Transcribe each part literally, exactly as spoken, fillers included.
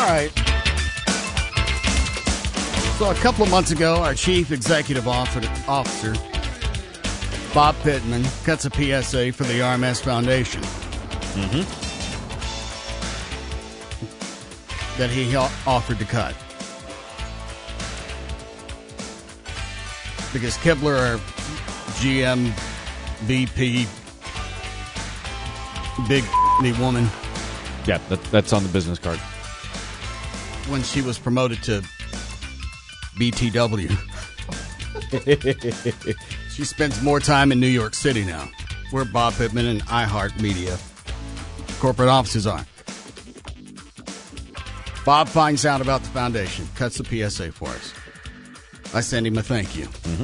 right. So a couple of months ago, our chief executive officer, Bob Pittman, cuts a P S A for the R M S Foundation. Mm-hmm. That he offered to cut. Because Kibler, our G M, V P, big woman. Yeah, that, that's on the business card. When she was promoted to B T W. She spends more time in New York City now, where Bob Pittman and iHeartMedia corporate offices are. Bob finds out about the foundation, cuts the P S A for us. I send him a thank you. Mm-hmm.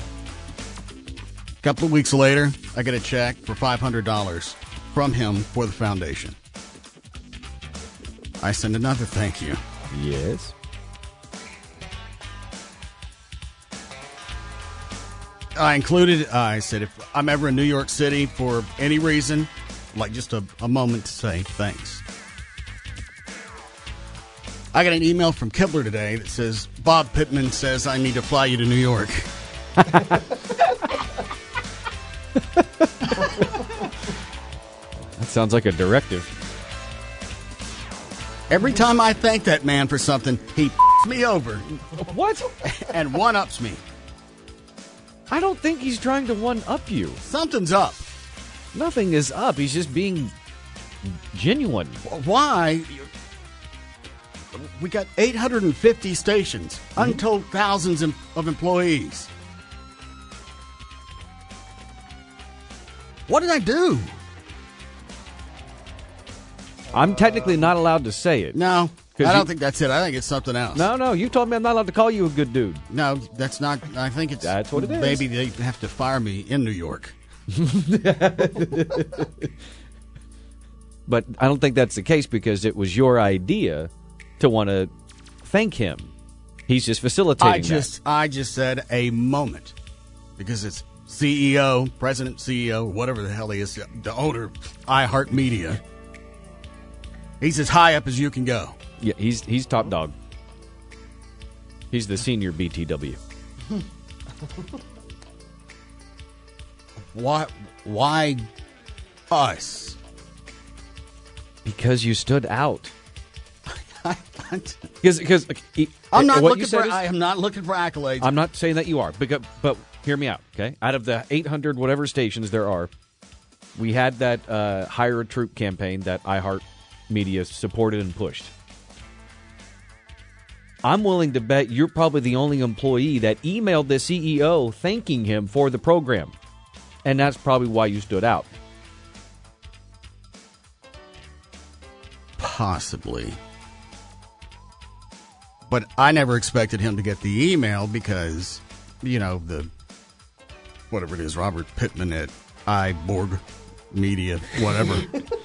A couple of weeks later, I get a check for five hundred dollars from him for the foundation. I send another thank you. Yes. I included, uh, I said, if I'm ever in New York City for any reason, like just a, a moment to say thanks. I got an email from Kibler today that says, Bob Pittman says I need to fly you to New York. That sounds like a directive. Every time I thank that man for something, he f***s me over. What? And one-ups me. I don't think he's trying to one-up you. Something's up. Nothing is up. He's just being genuine. Why? We got eight hundred fifty stations, untold thousands of employees. What did I do? I'm technically not allowed to say it. No, I don't you, think that's it. I think it's something else. No, no, you told me I'm not allowed to call you a good dude. No, that's not. I think it's. That's what it is. Maybe they have to fire me in New York. But I don't think that's the case because it was your idea to want to thank him. He's just facilitating I just, that. I just said a moment because it's C E O, president, C E O, whatever the hell he is, the owner of iHeartMedia. He's as high up as you can go. Yeah, he's he's top dog. He's the senior B T W. Why? Why us? Because you stood out. Because I'm not looking for. Is, I am not looking for accolades. I'm not saying that you are, because, but hear me out, okay? Out of the eight hundred whatever stations there are, we had that uh, Hire a Troop campaign that iHeartMedia supported and pushed. I'm willing to bet you're probably the only employee that emailed the C E O thanking him for the program, and that's probably why you stood out. Possibly. But I never expected him to get the email because, you know, the, whatever it is, Robert Pittman at iBorg Media, whatever.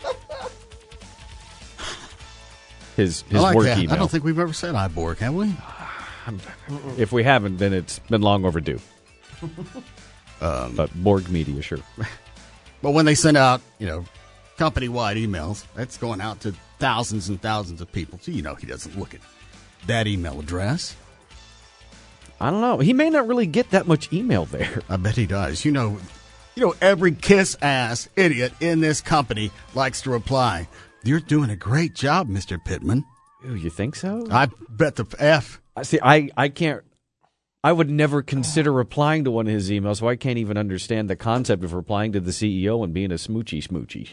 his his like work that. email. I don't think we've ever said iBorg, have we? If we haven't, then it's been long overdue. um, but Borg Media, sure. But when they send out, you know, company-wide emails, that's going out to thousands and thousands of people. So, you know, he doesn't look at that email address. I don't know. He may not really get that much email there. I bet he does. You know, you know, every kiss-ass idiot in this company likes to reply, "You're doing a great job, Mister Pittman." Ooh, you think so? I bet the F. See, I, I can't. I would never consider replying to one of his emails, so I can't even understand the concept of replying to the C E O and being a smoochy smoochy.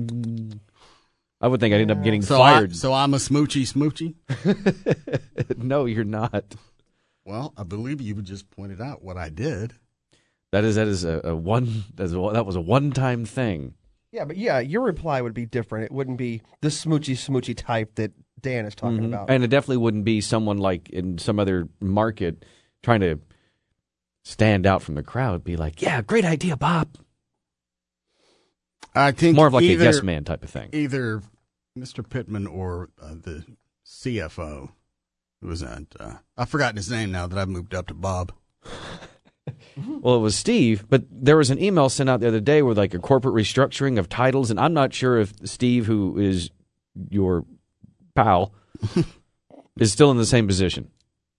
I would think I'd end up getting so fired. I, so I'm a smoochy smoochy? No, you're not. Well, I believe you just pointed out what I did. That is that is a, a one that, is a, that was a one time thing. Yeah, but yeah, your reply would be different. It wouldn't be the smoochy smoochy type that Dan is talking Mm-hmm. about. And it definitely wouldn't be someone like in some other market trying to stand out from the crowd. Be like, yeah, great idea, Bob. I think more of like either, a yes man type of thing. Either Mister Pittman or uh, the C F O. Who was that? Uh, I've forgotten his name now that I've moved up to Bob. Well, it was Steve, but there was an email sent out the other day with like a corporate restructuring of titles, and I'm not sure if Steve, who is your pal, is still in the same position.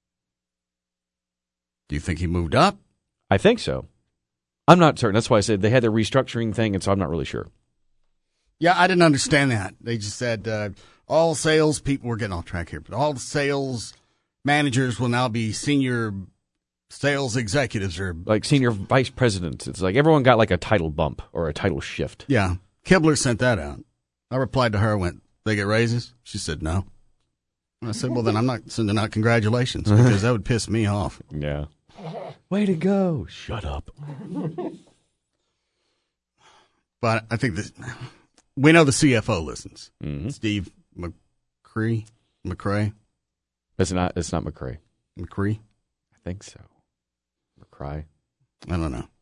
Do you think he moved up? I think so. I'm not certain. That's why I said they had the restructuring thing, and so I'm not really sure. Yeah, I didn't understand that. They just said uh, all sales people, we're getting off track here, but all the sales managers will now be senior sales executives or Like senior vice presidents. It's like everyone got like a title bump or a title shift. yeah. Kibler sent that out. I replied to her, went, they get raises? She said no. And I said, well, then I'm not sending out congratulations because that would piss me off. Yeah. Way to go. Shut up. But I think that we know the C F O listens. Mm-hmm. Steve McCree, McCrae, It's not, it's not McCrae. McCree. I think so. McCrae. I don't know.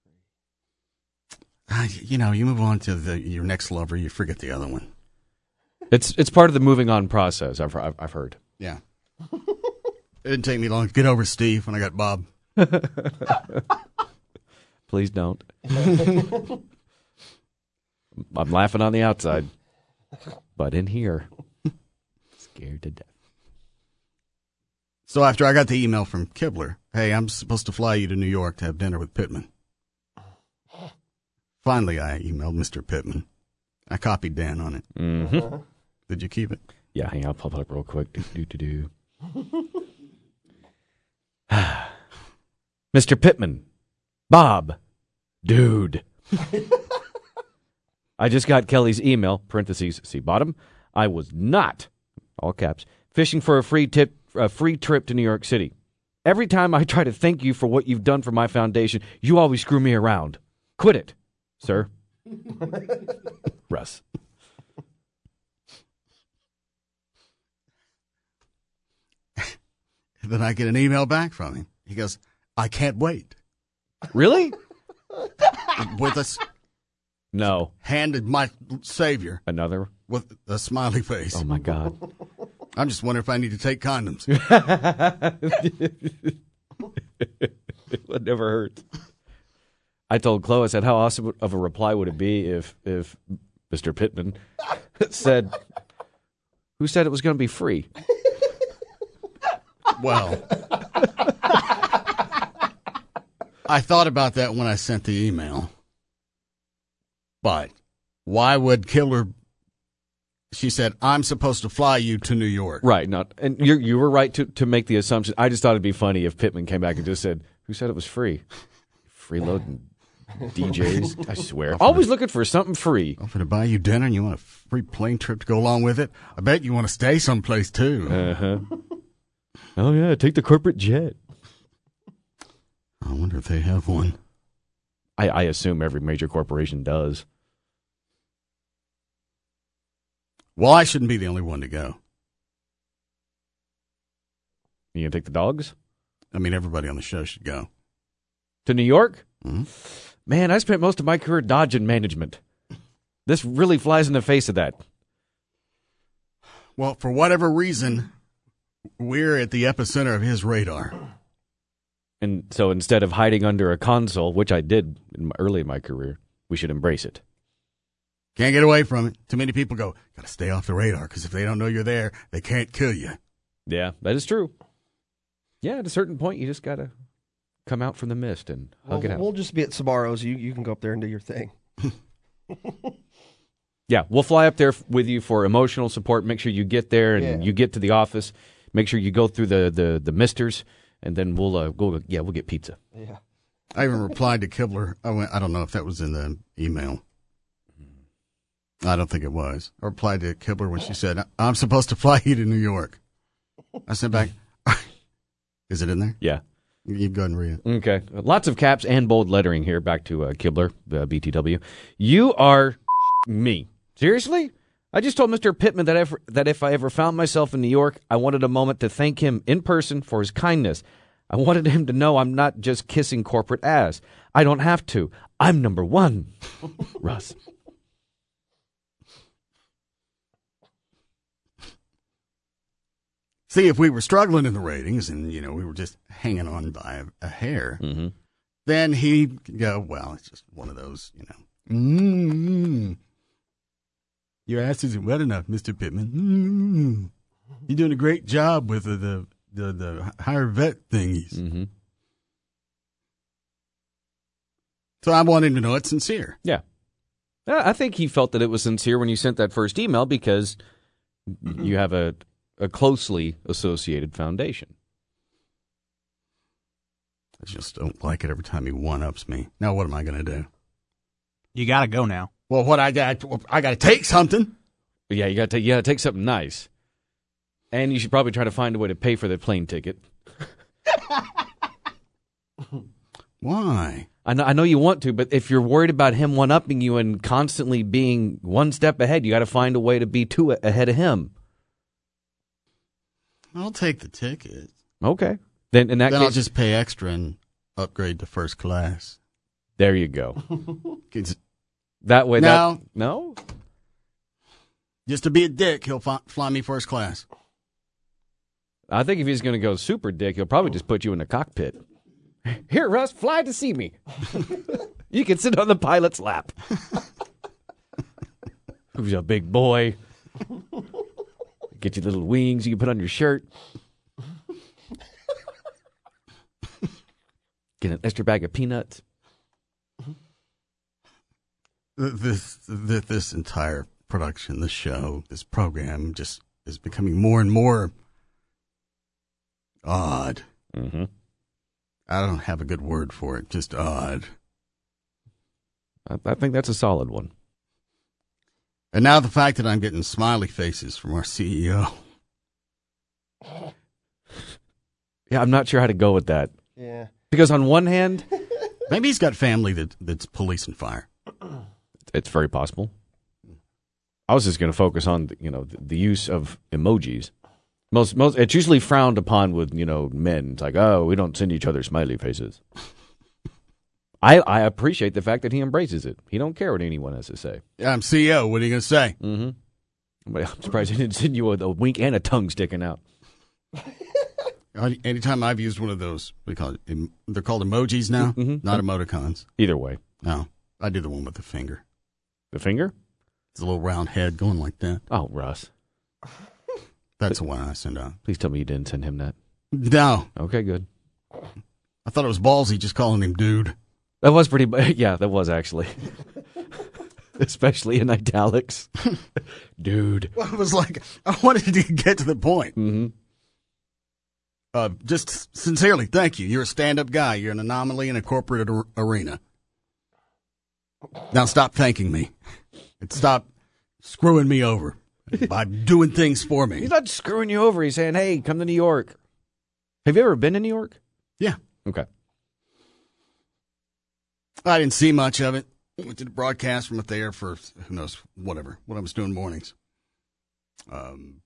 Uh, you know, you move on to the your next lover, you forget the other one. It's it's part of the moving on process, I've, I've, I've heard. Yeah. It didn't take me long to get over Steve when I got Bob. Please don't. I'm laughing on the outside, but in here, scared to death. So after I got the email from Kibler, hey, I'm supposed to fly you to New York to have dinner with Pittman. Finally, I emailed Mister Pittman. I copied Dan on it. Mm-hmm. Did you keep it? Yeah, hang on, I'll pull it up real quick. Do, do, do, do. Mister Pittman. Bob. Dude. I just got Kelly's email, parentheses, see bottom. I was not, all caps, fishing for a free tip, a free trip to New York City. Every time I try to thank you for what you've done for my foundation, you always screw me around. Quit it, sir. Russ. Then I get an email back from him. He goes, I can't wait. Really? With a No. handed my savior Another? with a smiley face. Oh, my God. I'm just wondering if I need to take condoms. It never hurts. I told Chloe, I said, how awesome of a reply would it be if, if Mister Pittman said, who said it was going to be free? Well, I thought about that when I sent the email. But why would Killer? She said, I'm supposed to fly you to New York. Right. Not, and you you were right to, to make the assumption. I just thought it'd be funny if Pittman came back and just said, who said it was free? Freeloading D Js. I swear. Always looking for something free. Offer to buy you dinner and you want a free plane trip to go along with it? I bet you want to stay someplace too. Uh-huh. Oh, yeah. Take the corporate jet. I wonder if they have one. I, I assume every major corporation does. Well, I shouldn't be the only one to go. You gonna take the dogs? I mean, everybody on the show should go. To New York? Mm-hmm. Man, I spent most of my career dodging management. This really flies in the face of that. Well, for whatever reason, we're at the epicenter of his radar. And so instead of hiding under a console, which I did in my, early in my career, we should embrace it. Can't get away from it. Too many people go, got to stay off the radar, because if they don't know you're there, they can't kill you. Yeah, that is true. Yeah, at a certain point, you just got to come out from the mist and hug Well, it out. we'll just be at Sbarro's. You you can go up there and do your thing. Yeah, we'll fly up there f- with you for emotional support. Make sure you get there and Yeah. you get to the office. Make sure you go through the, the, the misters, and then we'll uh, go. Yeah, we'll get pizza. Yeah. I even replied to Kibler. I went, I don't know if that was in the email. I don't think it was. I replied to Kibler when she said, I'm supposed to fly you to New York. I sent back, is it in there? Yeah. You go ahead and read it. Okay. Lots of caps and bold lettering here. Back to uh, Kibler, uh, B T W. You are me. Seriously? I just told Mister Pittman that if, that if I ever found myself in New York, I wanted a moment to thank him in person for his kindness. I wanted him to know I'm not just kissing corporate ass. I don't have to. I'm number one. Russ. See, if we were struggling in the ratings and, you know, we were just hanging on by a, a hair, Mm-hmm. then he'd go, well, it's just one of those, you know. Mm-hmm. Your ass isn't wet enough, Mister Pittman. You're doing a great job with the the, the, the higher vet thingies. Mm-hmm. So I want him to know it's sincere. Yeah. I think he felt that it was sincere when you sent that first email because you have a, a closely associated foundation. I just don't like it every time he one-ups me. Now what am I going to do? You got to go now. Well, what I got, I got to take something. But yeah, you got to you got to take something nice, and you should probably try to find a way to pay for the plane ticket. Why? I know I know you want to, but if you're worried about him one-upping you and constantly being one step ahead, you got to find a way to be two ahead of him. I'll take the ticket. Okay, then in that then case, I'll just pay extra and upgrade to first class. There you go. It's, That way, No. that no. just to be a dick, he'll fi- fly me first class. I think if he's going to go super dick, he'll probably just put you in the cockpit. Here, Russ, fly to see me. You can sit on the pilot's lap. Who's a big boy? Get you little wings you can put on your shirt. Get an extra bag of peanuts. This, this this entire production, the show, this program just is becoming more and more odd. Mm-hmm. I don't have a good word for it, just odd. I, I think that's a solid one. And now the fact that I'm getting smiley faces from our C E O. Yeah, I'm not sure how to go with that. Yeah. Because on one hand, Maybe he's got family that that's police and fire. it's very possible. I was just going to focus on you know the, the use of emojis. Most most it's usually frowned upon with you know men. It's like, oh, we don't send each other smiley faces. I I appreciate the fact that he embraces it. He don't care what anyone has to say. Yeah, I'm C E O. What are you going to say? Mm-hmm. But I'm surprised he didn't send you with a wink and a tongue sticking out. Anytime I've used one of those, what do you call it? Em- They're called emojis now, Mhm. not emoticons. Either way, No, I do the one with the finger. the finger. It's a little round head going like that. Oh, Russ, That's the one I send out. please tell me you didn't send him that. No, Okay, good. I thought it was ballsy just calling him dude. That was pretty. Yeah, that was actually, especially in italics, dude. Well, it was like, I wanted to get to the point. Mm-hmm. Uh, just sincerely, thank you. You're a stand-up guy. You're an anomaly in a corporate ar- arena. Now stop thanking me. And stop screwing me over by doing things for me. He's not screwing you over. He's saying, "Hey, come to New York." Have you ever been to New York? Yeah. Okay. I didn't see much of it. Went to the broadcast from up there for, who knows, whatever, what I was doing mornings. Um,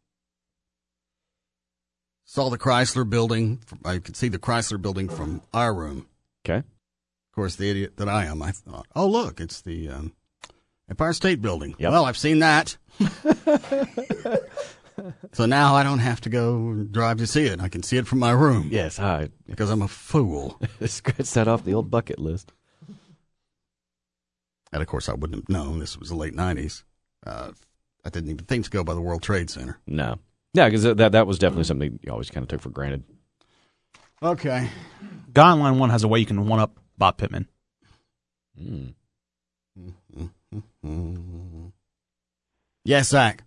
saw the Chrysler building. I could see the Chrysler building from our room. Okay. Of course, the idiot that I am, I thought, oh, look, it's the um, Empire State Building. Yep. Well, I've seen that. So now I don't have to go drive to see it. I can see it from my room. Yes. Hi. Because I'm a fool. Scratch that off the old bucket list. And, of course, I wouldn't have known. This was the late nineties. Uh, I didn't even think to go by the World Trade Center. No. Yeah, because that that was definitely something you always kind of took for granted. Okay. Guy on line one has a way you can one up Bob Pittman. Mm. Yes, Zach.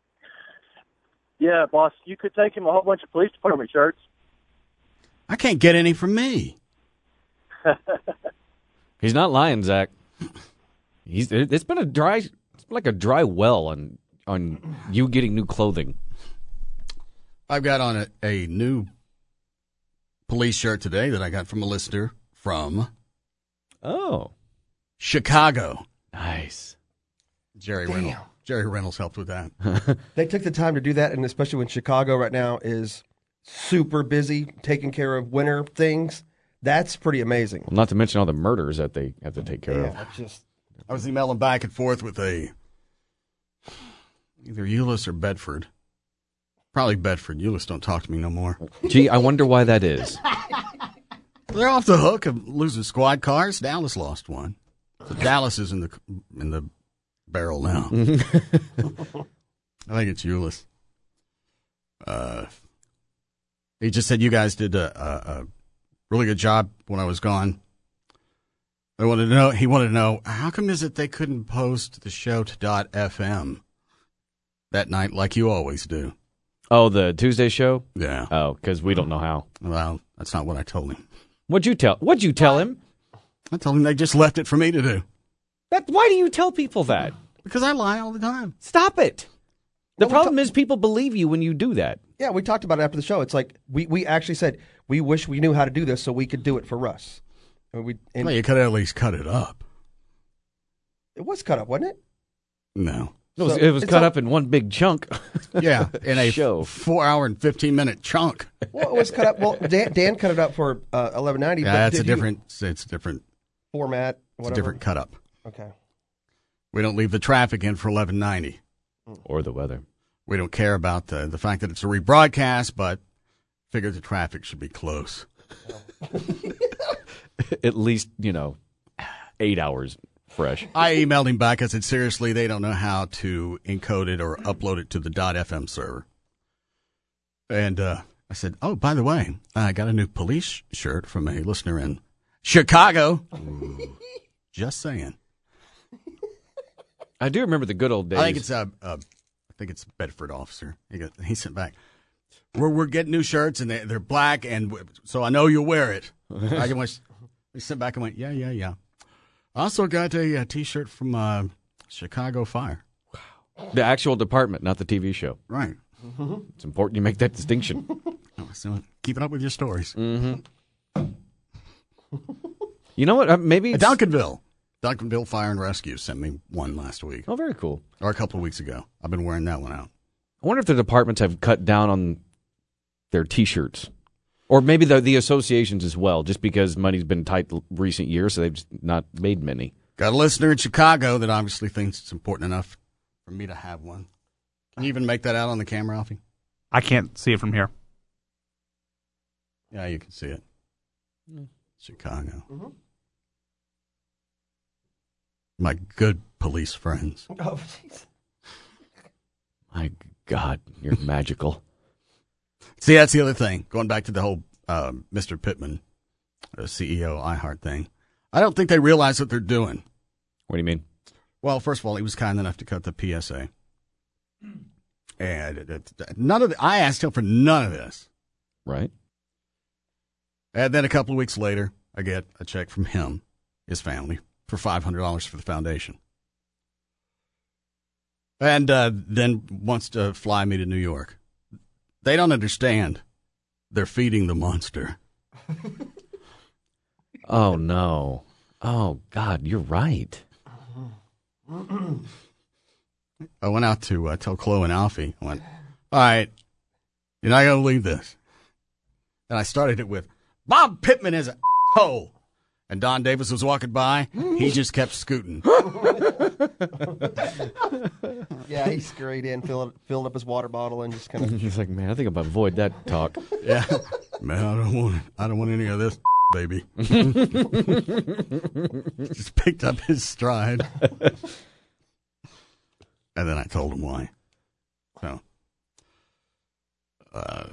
Yeah, boss, you could take him a whole bunch of police department shirts. I can't get any from me. He's not lying, Zach. He's. It's been a dry. It's been like a dry well on on you getting new clothing. I've got on a, a new police shirt today that I got from a listener from Oh, Chicago. nice. Jerry Damn. Reynolds. Jerry Reynolds helped with that. They took the time to do that, and especially when Chicago right now is super busy taking care of winter things. That's pretty amazing. Well, not to mention all the murders that they have to take care of. Yeah, it's just I was emailing back and forth with a either Euless or Bedford. Probably Bedford. Euless don't talk to me no more. Gee, I wonder why that is. They're off the hook of losing squad cars. Dallas lost one. So Dallas is in the in the barrel now. I think it's Euless. Uh, he just said you guys did a, a, a really good job when I was gone. I wanted to know. He wanted to know how come is it they couldn't post the show to dot F M that night like you always do? Oh, the Tuesday show? Yeah. Oh, because we don't know how. Well, that's not what I told him. What'd you tell? What'd you tell him? I told him they just left it for me to do. That. Why do you tell people that? Because I lie all the time. Stop it. The Well, we problem ta- is people believe you when you do that. Yeah, we talked about it after the show. It's like we, we actually said we wish we knew how to do this so we could do it for Russ. And we and Well, you could at least cut it up. it was cut up, wasn't it? No. It was, So it was it's cut all- up in one big chunk. Yeah, in a Show. four hour and fifteen minute chunk. Well, it was cut up. Well, Dan, Dan cut it up for uh, eleven ninety. Yeah, but that's a did you- different. It's a different. format. It's Whatever. a different cut up. Okay. We don't leave the traffic in for eleven ninety. Or the weather. We don't care about the the fact that it's a rebroadcast, but figure the traffic should be close. At least, you know, eight hours fresh. I emailed him back. I said, seriously, they don't know how to encode it or upload it to the .fm server. And uh, I said, oh, by the way, I got a new police shirt from a listener in Chicago. Just saying. I do remember the good old days. I think it's a, a I think it's a Bedford officer. He got, he sent back. We're we're getting new shirts and they, they're black, and w- so I know you'll wear it. I went, he sent back and went, yeah, yeah, yeah. I also got a, a T-shirt from uh, Chicago Fire. the actual department, not the T V show. Right. It's important you make that distinction. Oh, so keeping up with your stories. You know what? Uh, maybe Uh, it's... Duncanville. Duncanville Fire and Rescue sent me one last week, Oh, very cool. or a couple of weeks ago. I've been wearing that one out. I wonder if the departments have cut down on their T-shirts. Or maybe the, the associations as well, just because money's been tight l- recent years, so they've just not made many. Got a listener in Chicago that obviously thinks it's important enough for me to have one. Can you even make that out on the camera, Alfie? I can't see it from here. Yeah, you can see it. Chicago. Mm-hmm. My good police friends. Oh, jeez. My God, you're magical. See, that's the other thing. Going back to the whole uh, Mister Pittman, uh, C E O iHeart thing. I don't think they realize what they're doing. What do you mean? Well, first of all, he was kind enough to cut the P S A. And it, it, none of the, I asked him for none of this. Right? And then a couple of weeks later, I get a check from him, his family, for five hundred dollars for the foundation. And uh, then wants to fly me to New York. They don't understand. They're feeding the monster. Oh, no. Oh, God, you're right. I went out to uh, tell Chloe and Alfie. I went, all right, you're not going to believe this. And I started it with, Bob Pittman is a hole. And Don Davis was walking by. He just kept scooting. Yeah, he scurried in, filled, filled up his water bottle, and just kind of. He's like, man, I think I'm going to avoid that talk. Yeah. Man, I don't want it. I don't want any of this, baby. Just picked up his stride. And then I told him why. So, uh,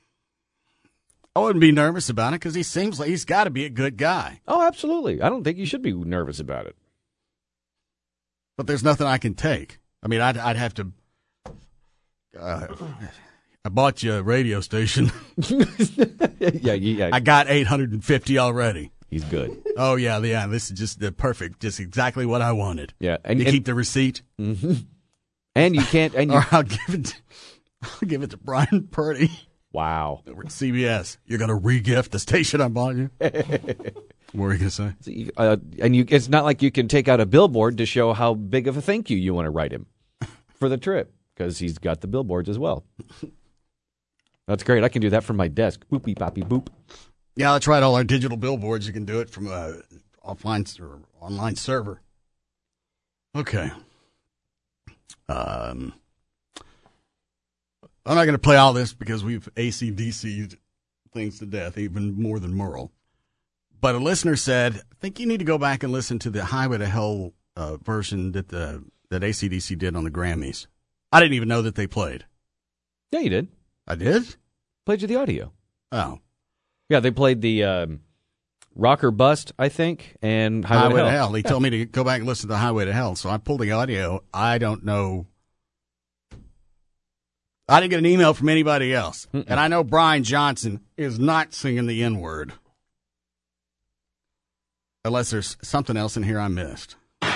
I wouldn't be nervous about it because he seems like he's got to be a good guy. Oh, absolutely. I don't think you should be nervous about it. But there's nothing I can take. I mean, I'd, I'd have to. Uh, I bought you a radio station. yeah, yeah. I got eight hundred fifty already. He's good. Oh, yeah, yeah. This is just the perfect, just exactly what I wanted. Yeah. And, You and, keep the receipt, and you can't. And you, or I'll give it. I'll give it to Brian Purdy wow. over at C B S. You're gonna re-gift the station I bought you. What were you gonna say? So you- Uh, and you, it's not like you can take out a billboard to show how big of a thank you you want to write him for the trip, because he's got the billboards as well. That's great. I can do that from my desk. Boopy boppy boop. Yeah, that's right. All our digital billboards, you can do it from a offline or online server. Okay. Um, I'm not going to play all this because we've A C D C'd things to death, even more than Merle. But a listener said, I think you need to go back and listen to the Highway to Hell uh, version that the that A C D C did on the Grammys. I didn't even know that they played. Yeah, you did. I did? Played you the audio. Oh. Yeah, they played the um, Rocker Bust, I think, and Highway, Highway to to Hell. Hell. He told me to go back and listen to Highway to Hell, so I pulled the audio. I don't know. I didn't get an email from anybody else. Mm-mm. And I know Brian Johnson is not singing the N-word. Unless there's something else in here I missed.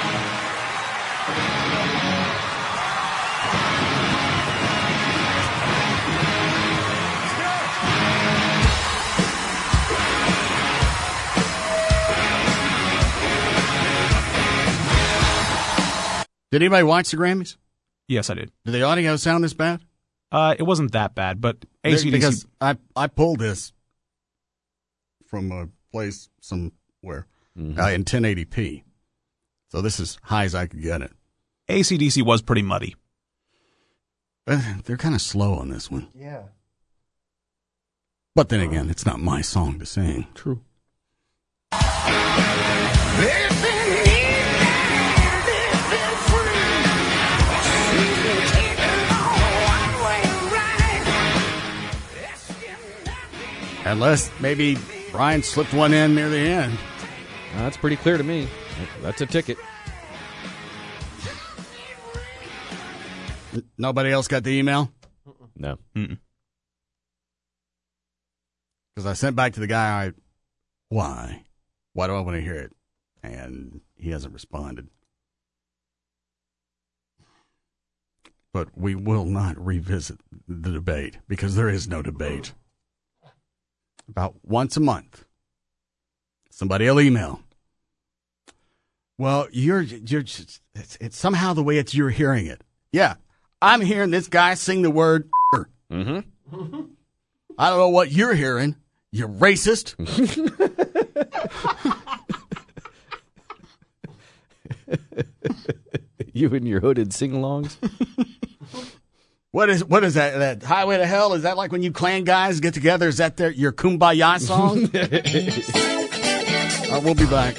Did anybody watch the Grammys? Yes, I did. Did the audio sound this bad? Uh, it wasn't that bad, but A C D C. Because I, I pulled this from a place somewhere Mm-hmm. uh, in ten eighty p. So this is high as I could get it. A C D C was pretty muddy. Uh, they're kind of slow on this one. Yeah. But then again, it's not my song to sing. True. Unless maybe Brian slipped one in near the end. Uh, that's pretty clear to me. That's a ticket. N- Nobody else got the email? No. Mm-mm. Because I sent back to the guy, I, why? Why do I want to hear it? And he hasn't responded. But we will not revisit the debate because there is no debate. About once a month, somebody will email. Well, you're you're just, it's, it's somehow the way it's you're hearing it. Yeah, I'm hearing this guy sing the word. Mm-hmm. I don't know what you're hearing. You racist. You and your hooded sing-alongs. What is what is that? That Highway to Hell? Is that like when you Klan guys get together? Is that their your Kumbaya song? uh, we'll be back.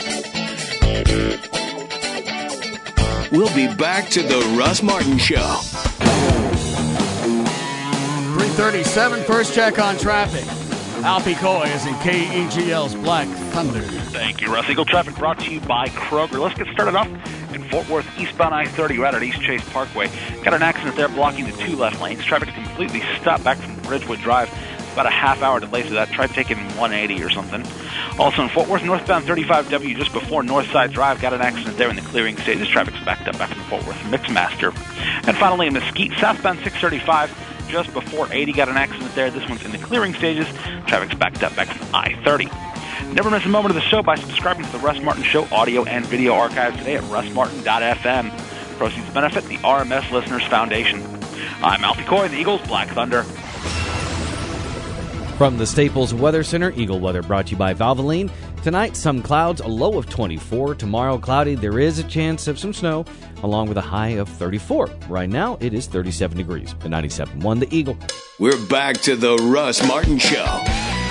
We'll be back to the Russ Martin Show. three thirty-seven, first check on traffic. Alfie Coy is in K E G L's Black Thunder. Thank you, Russ. Eagle Traffic brought to you by Kroger. Let's get started off in Fort Worth, eastbound I thirty, right at East Chase Parkway. Got an accident there blocking the two left lanes. Traffic's completely stopped back from Ridgewood Drive. About a half hour delay to that. Try taking one eighty or something. Also in Fort Worth, northbound thirty-five W, just before Northside Drive, got an accident there in the clearing stages. Traffic's backed up back from Fort Worth Mixmaster. And finally in Mesquite, southbound six thirty-five, just before eighty, got an accident there. This one's in the clearing stages. Traffic's backed up back from I thirty. Never miss a moment of the show by subscribing to the Russ Martin Show audio and video archive today at russ martin dot f m. Proceeds benefit the R M S Listeners Foundation. I'm Alfie Coy, the Eagles Black Thunder. From the Staples Weather Center, Eagle Weather brought to you by Valvoline. Tonight, some clouds, a low of twenty-four. Tomorrow, cloudy. There is a chance of some snow, along with a high of thirty-four. Right now, it is thirty-seven degrees. At ninety-seven point one, the Eagle. We're back to the Russ Martin Show.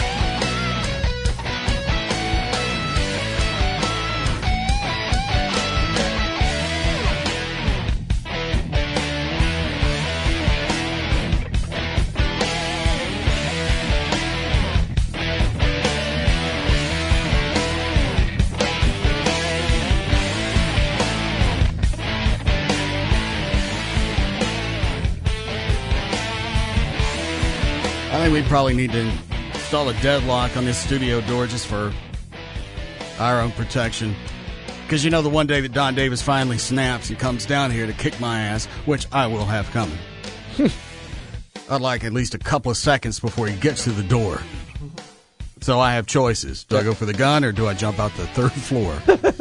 I think we probably need to install a deadlock on this studio door just for our own protection. Because you know the one day that Don Davis finally snaps and comes down here to kick my ass, which I will have coming. I'd like at least a couple of seconds before he gets to the door. So I have choices. Do I go for the gun or do I jump out the third floor?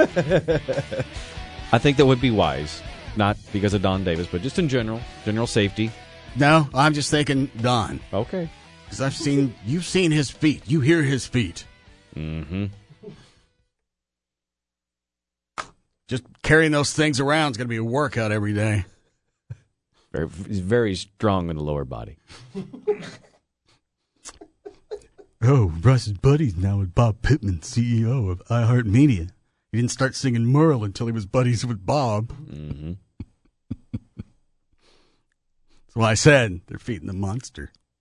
I think that would be wise. Not because of Don Davis, but just in general. General safety. No, I'm just thinking Don. Okay. Because I've seen, you've seen his feet. You hear his feet. Mm-hmm. Just carrying those things around is going to be a workout every day. Very, he's very strong in the lower body. Oh, Russ's buddy's now with Bob Pittman, C E O of iHeartMedia. He didn't start singing Merle until he was buddies with Bob. Mm-hmm. That's why I said they're feeding the monster.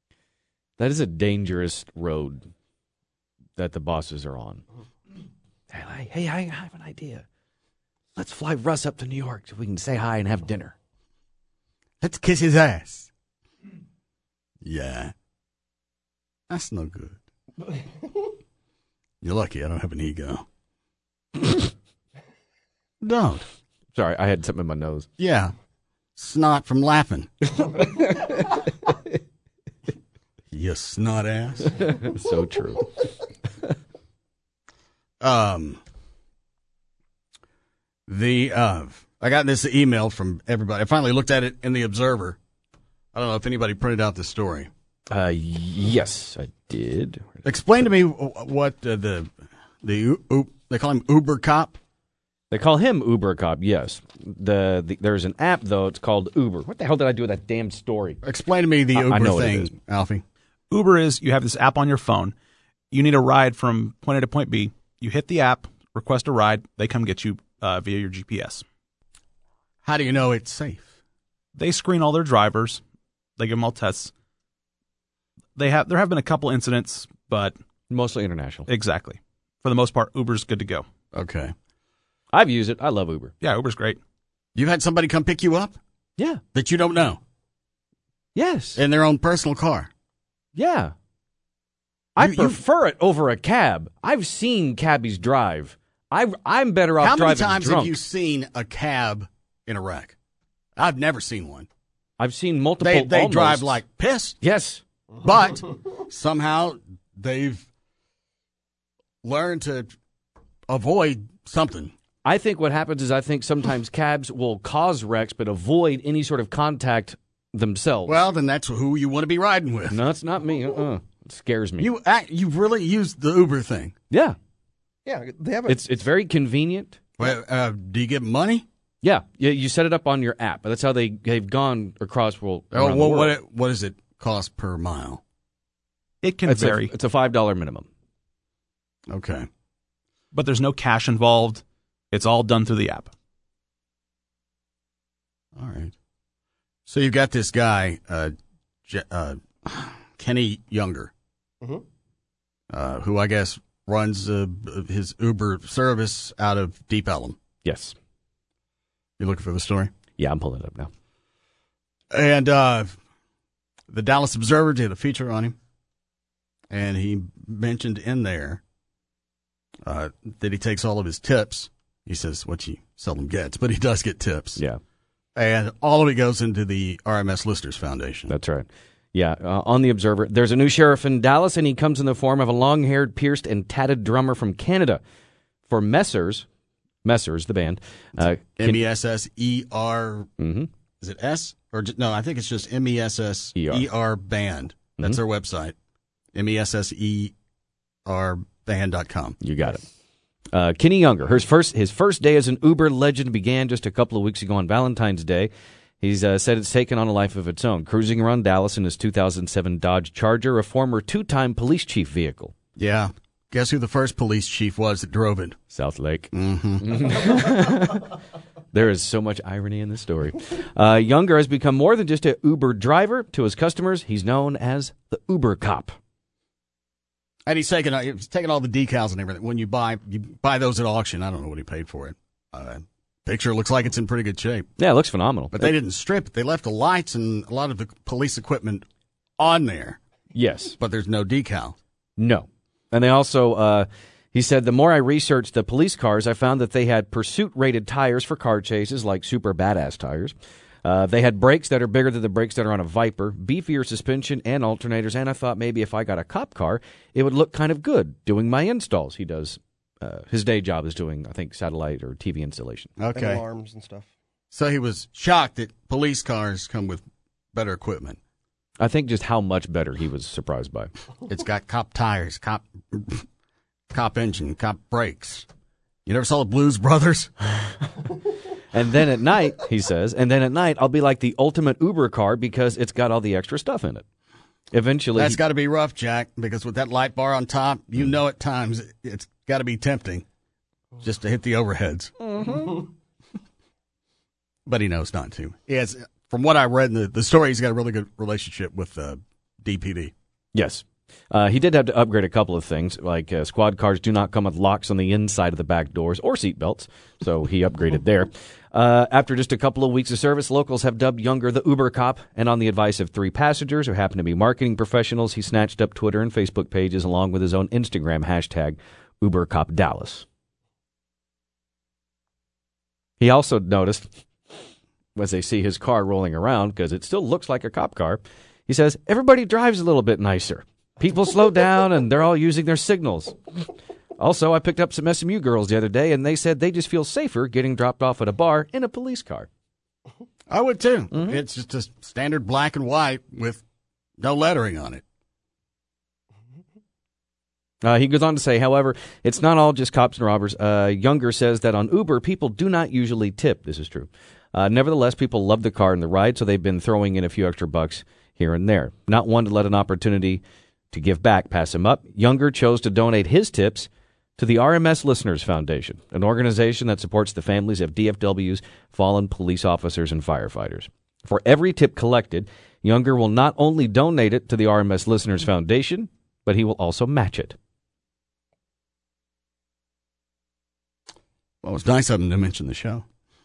That is a dangerous road that the bosses are on. Hey, hey, I have an idea. Let's fly Russ up to New York so we can say hi and have dinner. Let's kiss his ass. Yeah. That's no good. You're lucky I don't have an ego. Don't. Sorry, I had something in my nose. Yeah. Snot from laughing. You snot ass. So true. Um, the uh, I got this email from everybody. I finally looked at it in the Observer. I don't know if anybody printed out the story. Uh, yes, I did. Explain to me what uh, the the U- U- they call him Uber Cop. They call him Uber Cop. Yes. The, the there's an app though. It's called Uber. What the hell did I do with that damn story? Explain to me the I- Uber I know what it thing, is. Alfie. Uber is you have this app on your phone. You need a ride from point A to point B. You hit the app, request a ride. They come get you uh, via your G P S. How do you know it's safe? They screen all their drivers. They give them all tests. They have there have been a couple incidents, but Mostly international. exactly for the most part, Uber's good to go. Okay. I've used it. I love Uber. Yeah, Uber's great. You had somebody come pick you up Yeah. that you don't know Yes. in their own personal car. Yeah. I You- you- prefer it over a cab. I've seen cabbies drive. I, I'm better off How many driving times drunk. have you seen a cab in a wreck? I've never seen one. I've seen multiple. They they almost. drive like piss, Yes. but somehow they've learned to avoid something. I think what happens is I think sometimes cabs will cause wrecks but avoid any sort of contact themselves. Well, then that's who you want to be riding with. no, it's not me. Uh-uh. It scares me. You act, you really used the Uber thing. yeah. Yeah, they have a, It's it's very convenient. Well, uh, do you get money? Yeah. You, you set it up on your app. That's how they, they've gone across well, Oh, around well, the world. what it, what does it cost per mile? It can it's vary, A, it's a five dollars minimum. Okay. but there's no cash involved. It's all done through the app. All right. So you've got this guy, uh, Je- uh, Kenny Younger, Mhm. uh, who I guess runs uh, his Uber service out of Deep Ellum. Yes. You looking for the story? Yeah, I'm pulling it up now. And uh, the Dallas Observer did a feature on him, and he mentioned in there uh, that he takes all of his tips. He says what he seldom gets, but he does get tips. Yeah. And all of it goes into the R M S Listers Foundation. That's right. Yeah, uh, on the Observer. There's a new sheriff in Dallas, and he comes in the form of a long-haired, pierced, and tatted drummer from Canada. For Messrs, Messrs, the band. Uh, M E S S E R. mm-hmm. Is it S? Or ju- no, I think it's just M E S S E R Band. That's their website. M E S S E R band dot com. You got it. Uh, Kenny Younger, his first his first day as an Uber legend began just a couple of weeks ago on Valentine's Day. He's uh, said it's taken on a life of its own, cruising around Dallas in his two thousand seven Dodge Charger, a former two-time police chief vehicle. Yeah. Guess who the first police chief was that drove it? South Lake. Mm-hmm. There is so much irony in this story. Uh, Younger has become more than just an Uber driver. To his customers, he's known as the Uber Cop. And he's taking he's taking all the decals and everything. When you buy you buy those at auction, I don't know what he paid for it. Uh, picture looks like it's in pretty good shape. Yeah, it looks phenomenal. But they didn't strip it. They left the lights and a lot of the police equipment on there, Yes. but there's no decal. No. And they also, uh, he said, the more I researched the police cars, I found that they had pursuit-rated tires for car chases, like super badass tires. Uh, they had brakes that are bigger than the brakes that are on a Viper, beefier suspension and alternators, and I thought maybe if I got a cop car, it would look kind of good doing my installs. He does, uh, his day job is doing, I think, satellite or T V installation. and Okay. alarms and stuff. So he was shocked that police cars come with better equipment. I think just how much better he was surprised by. It's got cop tires, cop cop engine, cop brakes. You never saw the Blues Brothers? And then at night, he says, and then at night, I'll be like the ultimate Uber car because it's got all the extra stuff in it. Eventually, That's he- got to be rough, Jack, because with that light bar on top, you know at times it's got to be tempting just to hit the overheads. Mm-hmm. But he knows not to. He has, from what I read in the, the story, he's got a really good relationship with uh, D P D. Yes. Uh, he did have to upgrade a couple of things, like uh, squad cars do not come with locks on the inside of the back doors or seat belts, so he upgraded there. Uh, after just a couple of weeks of service, locals have dubbed Younger the Uber cop, and on the advice of three passengers who happen to be marketing professionals, he snatched up Twitter and Facebook pages along with his own Instagram hashtag, UberCopDallas. He also noticed, as they see his car rolling around, because it still looks like a cop car, he says, everybody drives a little bit nicer. People slow down, and they're all using their signals. Also, I picked up some S M U girls the other day, and they said they just feel safer getting dropped off at a bar in a police car. I would, too. Mm-hmm. It's just a standard black and white with no lettering on it. Uh, he goes on to say, however, it's not all just cops and robbers. Uh, Younger says that on Uber, people do not usually tip. This is true. Uh, nevertheless, people love the car and the ride, so they've been throwing in a few extra bucks here and there. Not one to let an opportunity to give back pass him up. Younger chose to donate his tips to the R M S Listeners Foundation, an organization that supports the families of D F W's fallen police officers and firefighters. For every tip collected, Younger will not only donate it to the R M S Listeners Foundation, but he will also match it. Well, it's nice of him to mention the show.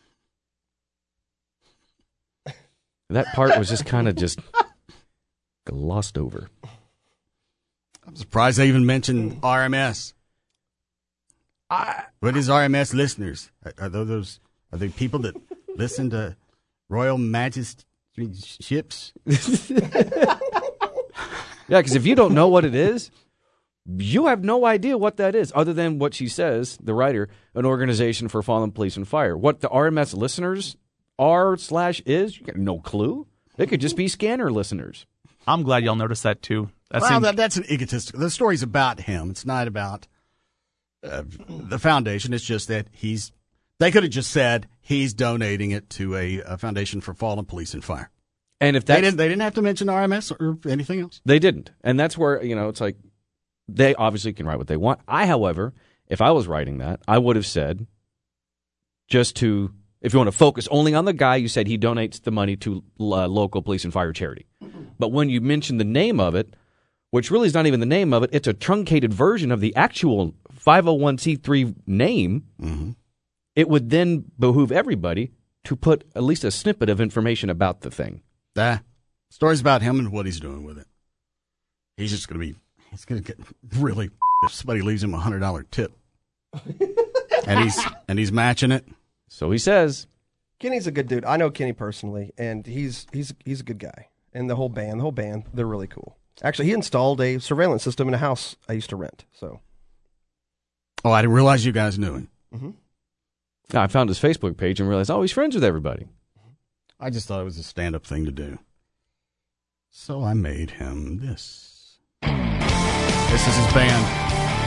That part was just kind of just glossed over. I'm surprised they even mentioned R M S. I, what is R M S listeners? Are, are those are they people that listen to Royal Majesty ships? Yeah, because if you don't know what it is, you have no idea what that is, other than what she says, the writer, an organization for fallen police and fire. What the R M S listeners are slash is, you got no clue. They could just be scanner listeners. I'm glad y'all noticed that too. That well, seemed- that, that's an egotistical. The story's about him. It's not about uh, the foundation. It's just that he's. They could have just said he's donating it to a, a foundation for fallen police and fire. And if that's, they didn't, they didn't have to mention R M S or anything else. They didn't, and that's where you know it's like they obviously can write what they want. I, however, if I was writing that, I would have said just to. If you want to focus only on the guy, you said he donates the money to uh, local police and fire charity. But when you mention the name of it, which really is not even the name of it, it's a truncated version of the actual five oh one c three name, Mm-hmm. it would then behoove everybody to put at least a snippet of information about the thing. The story's about him and what he's doing with it. He's just going to be, he's going to get really, if somebody leaves him a one hundred dollars tip. and he's and he's matching it. So he says. Kenny's a good dude. I know Kenny personally, and he's he's he's a good guy. And the whole band, the whole band, they're really cool. Actually, he installed a surveillance system in a house I used to rent. So, oh, I didn't realize you guys knew him. Mm-hmm. I found his Facebook page and realized, oh, he's friends with everybody. I just thought it was a stand-up thing to do. So I made him this. This is his band.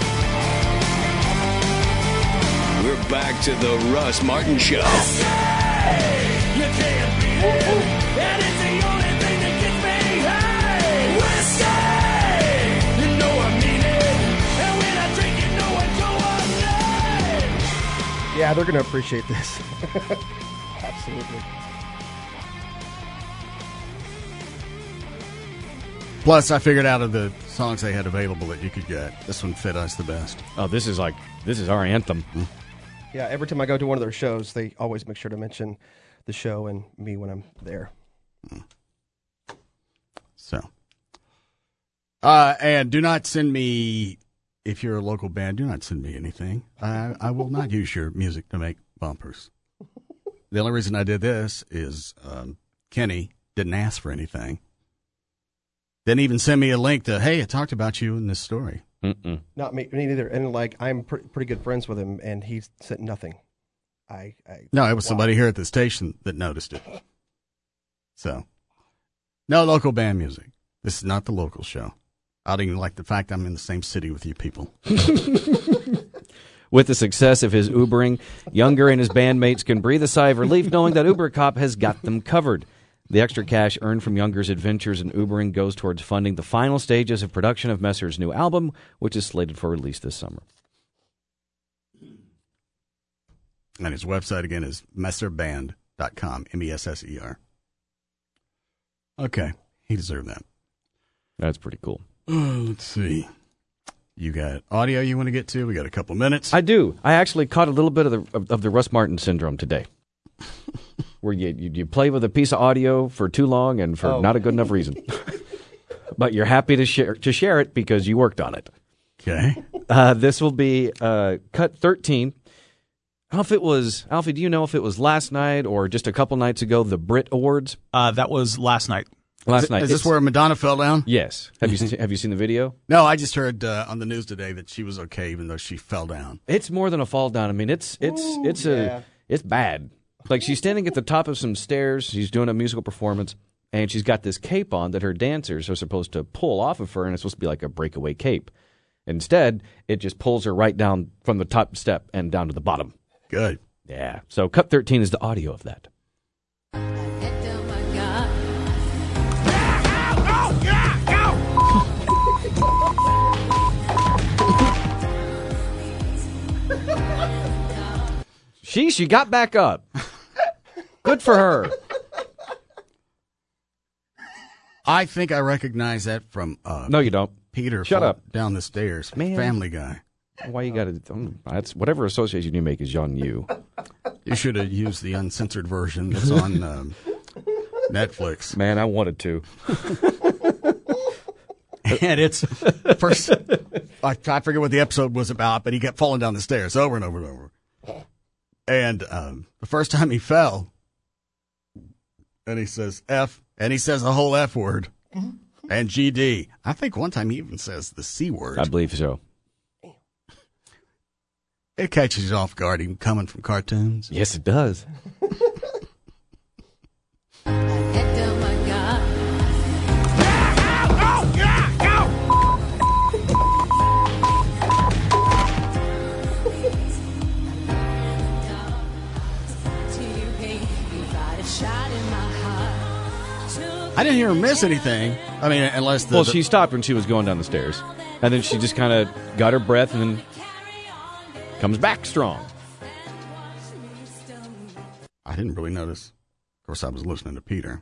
We're back to the Russ Martin Show. Yeah, they're going to appreciate this. Absolutely. Plus, I figured out of the songs they had available that you could get, this one fit us the best. Oh, this is like, this is our anthem. Mm. Yeah, every time I go to one of their shows, they always make sure to mention the show and me when I'm there. Mm. So. Uh, and do not send me, if you're a local band, do not send me anything. I, I will not use your music to make bumpers. The only reason I did this is um, Kenny didn't ask for anything. Didn't even send me a link to, hey, I talked about you in this story. Mm-mm. Not me, me neither. And like, I'm pre- pretty good friends with him, and he sent nothing. I, I No, it was wow. somebody here at the station that noticed it. So, no local band music. This is not the local show. I don't even like the fact I'm in the same city with you people. With the success of his Ubering, Younger and his bandmates can breathe a sigh of relief knowing that Uber Cop has got them covered. The extra cash earned from Younger's adventures in Ubering goes towards funding the final stages of production of Messer's new album, which is slated for release this summer. And his website, again, is messer band dot com, M E S S E R. Okay, he deserved that. That's pretty cool. Oh, let's see. You got audio you want to get to? We got a couple minutes. I do. I actually caught a little bit of the of, of the Russ Martin syndrome today, where you, you you play with a piece of audio for too long and for Oh. not a good enough reason, but you're happy to share to share it because you worked on it. Okay. Uh, this will be uh, cut thirteen. I don't know if it was Alfie. Do you know if it was last night or just a couple nights ago? The Brit Awards Uh, that was last night. last Is, night. is this It's- where Madonna fell down? Yes. Have you seen, have you seen the video? No, I just heard uh, on the news today that she was okay, even though she fell down. It's more than a fall down. I mean, it's it's Ooh, it's yeah. a it's bad. Like she's standing at the top of some stairs. She's doing a musical performance, and she's got this cape on that her dancers are supposed to pull off of her, and it's supposed to be like a breakaway cape. Instead, it just pulls her right down from the top step and down to the bottom. Good. Yeah. So cut thirteen is the audio of that. She she got back up. Good for her. I think I recognize that from uh, No, you don't. Peter. Shut fall up. Down the stairs. Man. Family Guy. Why you got to? That's whatever association you make is on you. You should have used the uncensored version that's on um, Netflix. Man, I wanted to. And it's first. I, I forget what the episode was about, but he kept falling down the stairs over and over and over. And um, the first time he fell, and he says F, and he says the whole F word, and G D. I think one time he even says the C word. I believe so. It catches you off guard, even coming from cartoons. Yes, it does. I didn't hear her miss anything. I mean, unless the. Well, the- she stopped when she was going down the stairs, and then she just kind of got her breath and then comes back strong. I didn't really notice. Of course, I was listening to Peter.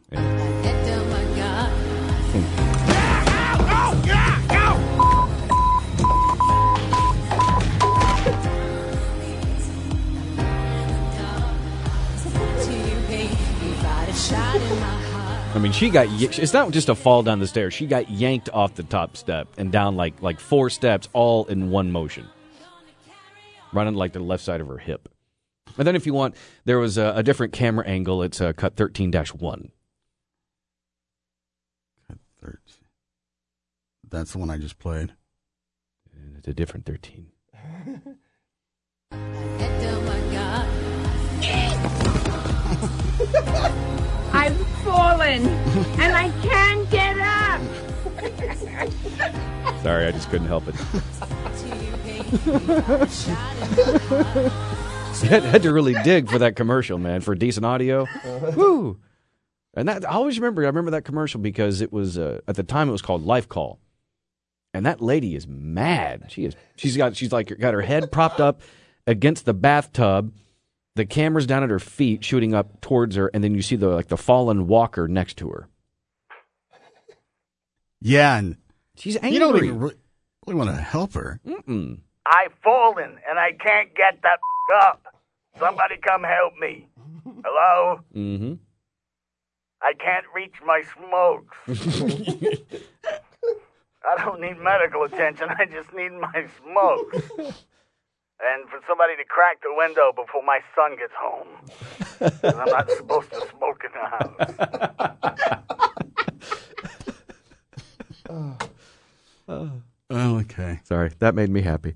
I mean, she got. y- It's not just a fall down the stairs. She got yanked off the top step and down like like four steps, all in one motion, running like the left side of her hip. And then, if you want, there was a, a different camera angle. It's uh, cut thirteen dash one. That's the one I just played. It's a different thirteen. I've fallen and I can't get up. Sorry, I just couldn't help it. You had, had to really dig for that commercial, man, for decent audio. Woo! And that I always remember. I remember that commercial because it was uh, at the time it was called Life Call, and that lady is mad. She is. She's got. She's like got her head propped up against the bathtub. The camera's down at her feet, shooting up towards her, and then you see the like the fallen walker next to her. Yeah, and She's angry. you don't even re- really want to help her. Mm-mm. I've fallen and I can't get that f- up. Somebody come help me. Hello? Mm-hmm. I can't reach my smokes. I don't need medical attention. I just need my smokes. And for somebody to crack the window before my son gets home. 'Cause I'm not supposed to smoke in the house. Oh, okay. Sorry, that made me happy.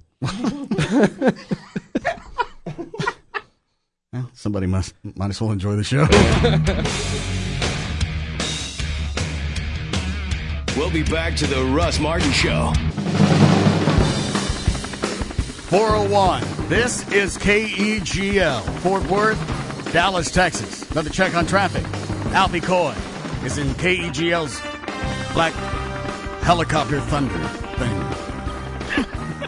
Well, somebody must might as well enjoy the show. We'll be back to the Russ Martin Show. four oh one. This is K E G L, Fort Worth, Dallas, Texas. Another check on traffic. Alfie Coy is in K E G L's Black Helicopter Thunder thing.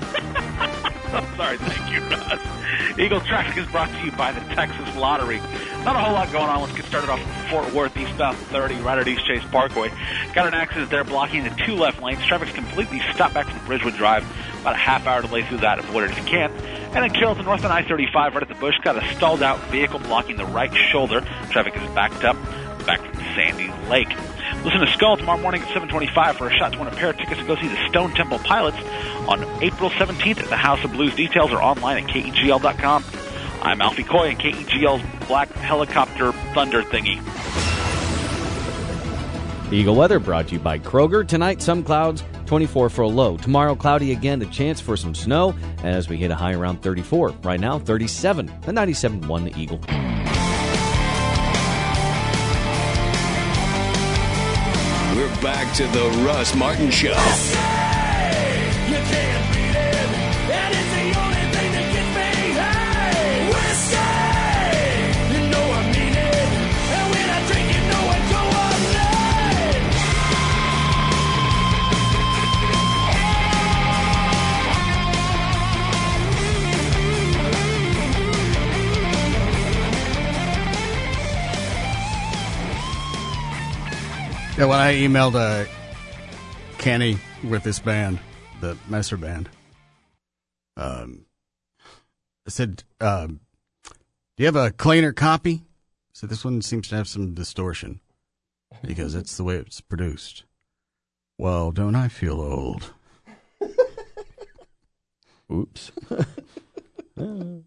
I'm sorry, thank you, Russ. Eagle Traffic is brought to you by the Texas Lottery. Not a whole lot going on. Let's get started off in Fort Worth, eastbound thirty, right at East Chase Parkway. Got an accident there blocking the two left lanes. Traffic's completely stopped back from Bridgewood Drive. About a half hour delay through that. Avoid it if you can. And in Carrollton, north on I thirty-five, right at the bush, got a stalled out vehicle blocking the right shoulder. Traffic is backed up back from Sandy Lake. Listen to Skull tomorrow morning at seven twenty-five for a shot to win a pair of tickets to go see the Stone Temple Pilots on April seventeenth at the House of Blues. Details are online at K E G L dot com. I'm Alfie Coy and K E G L's Black Helicopter Thunder Thingy. Eagle Weather brought to you by Kroger. Tonight, some clouds, twenty-four for a low. Tomorrow, cloudy again, a chance for some snow as we hit a high around thirty-four. Right now, thirty-seven. The ninety-seven point one The Eagle. We're back to the Russ Martin Show. Yeah, when I emailed uh, Kenny with this band, the Messer Band, um, I said, um, do you have a cleaner copy? So this one seems to have some distortion because it's the way it's produced. Well, don't I feel old? Oops. And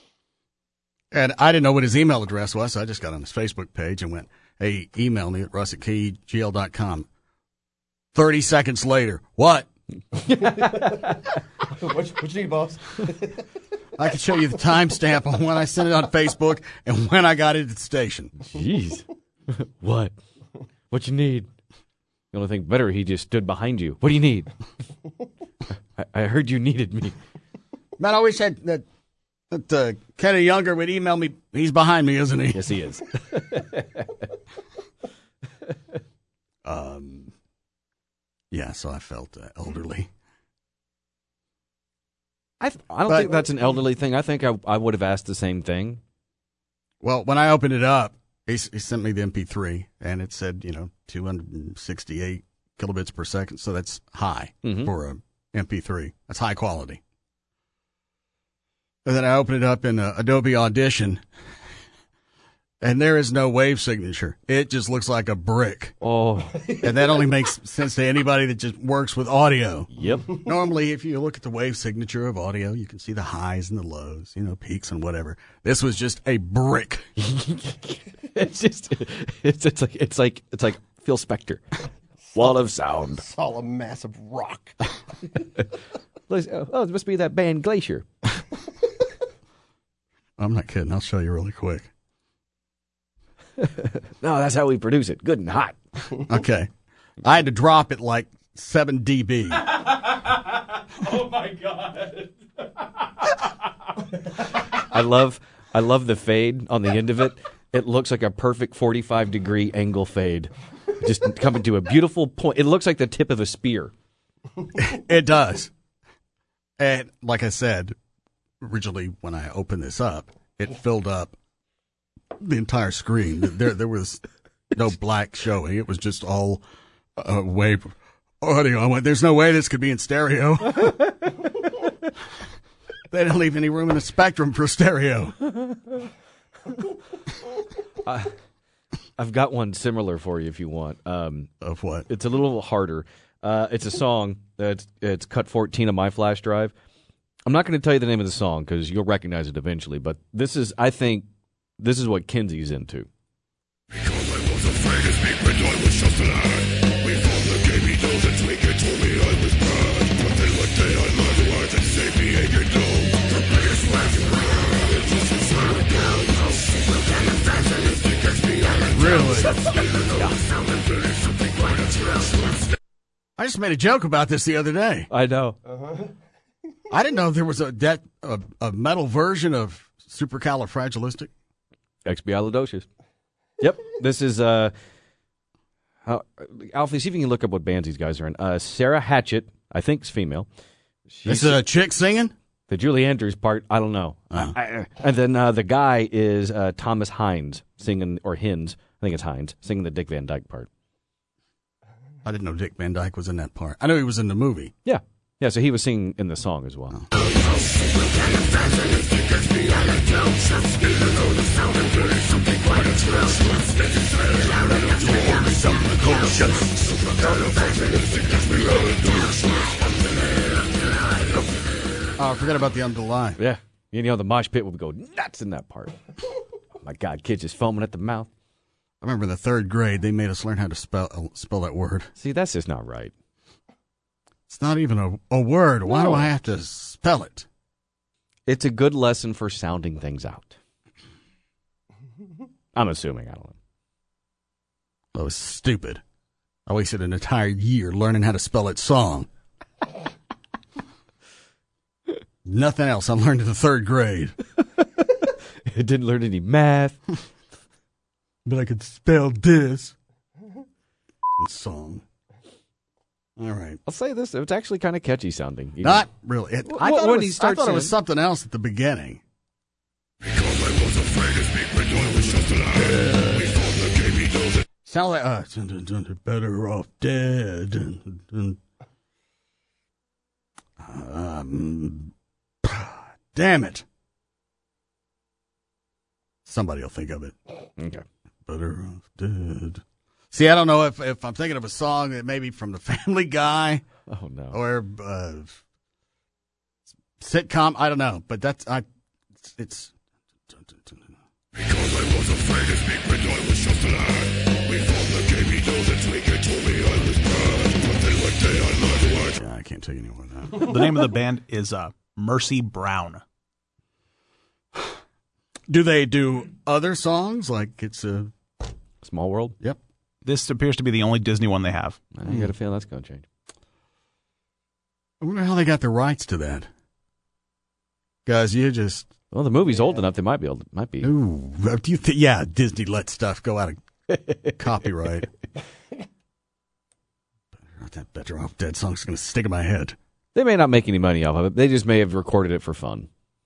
I didn't know what his email address was, so I just got on his Facebook page and went, hey, email me at russ at K E G L dot com. thirty seconds later, what? what, what you need, boss? I can show you the timestamp on when I sent it on Facebook and when I got it at the station. Jeez. What? What you need? The only thing better, he just stood behind you. What do you need? I, I heard you needed me. Man, I always said that that uh, Kenny Younger would email me. He's behind me, isn't he? Yes, he is. um, yeah, so I felt uh, elderly. I th- I don't But- think that's an elderly thing. I think I, I would have asked the same thing. Well, when I opened it up, he, s- he sent me the M P three, and it said, you know, two hundred sixty-eight kilobits per second, so that's high Mhm. for a M P three. That's high quality. And then I opened it up in uh, Adobe Audition, and there is no wave signature. It just looks like a brick. Oh, And that only makes sense to anybody that just works with audio. yep. Normally, if you look at the wave signature of audio, you can see the highs and the lows, you know, peaks and whatever. This was just a brick. It's just it's it's like it's like it's like Phil Spector. Wall of sound. It's all a massive rock. Oh, it must be that band Glacier. I'm not kidding. I'll show you really quick. No, that's how we produce it. Good and hot. Okay. I had to drop it like seven decibels. Oh my God. I love I love the fade on the end of it. It looks like a perfect forty-five degree angle fade. Just coming to a beautiful point. It looks like the tip of a spear. It does. And like I said, originally when I opened this up, it filled up the entire screen. There there was no black showing. It was just all uh, wave audio. I went, there's no way this could be in stereo. They don't leave any room in the spectrum for stereo. Uh, I've got one similar for you if you want. Um, Of what? it's a little harder. Uh, it's a song that's it's cut fourteen on my flash drive. I'm not going to tell you the name of the song because you'll recognize it eventually. But this is, I think, this is what Kenzie's into. Really? I just made a joke about this the other day. I know. I didn't know there was a that a, a metal version of Supercalifragilistic. Expialidocious. Yep. This is uh, how, Alfie. See if you can look up what bands these guys are in. Uh, Sarah Hatchett, I think, is female. This is a chick singing. The Julie Andrews part, I don't know. Oh. I, I, and then uh, the guy is uh, Thomas Hines singing, or Hines, I think it's Hines, singing the Dick Van Dyke part. I didn't know Dick Van Dyke was in that part. I know he was in the movie. Yeah. Yeah, so he was singing in the song as well. Oh. Oh, forget about the underline. Yeah. You know, the mosh pit would go nuts in that part. Oh my God, kids just foaming at the mouth. I remember in the third grade, they made us learn how to spell uh, spell that word. See, that's just not right. It's not even a, a word. Why No. do I have to spell it? It's a good lesson for sounding things out. I'm assuming, I don't know. Oh, it's stupid. I wasted an entire year learning how to spell it song. Nothing else I learned in the third grade. I didn't learn any math. But I could spell this. Song. All right. I'll say this, it's actually kind of catchy sounding. You Not really. It, I, Well, thought when it he was, I starts thought it was in- something else at the beginning. Sound like, uh, better off dead. Um, damn it. Somebody will think of it. Okay. Better off dead. See, I don't know if, if I'm thinking of a song that maybe from the Family Guy Oh, no. or uh, sitcom. I don't know, but that's I. It's. it's Because I was afraid to speak when I was just a lad. We fought the game, he knows it's weak and told me I was bad. But then one day I learned what. yeah, I can't take any more of that. The name of the band is uh, Mercy Brown. Do they do other songs like it's a? Small World? Yep. This appears to be the only Disney one they have. I got a feeling that's going to change. I wonder how they got the rights to that. Guys, you just. Well, the movie's old enough; they might be able. To, might be. Ooh, do you think? Yeah, Disney let stuff go out of copyright. That Better Off Dead song's going to stick in my head. They may not make any money off of it. They just may have recorded it for fun.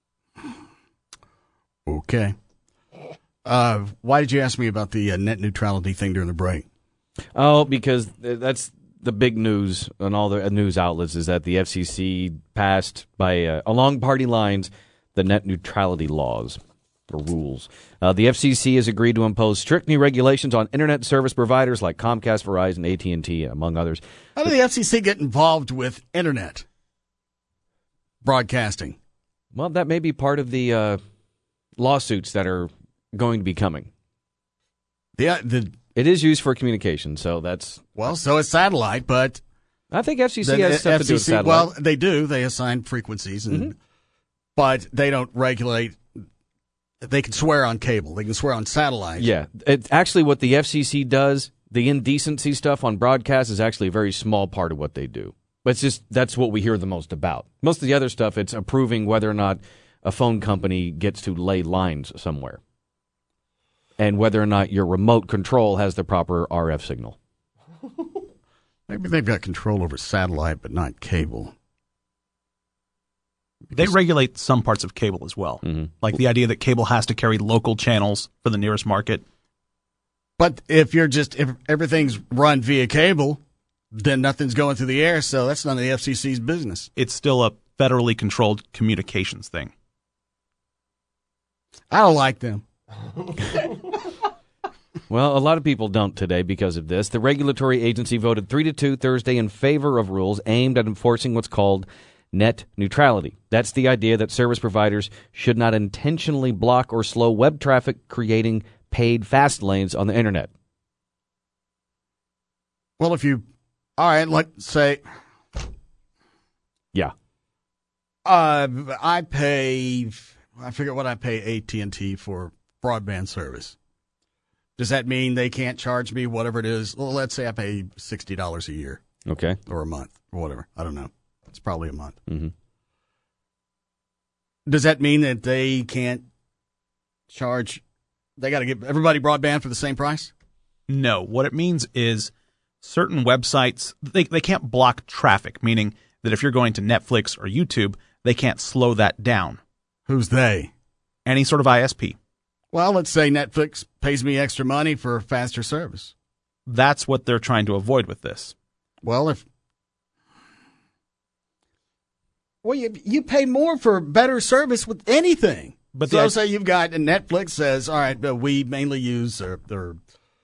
Okay. Uh, why did you ask me about the uh, net neutrality thing during the break? Oh, because th- that's the big news on all the uh, news outlets is that the F C C passed by uh, along party lines the net neutrality laws or rules. Uh, the F C C has agreed to impose strict new regulations on internet service providers like Comcast, Verizon, A T and T, among others. How did the F C C get involved with internet broadcasting? Well, that may be part of the uh, lawsuits that are going to be coming. Yeah, the It is used for communication, so that's... well, so it's satellite, but I think F C C the has stuff to do with F C C satellite. well, they do. They assign frequencies, and Mm-hmm. but they don't regulate. They can swear on cable. They can swear on satellite. Yeah, it, actually what the F C C does, the indecency stuff on broadcast is actually a very small part of what they do. But it's just, that's what we hear the most about. Most of the other stuff, it's approving whether or not a phone company gets to lay lines somewhere. And whether or not your remote control has the proper R F signal. Maybe they've got control over satellite, but not cable. They regulate some parts of cable as well. Mm-hmm. Like the idea that cable has to carry local channels for the nearest market. But if you're just if everything's run via cable, then nothing's going through the air. So that's none of the F C C's business. It's still a federally controlled communications thing. I don't like them. Well, a lot of people don't today because of this. The regulatory agency voted three to two Thursday in favor of rules aimed at enforcing what's called net neutrality. That's the idea that service providers should not intentionally block or slow web traffic, creating paid fast lanes on the internet. Well, if you, all right, let's say, Yeah. uh, I pay, I forget what I pay A T and T for broadband service. Does that mean they can't charge me whatever it is? Well, let's say I pay sixty dollars a year Okay. or a month or whatever. I don't know. It's probably a month. Mm-hmm. Does that mean that they can't charge, they got to give everybody broadband for the same price? No, what it means is certain websites, they, they can't block traffic, meaning that if you're going to Netflix or YouTube, they can't slow that down. Who's they? Any sort of I S P. Well, let's say Netflix pays me extra money for faster service. That's what they're trying to avoid with this. Well, if well, you you pay more for better service with anything. But so the, say you've got, and Netflix says, all right, but we mainly use their, their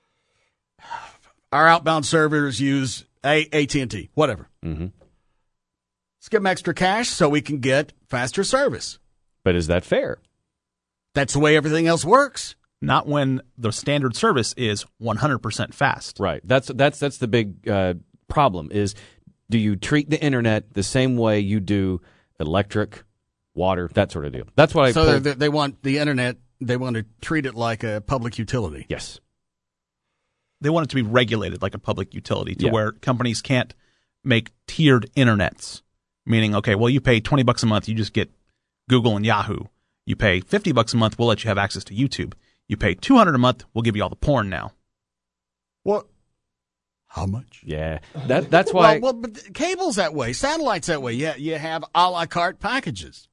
our outbound servers use A T and T, whatever. Mm-hmm. Let's give them extra cash so we can get faster service. But is that fair? That's the way everything else works. Not when the standard service is one hundred percent fast. Right. That's that's that's the big uh, problem is, do you treat the internet the same way you do electric, water, that sort of deal? That's what I So pulled. they they want the internet, they want to treat it like a public utility. Yes. They want it to be regulated like a public utility to Yeah. where companies can't make tiered internets. Meaning, okay, well, you pay twenty bucks a month, you just get Google and Yahoo. You pay fifty bucks a month, we'll let you have access to YouTube. You pay two hundred a month, we'll give you all the porn now. What? How much? Yeah. That that's why. Well, well, but cable's that way. Satellite's that way. Yeah, you have a la carte packages.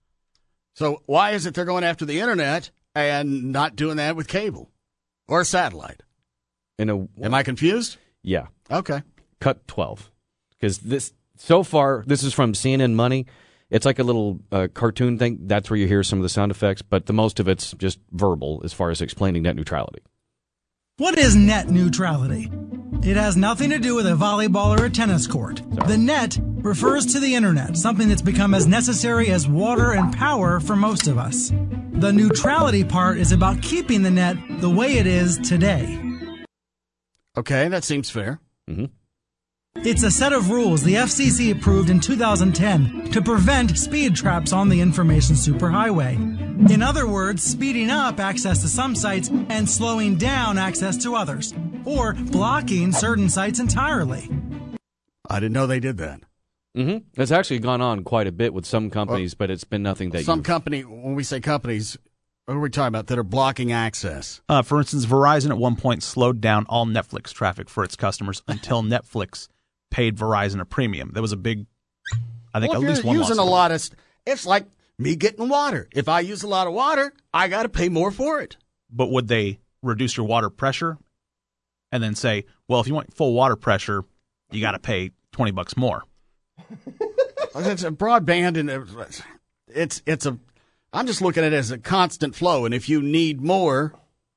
So why is it they're going after the internet and not doing that with cable or satellite? in a, Am I confused? Yeah. Okay. Cut twelve. Because this, so far, this is from C N N Money. It's like a little uh, cartoon thing. That's where you hear some of the sound effects, but the most of it's just verbal as far as explaining net neutrality. What is net neutrality? It has nothing to do with a volleyball or a tennis court. The net refers to the internet, something that's become as necessary as water and power for most of us. The neutrality part is about keeping the net the way it is today. Okay, that seems fair. Mm-hmm. It's a set of rules the F C C approved in two thousand ten to prevent speed traps on the information superhighway. In other words, speeding up access to some sites and slowing down access to others, or blocking certain sites entirely. I didn't know they did that. Mm-hmm. It's actually gone on quite a bit with some companies, well, but it's been nothing that Some you've... company, when we say companies, what are we talking about that are blocking access? Uh, for instance, Verizon at one point slowed down all Netflix traffic for its customers until Netflix paid Verizon a premium. There was a big, I think, well, at if least you're one using lawsuit. a lot of, st- it's like me getting water. If I use a lot of water, I got to pay more for it. But would they reduce your water pressure and then say, well, if you want full water pressure, you got to pay twenty bucks more? It's a broadband, and it's it's a. I'm just looking at it as a constant flow, and if you need more,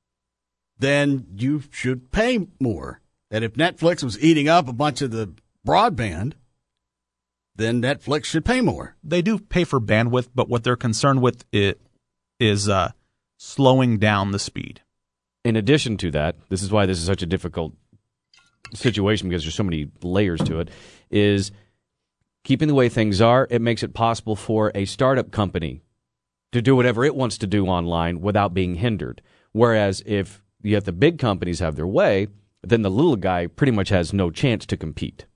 then you should pay more. And if Netflix was eating up a bunch of the broadband, then Netflix should pay more. They do pay for bandwidth, but what they're concerned with it is uh, slowing down the speed. In addition to that, this is why this is such a difficult situation, because there's so many layers to it, is keeping the way things are, it makes it possible for a startup company to do whatever it wants to do online without being hindered. Whereas if you have the big companies have their way, then the little guy pretty much has no chance to compete.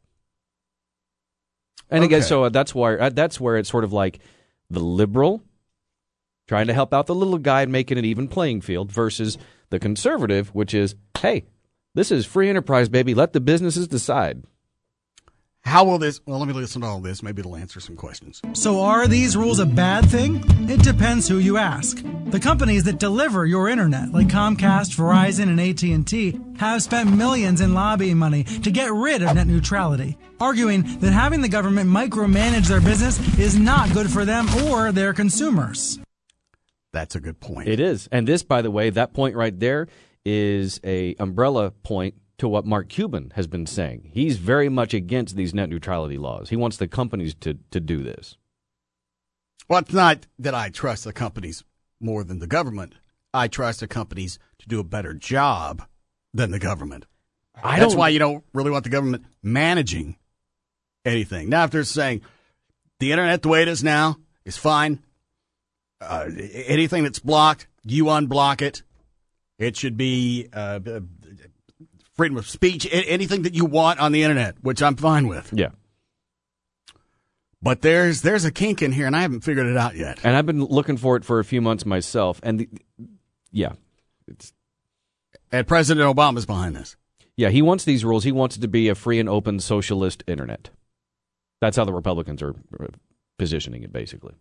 And again, Okay. so that's why that's where it's sort of like the liberal trying to help out the little guy and making an even playing field versus the conservative, which is, hey, this is free enterprise, baby. Let the businesses decide. How will this? Well, let me listen to all this. Maybe it'll answer some questions. So are these rules a bad thing? It depends who you ask. The companies that deliver your internet, like Comcast, Verizon, and A T and T, have spent millions in lobbying money to get rid of net neutrality, arguing that having the government micromanage their business is not good for them or their consumers. That's a good point. It is. And this, by the way, that point right there is a umbrella point to what Mark Cuban has been saying. He's very much against these net neutrality laws. He wants the companies to, to do this. Well, it's not that I trust the companies more than the government. I trust the companies to do a better job than the government. I That's don't- why you don't really want the government managing anything. Now, if they're saying the internet the way it is now is fine, uh, anything that's blocked, you unblock it. It should be uh, freedom of speech, anything that you want on the internet, which I'm fine with. Yeah. But there's there's a kink in here, and I haven't figured it out yet. And I've been looking for it for a few months myself. And the, yeah, it's And President Obama's behind this. yeah, he wants these rules. He wants it to be a free and open socialist internet. That's how the Republicans are uh, positioning it, basically.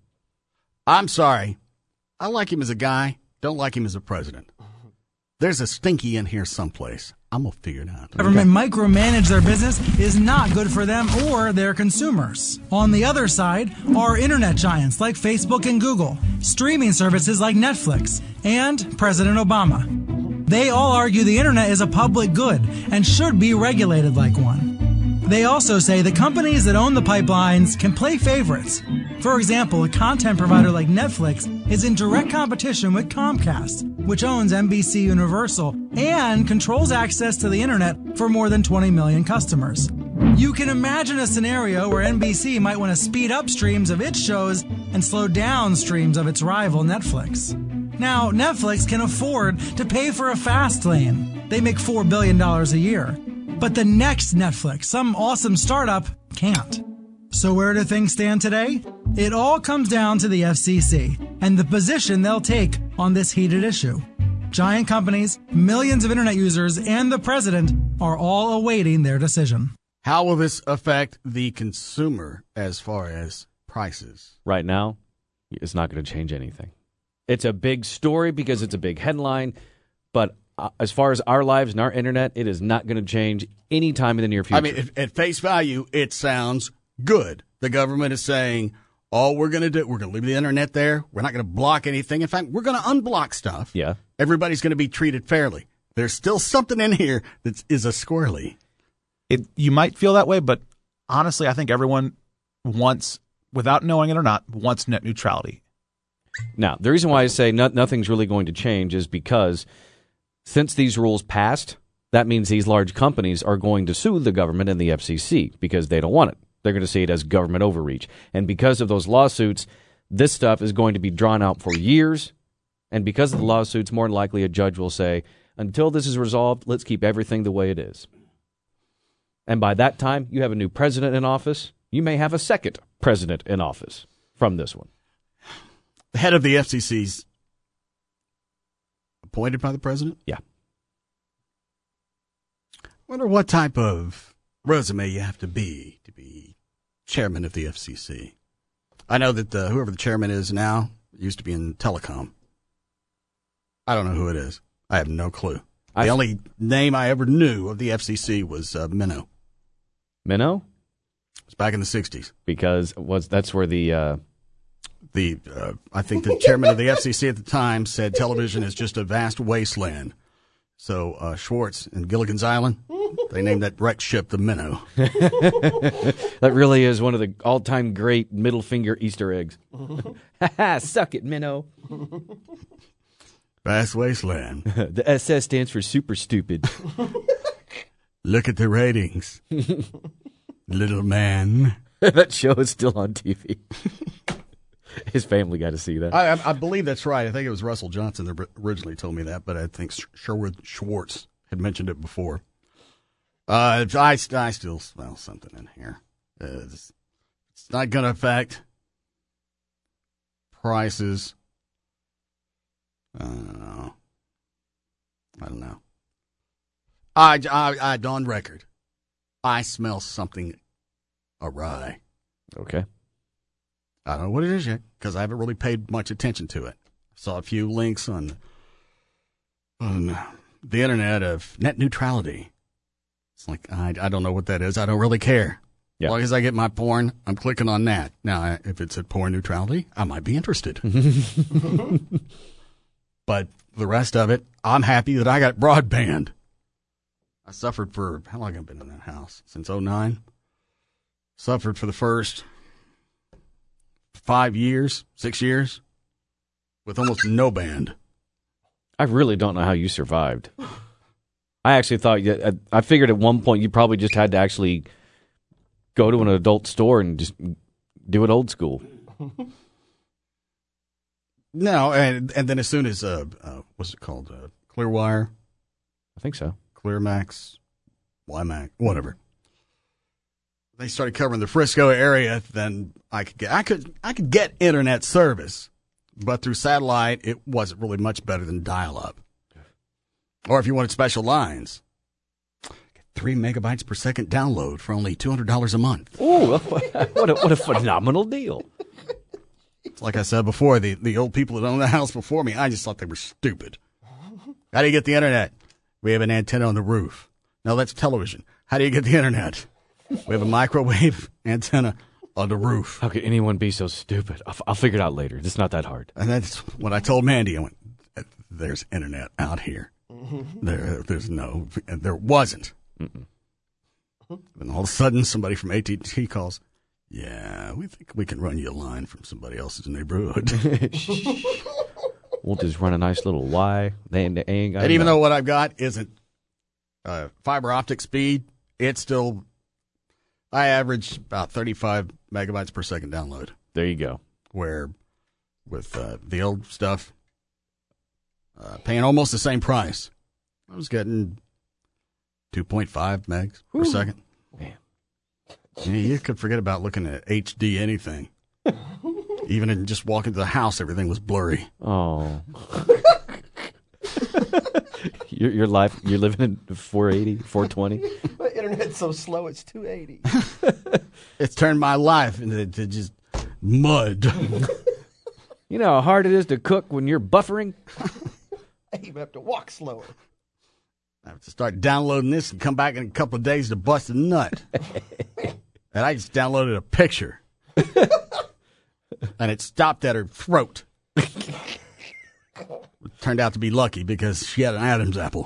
I'm sorry. I like him as a guy. Don't like him as a president. There's a stinky in here someplace. I'm going to figure it out. Government micromanage their business is not good for them or their consumers. On the other side are internet giants like Facebook and Google, streaming services like Netflix, and President Obama. They all argue the internet is a public good and should be regulated like one. They also say the companies that own the pipelines can play favorites. For example, a content provider like Netflix is in direct competition with Comcast, which owns N B C Universal and controls access to the internet for more than twenty million customers. You can imagine a scenario where N B C might want to speed up streams of its shows and slow down streams of its rival Netflix. Now, Netflix can afford to pay for a fast lane. They make four billion dollars a year. But the next Netflix, some awesome startup, can't. So where do things stand today? It all comes down to the F C C and the position they'll take on this heated issue. Giant companies, millions of internet users, and the president are all awaiting their decision. How will this affect the consumer as far as prices? Right now, it's not going to change anything. It's a big story because it's a big headline, but uh, as far as our lives and our internet, it is not going to change any time in the near future. I mean, at, at face value, it sounds good. The government is saying, all we're going to do, we're going to leave the internet there. We're not going to block anything. In fact, we're going to unblock stuff. Yeah. Everybody's going to be treated fairly. There's still something in here that is a squirrely. It, you might feel that way, but honestly, I think everyone wants, without knowing it or not, wants net neutrality. Now, the reason why I say no, nothing's really going to change is because since these rules passed, that means these large companies are going to sue the government and the F C C because they don't want it. They're going to see it as government overreach. And because of those lawsuits, this stuff is going to be drawn out for years. And because of the lawsuits, more than likely a judge will say, until this is resolved, let's keep everything the way it is. And by that time, you have a new president in office. You may have a second president in office from this one. The head of the F C C's appointed by the president? Yeah. Wonder what type of resume you have to be to be chairman of the F C C. I know that uh, whoever the chairman is now used to be in telecom. I don't know who it is. I have no clue. The I, only name I ever knew of the F C C was uh, Minnow. Minnow? It was back in the sixties. Because was that's where the... Uh... the uh, I think the chairman of the F C C at the time said television is just a vast wasteland. So uh, Schwartz and Gilligan's Island, they named that wrecked ship the Minnow. That really is one of the all-time great middle finger Easter eggs. Ha ha, suck it, Minnow. Vast wasteland. The S S stands for super stupid. Look at the ratings. Little man. That show is still on T V. His family got to see that. I, I, I believe that's right. I think it was Russell Johnson that originally told me that, but I think Sherwood Schwartz had mentioned it before. Uh, I, I still smell something in here. Uh, it's, it's not going to affect prices. I don't know. I don't know. I, I, I, on record, I smell something awry. Okay. I don't know what it is yet because I haven't really paid much attention to it. I saw a few links on on the internet of net neutrality. It's like, I, I don't know what that is. I don't really care. Yeah. As long as I get my porn, I'm clicking on that. Now, if it's at porn neutrality, I might be interested. But the rest of it, I'm happy that I got broadband. I suffered for, how long have I been in that house? Since oh nine? Suffered for the first five years, six years, with almost no band. I really don't know how you survived. I actually thought, I figured at one point you probably just had to actually go to an adult store and just do it old school. No, and and then as soon as, uh, uh what's it called, uh, Clearwire? I think so. Clearmax, WiMax, whatever. They started covering the Frisco area, then I could get I could I could get internet service, but through satellite it wasn't really much better than dial-up. Or if you wanted special lines, three megabytes per second download for only two hundred dollars a month. Ooh, what a what a phenomenal deal! Like I said before, the, the old people that owned the house before me, I just thought they were stupid. How do you get the internet? We have an antenna on the roof. No, that's television. How do you get the internet? We have a microwave antenna on the roof. How could anyone be so stupid? I'll, I'll figure it out later. It's not that hard. And that's when I told Mandy, I went, there's internet out here. There, There's no, and there wasn't. Mm-mm. And all of a sudden, somebody from A T and T calls, yeah, we think we can run you a line from somebody else's neighborhood. We'll just run a nice little Y. They ain't, they ain't got and even enough. though what I've got isn't uh, fiber optic speed, it's still, I average about thirty-five megabytes per second download. There you go. Where with uh, the old stuff, uh, paying almost the same price, I was getting two point five megs per Whew. second. Man. Yeah, you could forget about looking at H D anything. Even in just walking to the house, everything was blurry. Oh. your, your life, you're living in four eighty, four twenty? My internet's so slow, it's two eighty. It's turned my life into to just mud. You know how hard it is to cook when you're buffering? I even have to walk slower. I have to start downloading this and come back in a couple of days to bust a nut. And I just downloaded a picture. And it stopped at her throat. It turned out to be lucky because she had an Adam's apple.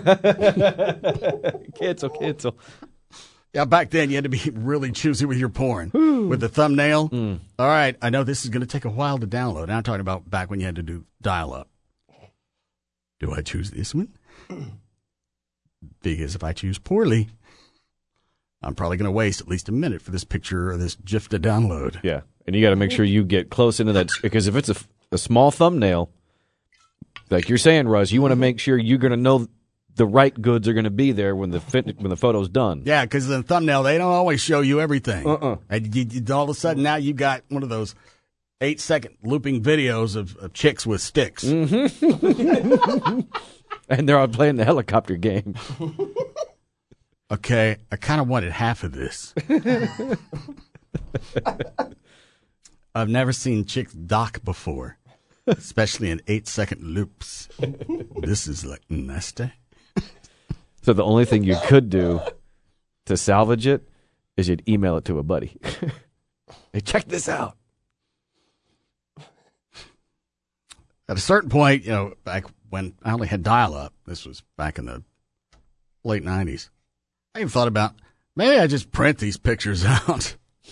Cancel, cancel. Yeah, back then you had to be really choosy with your porn. With the thumbnail. Mm. All right, I know this is going to take a while to download. And I'm talking about back when you had to do dial-up. Do I choose this one? Because if I choose poorly, I'm probably going to waste at least a minute for this picture or this GIF to download. Yeah, and you got to make sure you get close into that, because if it's a, a small thumbnail, like you're saying, Russ, you want to make sure you're going to know the right goods are going to be there when the fit, when the photo's done. Yeah, because in the thumbnail, they don't always show you everything. Uh-uh. And you, you, all of a sudden, now you got one of those eight-second looping videos of, of chicks with sticks. Mm-hmm. And they're all playing the helicopter game. Okay, I kind of wanted half of this. I've never seen chicks dock before, especially in eight-second loops. This is like nasty. So the only thing you could do to salvage it is you'd email it to a buddy. Hey, check this out. At a certain point, you know, back when I only had dial-up, this was back in the late nineties, I even thought about, maybe I just print these pictures out.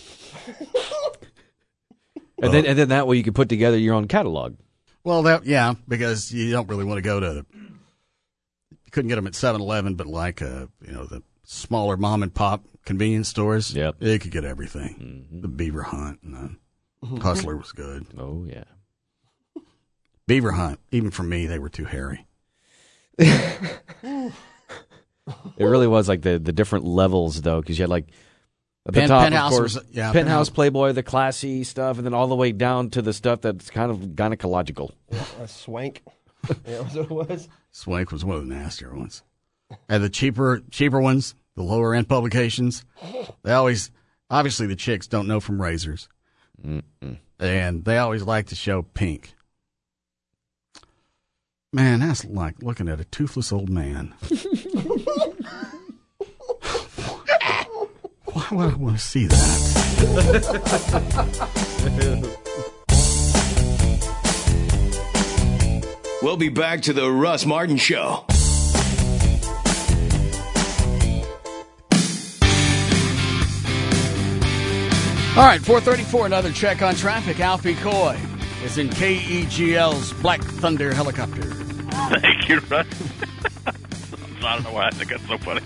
And then, and then that way you could put together your own catalog. Well, that yeah, because you don't really want to go to the, you couldn't get them at seven eleven, but like, uh, you know, the smaller mom and pop convenience stores, yep. You could get everything. Mm-hmm. The Beaver Hunt and the Hustler was good. Oh, yeah. Beaver Hunt, even for me, they were too hairy. It really was like the, the different levels, though, because you had like at the Pen, top, Penthouse of course, was, yeah, Penthouse, Penthouse Playboy, the classy stuff, and then all the way down to the stuff that's kind of gynecological. A swank. Yeah, that's what it was. Swank was one of the nastier ones. And the cheaper cheaper ones, the lower end publications, they always, obviously the chicks don't know from razors. Mm-mm. And they always like to show pink. Man, that's like looking at a toothless old man. Why would I want to see that? We'll be back to the Russ Martin Show. All right, four thirty-four, another check on traffic. Alfie Coy is in K E G L's Black Thunder helicopter. Thank you, Russ. I don't know why I think that's so funny.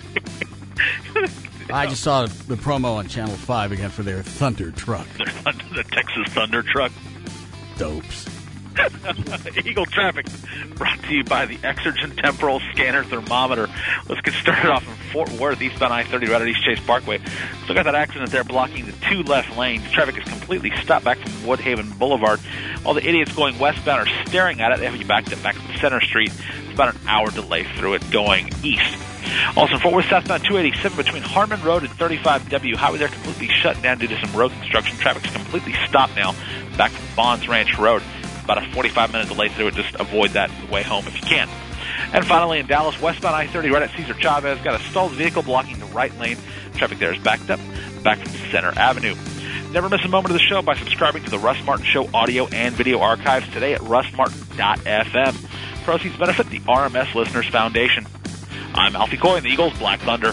I just saw the promo on Channel five again for their Thunder truck. The Texas Thunder truck. Dopes. Eagle Traffic brought to you by the Exergen Temporal Scanner Thermometer. Let's get started off in Fort Worth, eastbound I thirty, right at East Chase Parkway. So got that accident there blocking the two left lanes. Traffic is completely stopped back from Woodhaven Boulevard. All the idiots going westbound are staring at it. They have you backed up back to Center Street. It's about an hour delay through it going east. Also in Fort Worth, southbound two eighty-seven between Harmon Road and thirty-five W. Highway there completely shut down due to some road construction. Traffic's completely stopped now. back from Bonds Ranch Road. About a forty-five minute delay to do it. Just avoid that on the way home if you can. And finally, in Dallas, westbound I thirty right at Cesar Chavez, got a stalled vehicle blocking the right lane. Traffic there is backed up, back from Center Avenue. Never miss a moment of the show by subscribing to the Russ Martin Show audio and video archives today at russ martin dot f m. Proceeds benefit the R M S Listeners Foundation. I'm Alfie Coy in the Eagles Black Thunder.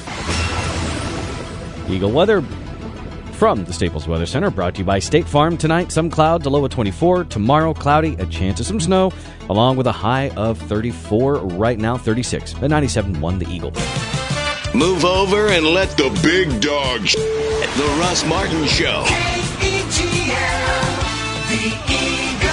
Eagle weather from the Staples Weather Center, brought to you by State Farm. Tonight, some clouds, a low of twenty-four. Tomorrow, cloudy, a chance of some snow, along with a high of thirty-four. Right now, thirty-six. At ninety-seven point one, the Eagle. Move over and let the big dog sh- The Russ Martin Show. K E G L, the Eagle.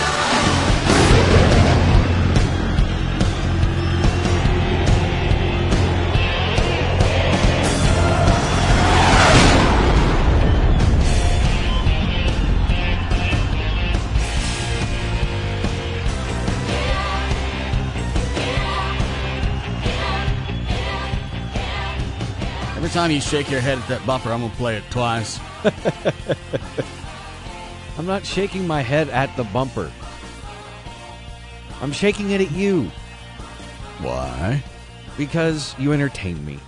Every time you shake your head at that bumper, I'm going to play it twice. I'm not shaking my head at the bumper. I'm shaking it at you. Why? Because you entertain me.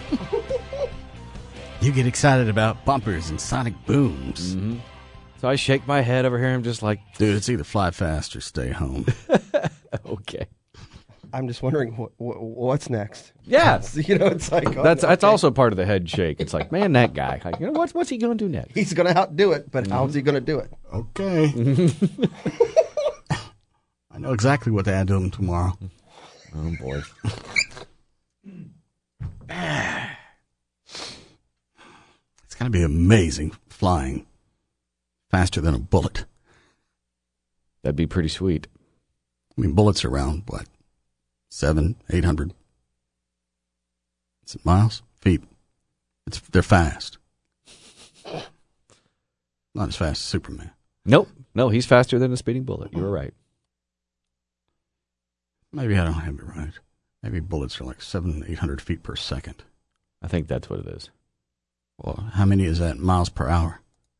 You get excited about bumpers and sonic booms. Mm-hmm. So I shake my head over here. I'm just like, dude, it's either fly fast or stay home. Okay. I'm just wondering what, what, what's next. Yeah, you know, it's like oh, that's okay. that's also part of the head shake. It's like, man, that guy. Like, you know, what's what's he going to do next? He's going to outdo it, but mm-hmm. how's he going to do it? Okay. I know exactly what to add to him tomorrow. Oh boy. It's going to be amazing flying faster than a bullet. That'd be pretty sweet. I mean, bullets are around, what, seven, eight hundred? Is it miles? Feet. It's They're fast. Not as fast as Superman. Nope. No, he's faster than a speeding bullet. You were right. Maybe I don't have it right. Maybe bullets are like seven, eight hundred feet per second. I think that's what it is. Well, how many is that miles per hour?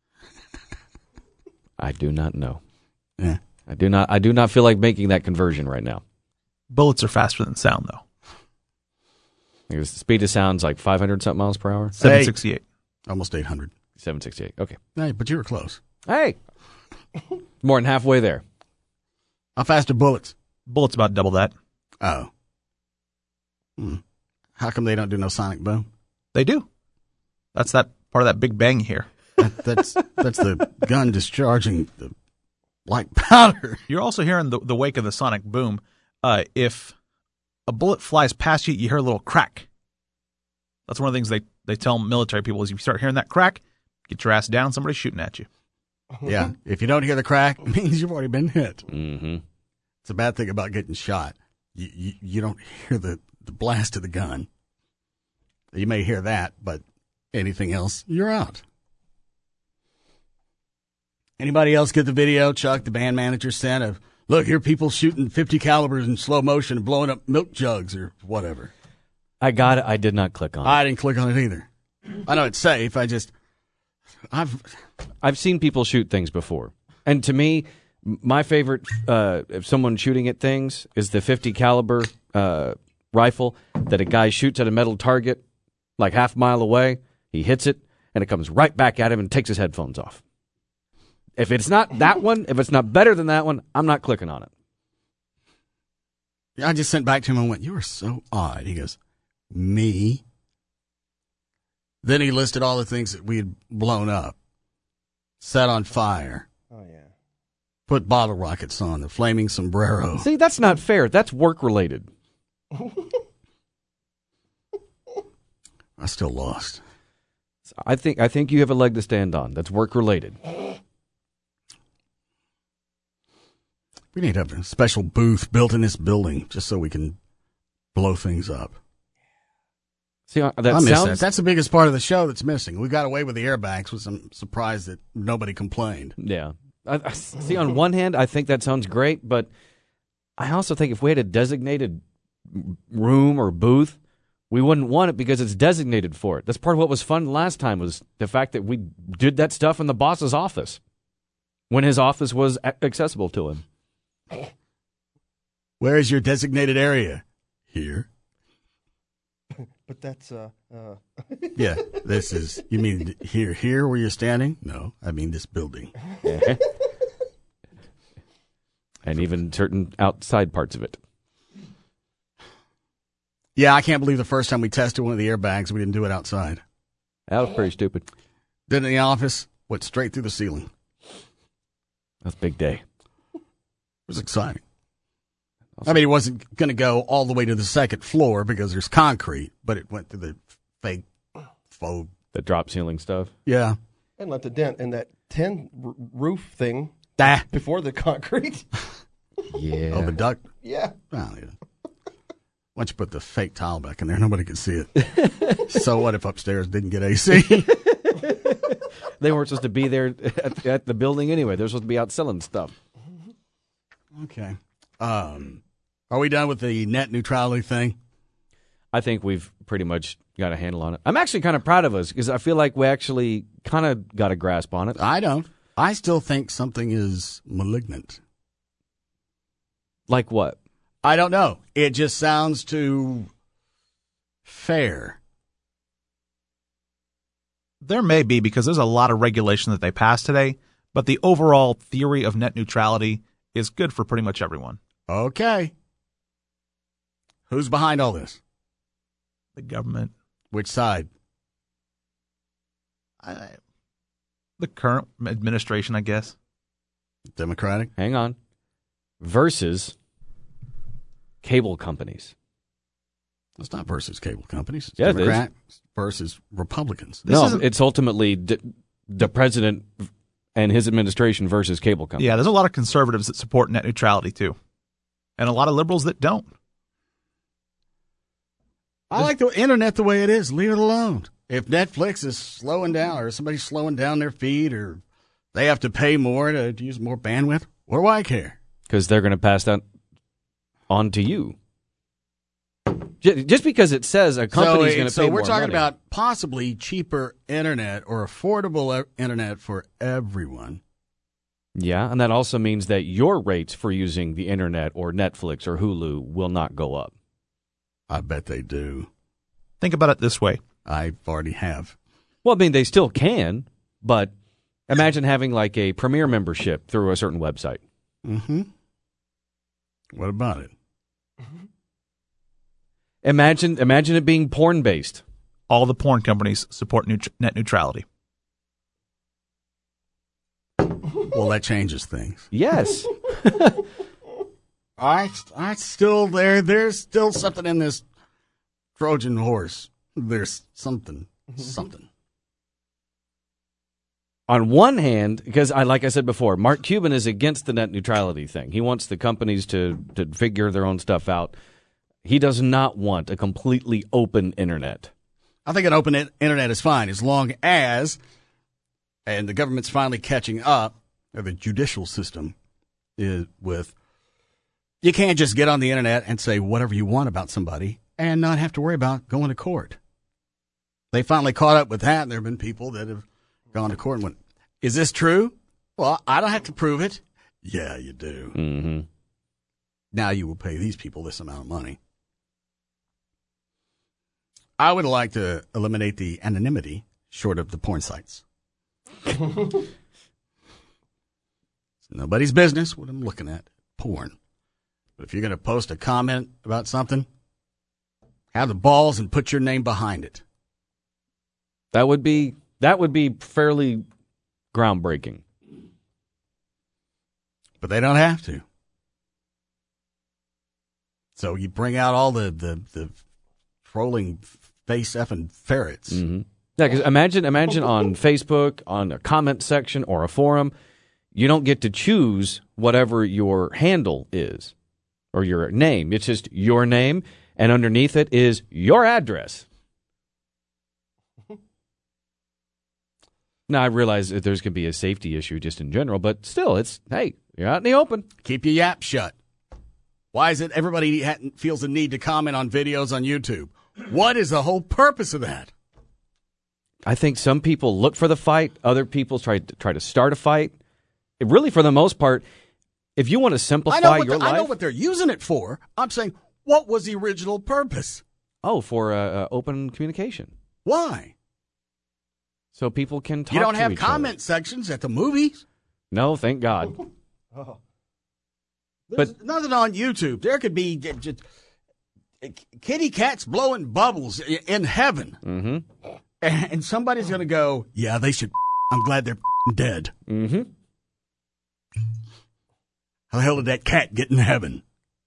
I do not know. Yeah. I do not I do not feel like making that conversion right now. Bullets are faster than sound, though. Because the speed of sound's like five hundred something miles per hour? seven sixty-eight. Almost eight hundred. seven sixty-eight. Okay. Hey, but you were close. Hey. More than halfway there. How fast are bullets? Bullets about double that. Oh. Hmm. How come they don't do no sonic boom? They do. That's that part of that big bang here. That, that's that's the gun discharging the like powder. You're also hearing the, the wake of the sonic boom. Uh, if a bullet flies past you, you hear a little crack. That's one of the things they, they tell military people is if you start hearing that crack, get your ass down, somebody's shooting at you. Yeah, if you don't hear the crack, it means you've already been hit. Mm-hmm. It's a bad thing about getting shot. You, you, you don't hear the, the blast of the gun. You may hear that, but anything else, you're out. Anybody else get the video Chuck, the band manager, sent of, look, here are people shooting fifty calibers in slow motion and blowing up milk jugs or whatever? I got it. I did not click on it. I didn't click on it either. I know it's safe. I just, I've, I've seen people shoot things before. And to me, my favorite, uh, if someone shooting at things is the fifty caliber uh, rifle that a guy shoots at a metal target like half a mile away. He hits it and it comes right back at him and takes his headphones off. If it's not that one, if it's not better than that one, I'm not clicking on it. I just sent back to him and went, you are so odd. He goes, me? Then he listed all the things that we had blown up, set on fire. Oh, yeah. Put bottle rockets on, the flaming sombrero. See, that's not fair. That's work-related. I still lost. I think I think you have a leg to stand on. That's work-related. We need to have a special booth built in this building just so we can blow things up. See, that I miss sounds... that. That's the biggest part of the show that's missing. We got away with the airbags, which I'm surprised that nobody complained. Yeah. I, I, see, on one hand, I think that sounds great, but I also think if we had a designated room or booth, we wouldn't want it because it's designated for it. That's part of what was fun last time was the fact that we did that stuff in the boss's office. when his office was a- accessible to him. Where is your designated area? Here. But that's uh, uh. Yeah, this is. You mean here, here where you're standing? No, I mean this building. And even certain outside parts of it. Yeah, I can't believe the first time we tested one of the airbags, we didn't do it outside. That was pretty stupid. Did it in the office, went straight through the ceiling. That's a big day. It was exciting. I mean, it wasn't going to go all the way to the second floor because there's concrete, but it went through the fake faux. The drop ceiling stuff? Yeah. And left a dent in that tin r- roof thing ah. before the concrete. Yeah. Oh, the duct? Yeah. Well, yeah. Why don't you put the fake tile back in there? Nobody can see it. So what if upstairs didn't get A C? They weren't supposed to be there at, at the building anyway. They're supposed to be out selling stuff. Okay. Um, are we done with the net neutrality thing? I think we've pretty much got a handle on it. I'm actually kind of proud of us because I feel like we actually kind of got a grasp on it. I don't. I still think something is malignant. Like what? I don't know. It just sounds too fair. There may be, because there's a lot of regulation that they passed today, but the overall theory of net neutrality is good for pretty much everyone. Okay. Who's behind all this? The government. Which side? I, the current administration, I guess. Democratic? Hang on. Versus cable companies. It's not versus cable companies. It's yeah, Democrat versus Republicans. This no, it's ultimately d- the president and his administration versus cable companies. Yeah, there's a lot of conservatives that support net neutrality, too. And a lot of liberals that don't. I like the internet the way it is. Leave it alone. If Netflix is slowing down or somebody's slowing down their feed or they have to pay more to, to use more bandwidth, what do I care? Because they're going to pass that on to you. Just because it says a company's so, going to so pay we're more talking money. about possibly cheaper internet or affordable internet for everyone. Yeah, and that also means that your rates for using the internet or Netflix or Hulu will not go up. I bet they do. Think about it this way. I already have. Well, I mean, they still can, but imagine having like a Premier membership through a certain website. Mm-hmm. What about it? Imagine, imagine it being porn-based. All the porn companies support neut- net neutrality. Well, that changes things. Yes. I, I still there. There's still something in this Trojan horse. There's something, something. On one hand, because I, like I said before, Mark Cuban is against the net neutrality thing. He wants the companies to to figure their own stuff out. He does not want a completely open internet. I think an open internet is fine as long as, and the government's finally catching up, or the judicial system is with, you can't just get on the internet and say whatever you want about somebody and not have to worry about going to court. They finally caught up with that, and there have been people that have gone to court and went, is this true? Well, I don't have to prove it. Yeah, you do. Mm-hmm. Now you will pay these people this amount of money. I would like to eliminate the anonymity short of the porn sites. It's nobody's business what I'm looking at. Porn. But if you're going to post a comment about something, have the balls and put your name behind it. That would be that would be fairly groundbreaking. But they don't have to. So you bring out all the, the, the trolling face effing ferrets. Mm-hmm. Yeah, because imagine, imagine on Facebook, on a comment section or a forum, you don't get to choose whatever your handle is or your name. It's just your name, and underneath it is your address. Now, I realize that there's going to be a safety issue just in general, but still, it's, hey, you're out in the open. Keep your yap shut. Why is it everybody ha- feels the need to comment on videos on YouTube? What is the whole purpose of that? I think some people look for the fight. Other people try to, try to start a fight. really, for the most part, if you want to simplify I know what your the- life, I know what they're using it for. I'm saying, what was the original purpose? oh, for uh, uh, open communication, Why? so people can talk. You don't to have each comment sections at the movies. Other. No, thank God. Oh. There's nothing on YouTube. There could be j- j- kitty cats blowing bubbles i- in heaven. Mm-hmm. And somebody's going to go, yeah, they should. I'm glad they're dead. Mm-hmm. How the hell did that cat get in heaven?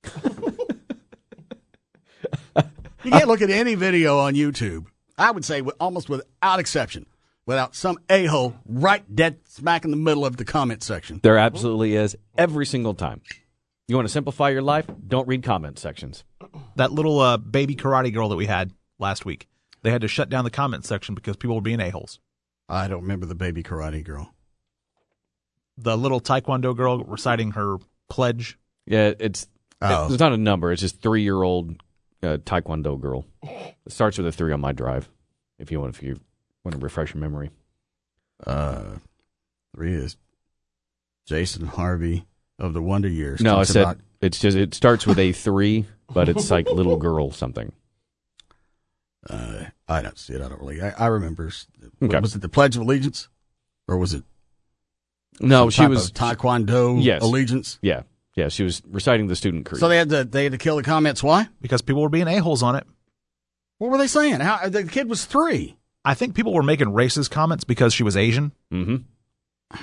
You can't look at any video on YouTube, I would say, with, almost without exception, without some a-hole right dead smack in the middle of the comment section. There absolutely is, every single time. You want to simplify your life? Don't read comment sections. That little uh, baby karate girl that we had last week, they had to shut down the comment section because people were being a-holes. I don't remember the baby karate girl. The little taekwondo girl reciting her pledge. Yeah, it's Oh. it's not a number. It's just three-year-old uh, taekwondo girl. It starts with a three on my drive. If you want, if you want to refresh your memory. Uh, three is Jason Harvey of the Wonder Years. No, I talks said about- it's just it starts with a three, but it's like little girl something. Uh, I don't see it. I don't really. I, I remember. Okay. Was it the Pledge of Allegiance, or was it? No, some she type was of Taekwondo yes. allegiance. Yeah, yeah, she was reciting the student creed. So they had to they had to kill the comments. Why? Because people were being a-holes on it. What were they saying? How the kid was three. I think people were making racist comments because she was Asian. Mm-hmm.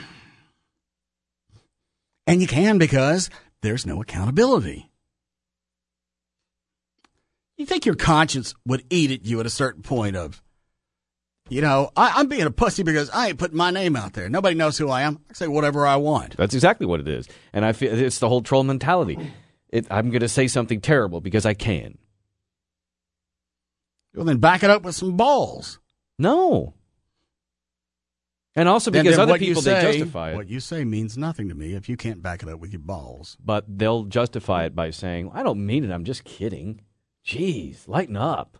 And you can because there's no accountability. You think your conscience would eat at you at a certain point of, you know, I, I'm being a pussy because I ain't putting my name out there. Nobody knows who I am. I say whatever I want. That's exactly what it is. And I feel it's the whole troll mentality. It, I'm going to say something terrible because I can. Well, then back it up with some balls. No. And also Then- because then other what you people, they say- justify it. What you say means nothing to me if you can't back it up with your balls. But they'll justify it by saying, I don't mean it. I'm just kidding. Jeez, lighten up.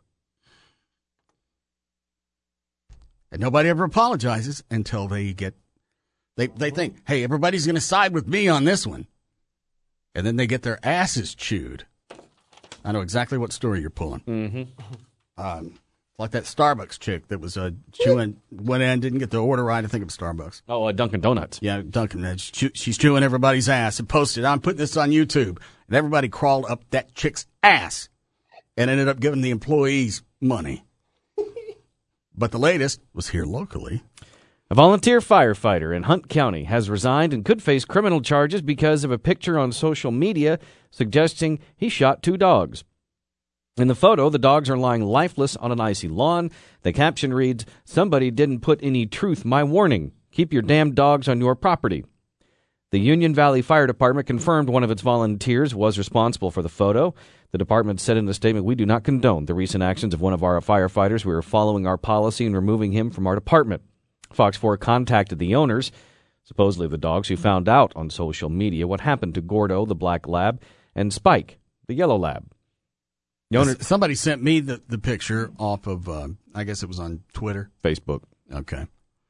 And nobody ever apologizes until they get, they, they think, hey, everybody's going to side with me on this one. And then they get their asses chewed. I know exactly what story you're pulling. Mm-hmm. Um, like that Starbucks chick that was uh, chewing, went in, didn't get the order right. I think it was Starbucks. Oh, uh, Dunkin' Donuts. Yeah, Dunkin'. uh, She's, chew, she's chewing everybody's ass and posted, I'm putting this on YouTube. And everybody crawled up that chick's ass and ended up giving the employees money. But the latest was here locally. A volunteer firefighter in Hunt County has resigned and could face criminal charges because of a picture on social media suggesting he shot two dogs. In the photo, the dogs are lying lifeless on an icy lawn. The caption reads, "Somebody didn't put any truth my warning. Keep your damn dogs on your property." The Union Valley Fire Department confirmed one of its volunteers was responsible for the photo. The department said in a statement, "We do not condone the recent actions of one of our firefighters. We are following our policy and removing him from our department." Fox four contacted the owners, supposedly the dogs, who found out on social media what happened to Gordo, the black lab, and Spike, the yellow lab. The owner- Somebody sent me the, the picture off of, uh, I guess it was on Twitter. Facebook. Okay.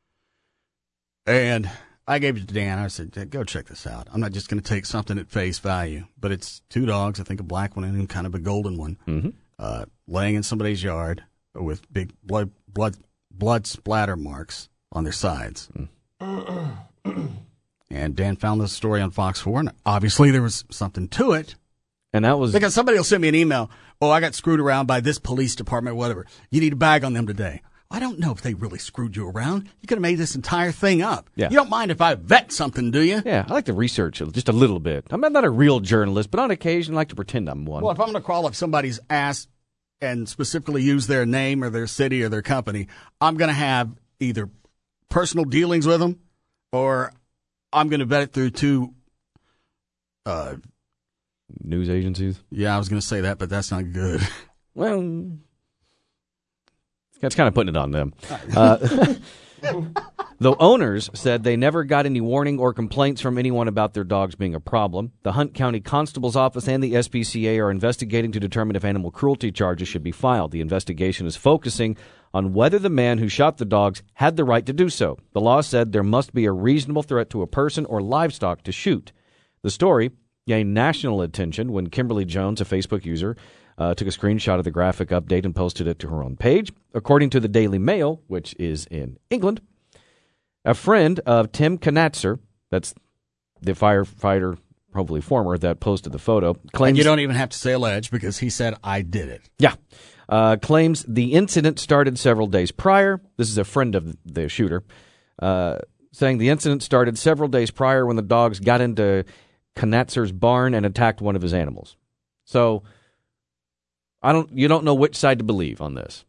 And I gave it to Dan. I said, go check this out. I'm not just going to take something at face value, but it's two dogs, I think a black one and kind of a golden one, mm-hmm. uh, laying in somebody's yard with big blood, blood, blood splatter marks on their sides. Mm. And Dan found this story on Fox four, and obviously there was something to it. And that was because somebody will send me an email. Oh, I got screwed around by this police department, whatever. You need a bag on them today. I don't know if they really screwed you around. You could have made this entire thing up. Yeah. You don't mind if I vet something, do you? Yeah, I like to research it just a little bit. I'm not a real journalist, but on occasion I like to pretend I'm one. Well, if I'm going to crawl up somebody's ass and specifically use their name or their city or their company, I'm going to have either personal dealings with them or I'm going to vet it through two uh, news agencies. Yeah, I was going to say that, but that's not good. Well, that's kind of putting it on them. Uh, the owners said they never got any warning or complaints from anyone about their dogs being a problem. The Hunt County Constable's Office and the S P C A are investigating to determine if animal cruelty charges should be filed. The investigation is focusing on whether the man who shot the dogs had the right to do so. The law said there must be a reasonable threat to a person or livestock to shoot. The story gained national attention when Kimberly Jones, a Facebook user, uh, took a screenshot of the graphic update and posted it to her own page. According to the Daily Mail, which is in England, a friend of Tim Knatzer, that's the firefighter, hopefully former, that posted the photo, claims... And you don't even have to say alleged because he said, I did it. Yeah. Uh, claims the incident started several days prior. This is a friend of the shooter, uh, saying the incident started several days prior when the dogs got into Knatzer's barn and attacked one of his animals. So, I don't. You don't know which side to believe on this.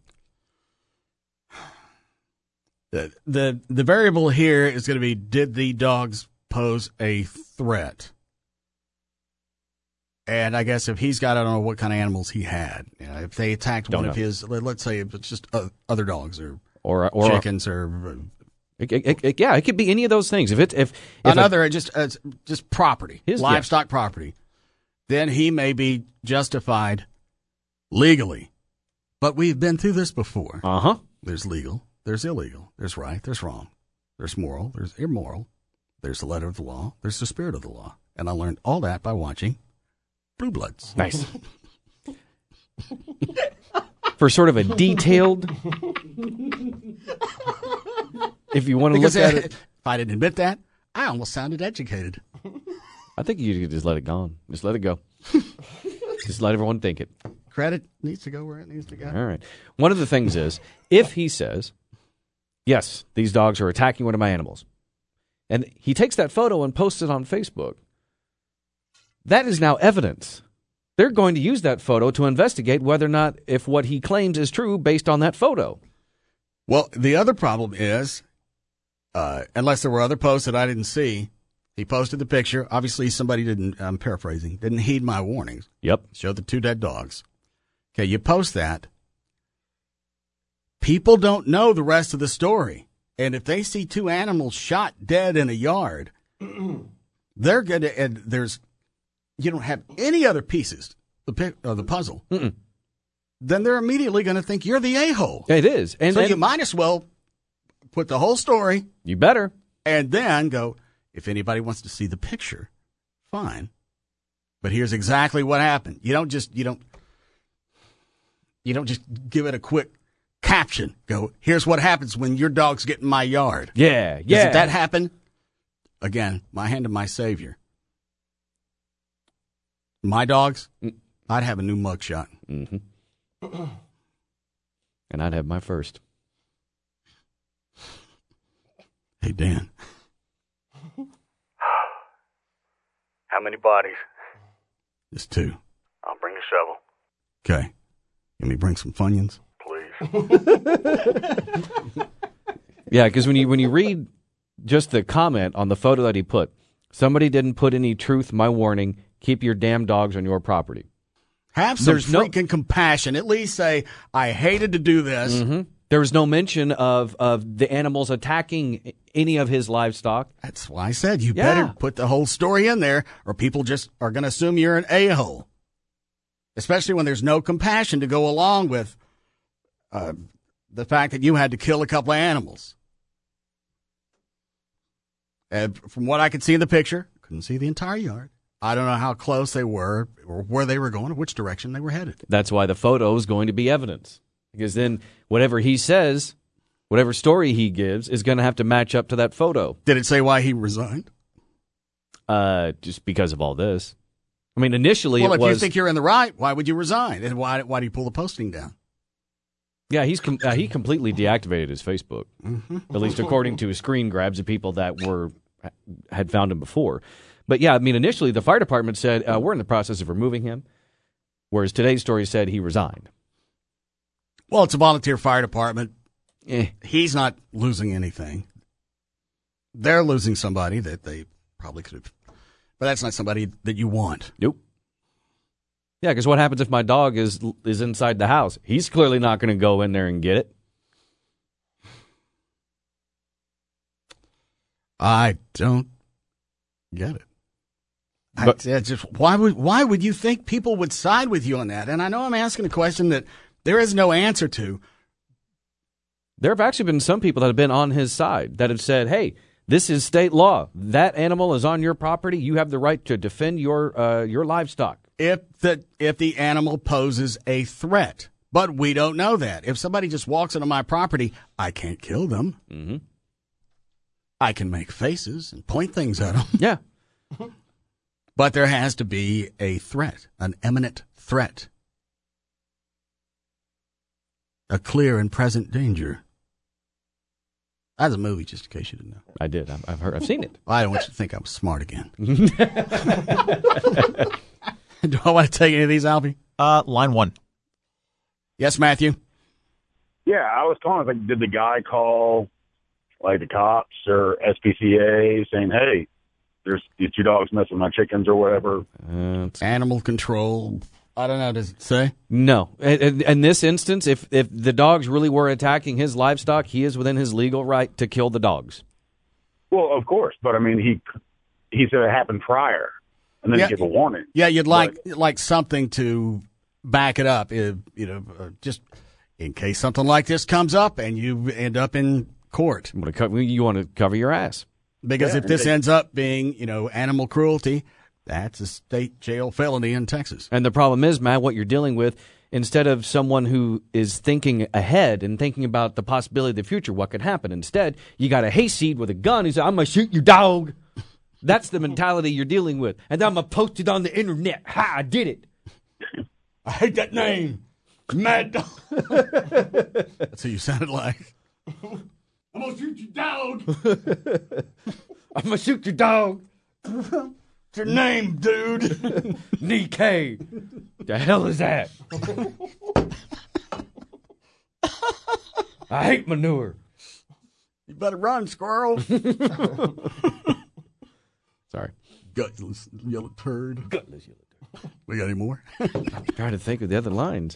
The the, the variable here is going to be, did the dogs pose a threat? And I guess if he's got, I don't know what kind of animals he had. You know, if they attacked Don't one know. of his, let's say it's just other dogs or, Or, or chickens or... It, it, it, yeah, it could be any of those things. If it's if, if another a, just uh, just property, His- livestock property, then he may be justified legally. But we've been through this before. Uh huh. There's legal, there's illegal, there's right, there's wrong, there's moral, there's immoral, there's the letter of the law, there's the spirit of the law, and I learned all that by watching Blue Bloods. Nice. For sort of a detailed. If you want to Because look at if it, I didn't admit that, I almost sounded educated. I think you could just let it go on. Just let it go. Just let everyone think it. Credit needs to go where it needs to go. All right. One of the things is, if he says, yes, these dogs are attacking one of my animals, and he takes that photo and posts it on Facebook, that is now evidence. They're going to use that photo to investigate whether or not if what he claims is true based on that photo. Well, the other problem is, uh, unless there were other posts that I didn't see, he posted the picture. Obviously, somebody didn't, I'm paraphrasing, didn't heed my warnings. Yep. Showed the two dead dogs. Okay, you post that. People don't know the rest of the story. And if they see two animals shot dead in a yard, they're going to, and there's, you don't have any other pieces the pic, of the puzzle, Mm-mm. then they're immediately going to think you're the a-hole. It is. And so and you might as well put the whole story. You better. And then go, if anybody wants to see the picture, fine. But here's exactly what happened. You don't just, you don't, you don't just give it a quick caption. Go, here's what happens when your dogs get in my yard. Yeah, yeah. Did that happen? Again, my hand to my savior. My dogs, I'd have a new mugshot. Mm-hmm. And I'd have my first. Hey, Dan. How many bodies? Just two. I'll bring a shovel. Okay. Let me bring some Funyuns. Please. Yeah, because when you when you read just the comment on the photo that he put, somebody didn't put any truth, my warning, keep your damn dogs on your property. Have some There's no- freaking compassion. At least say, I hated to do this. Mm-hmm. There was no mention of, of the animals attacking any of his livestock. That's why I said you Yeah. better put the whole story in there, or people just are going to assume you're an a-hole. Especially when there's no compassion to go along with uh, the fact that you had to kill a couple of animals. And from what I could see in the picture, couldn't see the entire yard. I don't know how close they were, or where they were going, or which direction they were headed. That's why the photo is going to be evidence. Because then whatever he says, whatever story he gives, is going to have to match up to that photo. Did it say why he resigned? Uh, just because of all this. I mean, initially Well, it if was... you think you're in the right, why would you resign? And why, why do you pull the posting down? Yeah, he's com- uh, he completely deactivated his Facebook, Mm-hmm. at least according to his screen grabs of people that were had found him before. But yeah, I mean, initially the fire department said, uh, we're in the process of removing him, whereas today's story said he resigned. Well, it's a volunteer fire department. Eh. He's not losing anything. They're losing somebody that they probably could have. But that's not somebody that you want. Nope. Yeah, because what happens if my dog is is inside the house? He's clearly not going to go in there and get it. I don't get it. But- I, it's just why would why would you think people would side with you on that? And I know I'm asking a question that there is no answer to, There have actually been some people that have been on his side that have said, hey, this is state law. That animal is on your property. You have the right to defend your uh, your livestock. If the if the animal poses a threat. But we don't know that. If somebody just walks into my property, I can't kill them. Mm-hmm. I can make faces and point things at them. Yeah. But there has to be a threat, an imminent threat. A clear and present danger. That's a movie, just in case you didn't know. I did. I've, I've heard. I've seen it. Well, I don't want you to think I'm smart again. Do I want to take any of these, Albie? Uh, line one. Yes, Matthew? Yeah, I was calling. Like, did the guy call, like, the cops or S P C A saying, hey, there's these two dogs messing with my chickens or whatever? Uh, Animal control. I don't know. Does it say? No. In, in this instance, if, if the dogs really were attacking his livestock, he is within his legal right to kill the dogs. Well, of course. But, I mean, he he said it happened prior, and then Yeah. he gave a warning. Yeah, you'd like But- like something to back it up, uh, you know, uh, just in case something like this comes up and you end up in court. You want to cover, you want to cover your ass. Because Yeah, if this they- ends up being, you know, animal cruelty, that's a state jail felony in Texas. And the problem is, Matt, what you're dealing with, instead of someone who is thinking ahead and thinking about the possibility of the future, what could happen, instead, you got a hayseed with a gun who says, I'm going to shoot your dog. That's the mentality you're dealing with. And I'm going to post it on the internet. Ha, I did it. I hate that name. Mad Dog. That's who you sounded like. I'm going to shoot your dog. I'm going to shoot your dog. What's your name, dude? Nikkei. The hell is that? I hate manure. You better run, squirrel. Sorry. Gutless yellow turd. Gutless yellow turd. We got any more? I'm trying to think of the other lines.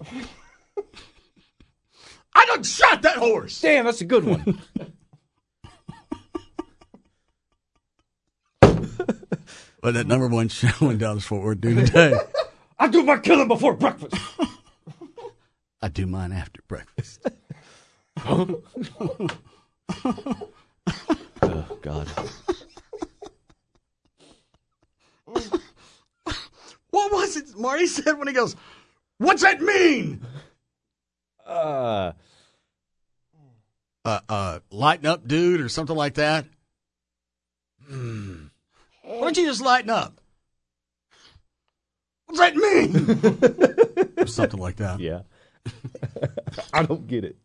I done shot that horse. Damn, that's a good one. But that number one show in Dallas Fort Worth do today. I do my killing before breakfast. I do mine after breakfast. Oh, God. What was it Marty said when he goes, what's that mean? Uh, uh, uh, lighten up, dude, or something like that. Hmm. Why don't you just lighten up? What's that mean? Or something like that. Yeah. I don't get it.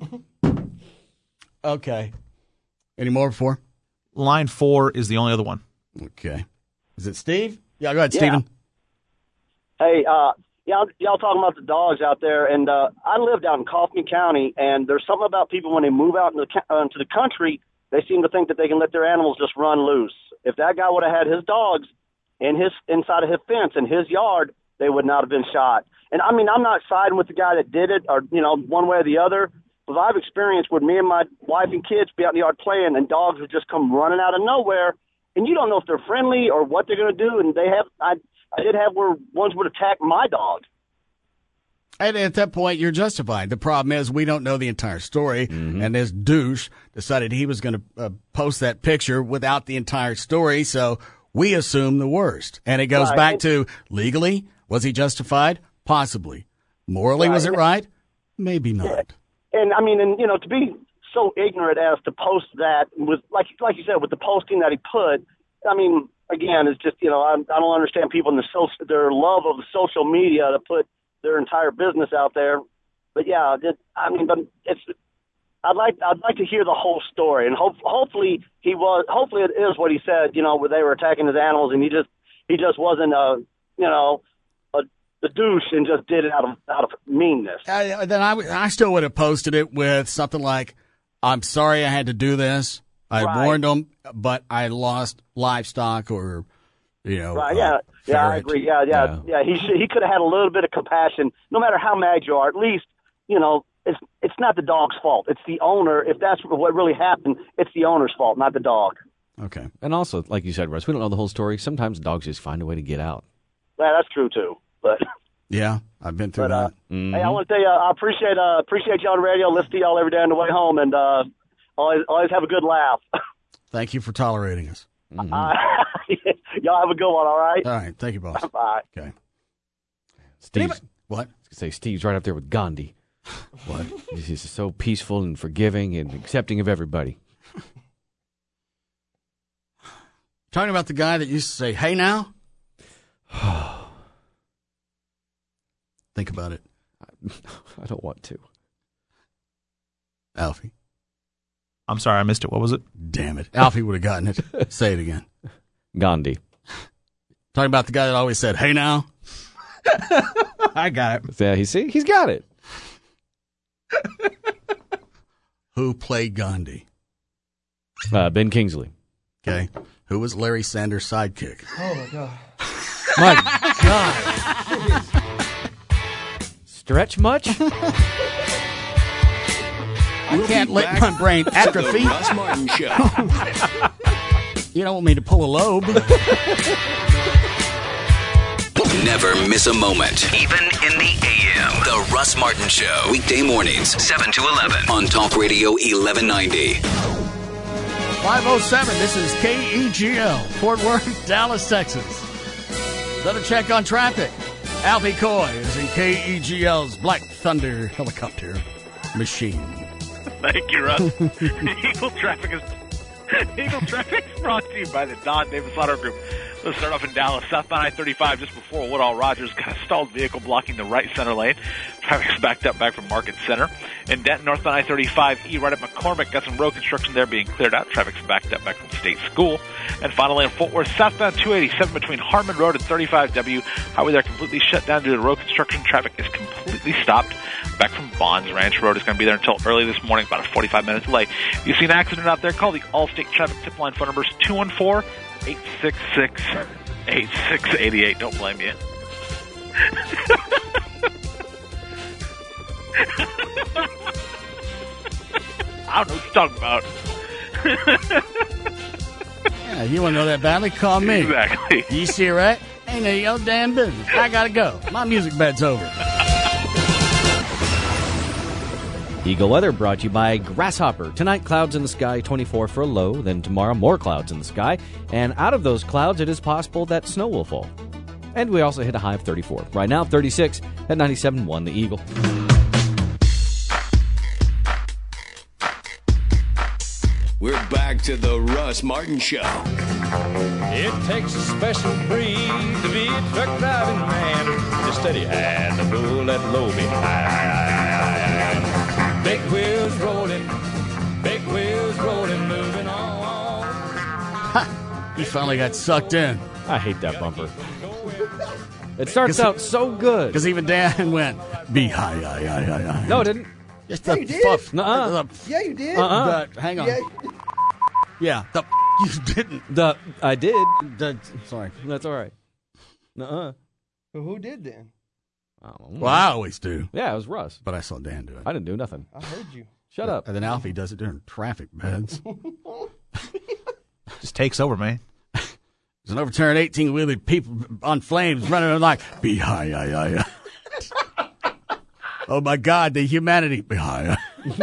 Okay. Any more before? Line four is the only other one. Okay. Is it Steve? Yeah, go ahead, Yeah. Steven. Hey, uh, y'all, y'all talking about the dogs out there, and uh, I live down in Kaufman County, and there's something about people when they move out into the, co- uh, into the country, they seem to think that they can let their animals just run loose. If that guy would have had his dogs in his inside of his fence in his yard, they would not have been shot. And I mean, I'm not siding with the guy that did it, or you know, one way or the other. But I've experienced where me and my wife and kids be out in the yard playing, and dogs would just come running out of nowhere, and you don't know if they're friendly or what they're going to do. And they have, I, I did have where ones would attack my dog. And at that point, you're justified. The problem is we don't know the entire story, Mm-hmm. and this douche decided he was going to uh, post that picture without the entire story, so we assume the worst. And it goes Right. back to legally, was he justified? Possibly. Morally, was it right? Maybe not. And I mean, and you know, to be so ignorant as to post that with, like, like you said, with the posting that he put, I mean, again, it's just, you know, I, I don't understand people in the social, their love of the social media to put their entire business out there. But yeah, it, I mean, but it's, I'd like, I'd like to hear the whole story, and hope, hopefully he was, hopefully it is what he said, you know, where they were attacking his animals, and he just, he just wasn't, uh, you know, a, the douche and just did it out of, out of meanness. I, then I, I still would have posted it with something like, I'm sorry I had to do this. I Right. warned them, but I lost livestock or, you know. Right? uh, Yeah, yeah, I ferret. agree. Yeah, yeah, yeah. He should, he could have had a little bit of compassion. No matter how mad you are, at least you know it's it's not the dog's fault. It's the owner. If that's what really happened, it's the owner's fault, not the dog. Okay. And also, like you said, Russ, we don't know the whole story. Sometimes dogs just find a way to get out. Yeah, that's true too. But Yeah, I've been through But, uh, that. Mm-hmm. Hey, I want to tell you, I appreciate uh, appreciate y'all on the radio. Listen to y'all every day on the way home, and uh, always always have a good laugh. Thank you for tolerating us. Mm-hmm. Uh, y'all have a good one, all right? All right. Thank you, boss. Bye. Okay. Steve's, what? I was gonna say Steve's right up there with Gandhi. What? He's so peaceful and forgiving and accepting of everybody. Talking about the guy that used to say, "Hey, now." Think about it. I don't want to. Alfie. I'm sorry, I missed it. What was it? Damn it. Alfie would have gotten it. Say it again. Gandhi. Talking about the guy that always said, "Hey, now." I got it. Yeah, he see, he's got it. Who played Gandhi? Uh, Ben Kingsley. Okay. Who was Larry Sanders' sidekick? Oh, my God. My God. Stretch much? I can't let my brain atrophy. The Russ Martin Show. You don't want me to pull a lobe. Never miss a moment, even in the A M. The Russ Martin Show, weekday mornings, seven to eleven, on Talk Radio eleven ninety. five oh seven, this is K E G L, Fort Worth, Dallas, Texas. Another check on traffic. Alfie Coy is in K E G L's Black Thunder helicopter machine. Thank you, Russ. Eagle Traffic is Eagle Traffic is brought to you by the Don Davis Auto Group. Let's start off in Dallas. Southbound I thirty-five, just before Woodall Rogers, got a stalled vehicle blocking the right center lane. Traffic's backed up back from Market Center. In Denton, northbound I thirty-five E, right at McCormick, got some road construction there being cleared out. Traffic's backed up back from State School. And finally, in Fort Worth, southbound two eighty-seven between Harmon Road and thirty-five W. Highway there completely shut down due to road construction. Traffic is completely stopped. Back from Bonds Ranch Road is going to be there until early this morning, about a forty-five minute delay. If you see an accident out there, call the Allstate Traffic Tip Line phone numbers two one four, eight six six, eight six eight eight. Don't blame you. I don't know what you're talking about. Yeah, you want to know that badly? Call me. Exactly. You see a wreck? Ain't none of your damn business. I got to go. My music bed's over. Eagle Weather brought to you by Grasshopper. Tonight, clouds in the sky, twenty-four for a low. Then tomorrow, more clouds in the sky. And out of those clouds, it is possible that snow will fall. And we also hit a high of thirty-four. Right now, thirty-six at ninety-seven point one, the Eagle. We're back to the Russ Martin Show. It takes a special breed to be a truck driving man. Just steady hand to pull that load behind. Big wheels rolling, big wheels rolling, moving on. Ha! You finally got sucked in. I hate that bumper. It starts out so good. Because even Dan went, be high, high, high, high, high. No, it didn't. Just Yeah, the you did. fuff. Nuh-uh. The- Yeah, you did. Uh-uh. the- hang on. Yeah. Yeah, the you didn't. The I did. The, sorry. That's all right. Nuh-uh. Well, who did then? I don't know. Well, I always do. Yeah, it was Russ. But I saw Dan do it. I didn't do nothing. I heard you. Shut up. And then Alfie does it during traffic beds. Just takes over, man. There's an overturned eighteen-wheeler, people on flames running around like, be high, high, high. Oh, my God, the humanity. Be high.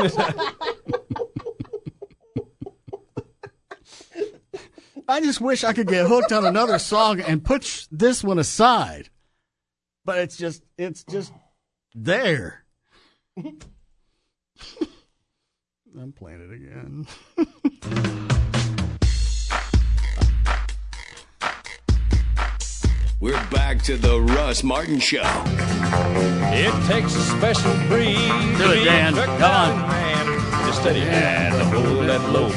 I just wish I could get hooked on another song and put sh- this one aside. But it's just, it's just there. I'm playing it again. We're back to the Russ Martin Show. It takes a special breed Do to it, be Dan. a truck Come driving on. man. Just steady hand to pull that load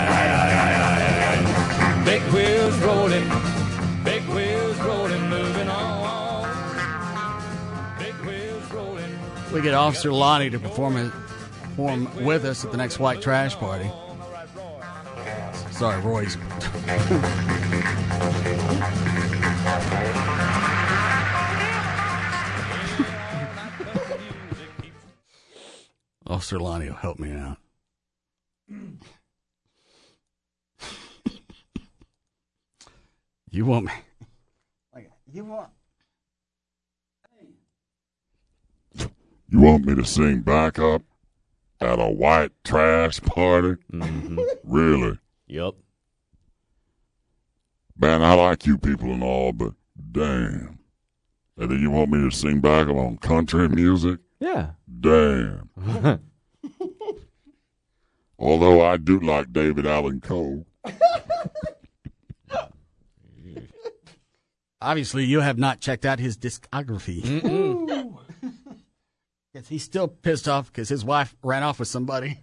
behind. Big wheels rolling, big wheels rolling, moving on. Big wheels rolling. We get Officer Lonnie to perform, it, perform with us at the next white trash party. Sorry, Roy's. Officer Lonnie will help me out. You want me? You want? You want me to sing backup at a white trash party? Mm-hmm. Really? Yep. Man, I like you people and all, but damn. And then you want me to sing backup on country music? Yeah. Damn. Although I do like David Allen Coe. Obviously, you have not checked out his discography. Yes, he's still pissed off because his wife ran off with somebody.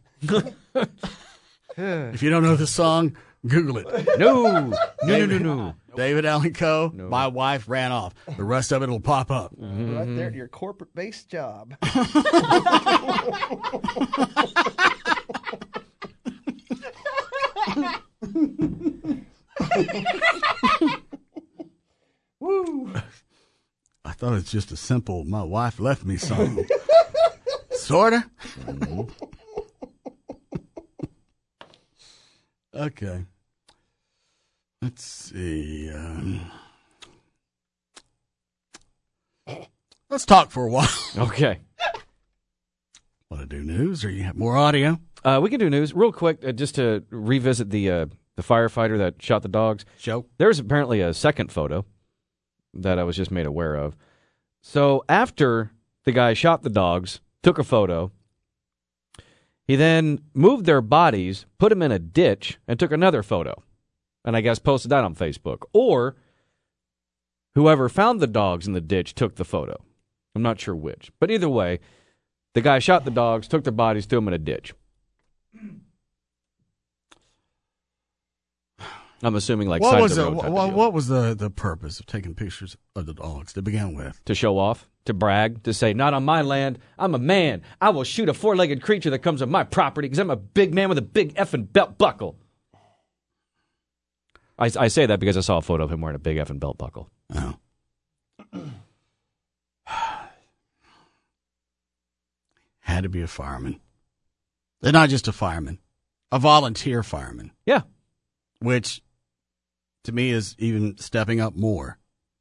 If you don't know the song, Google it. No, no, no, no, no. David Allen Coe, no. My wife ran off. The rest of it will pop up. Mm-hmm. Right there at your corporate-based job. Woo! I thought it's just a simple "my wife left me" song. Sorta. Mm-hmm. Okay. Let's see. Um, let's talk for a while. Okay. Want to do news, or you have more audio? Uh, we can do news real quick, uh, just to revisit the uh, the firefighter that shot the dogs. Show. There's apparently a second photo that I was just made aware of. So after the guy shot the dogs, took a photo, he then moved their bodies, put them in a ditch, and took another photo. And I guess posted that on Facebook. Or whoever found the dogs in the ditch took the photo. I'm not sure which. But either way, the guy shot the dogs, took their bodies, threw them in a ditch. I'm assuming like what side was of the road the, type what, of deal. what was the, the purpose of taking pictures of the dogs to begin with? To show off, to brag, to say, not on my land, I'm a man. I will shoot a four-legged creature that comes on my property because I'm a big man with a big effing belt buckle. I, I say that because I saw a photo of him wearing a big effing belt buckle. Oh. Had to be a fireman. They're not just a fireman, a volunteer fireman. Yeah. Which, to me, is even stepping up more.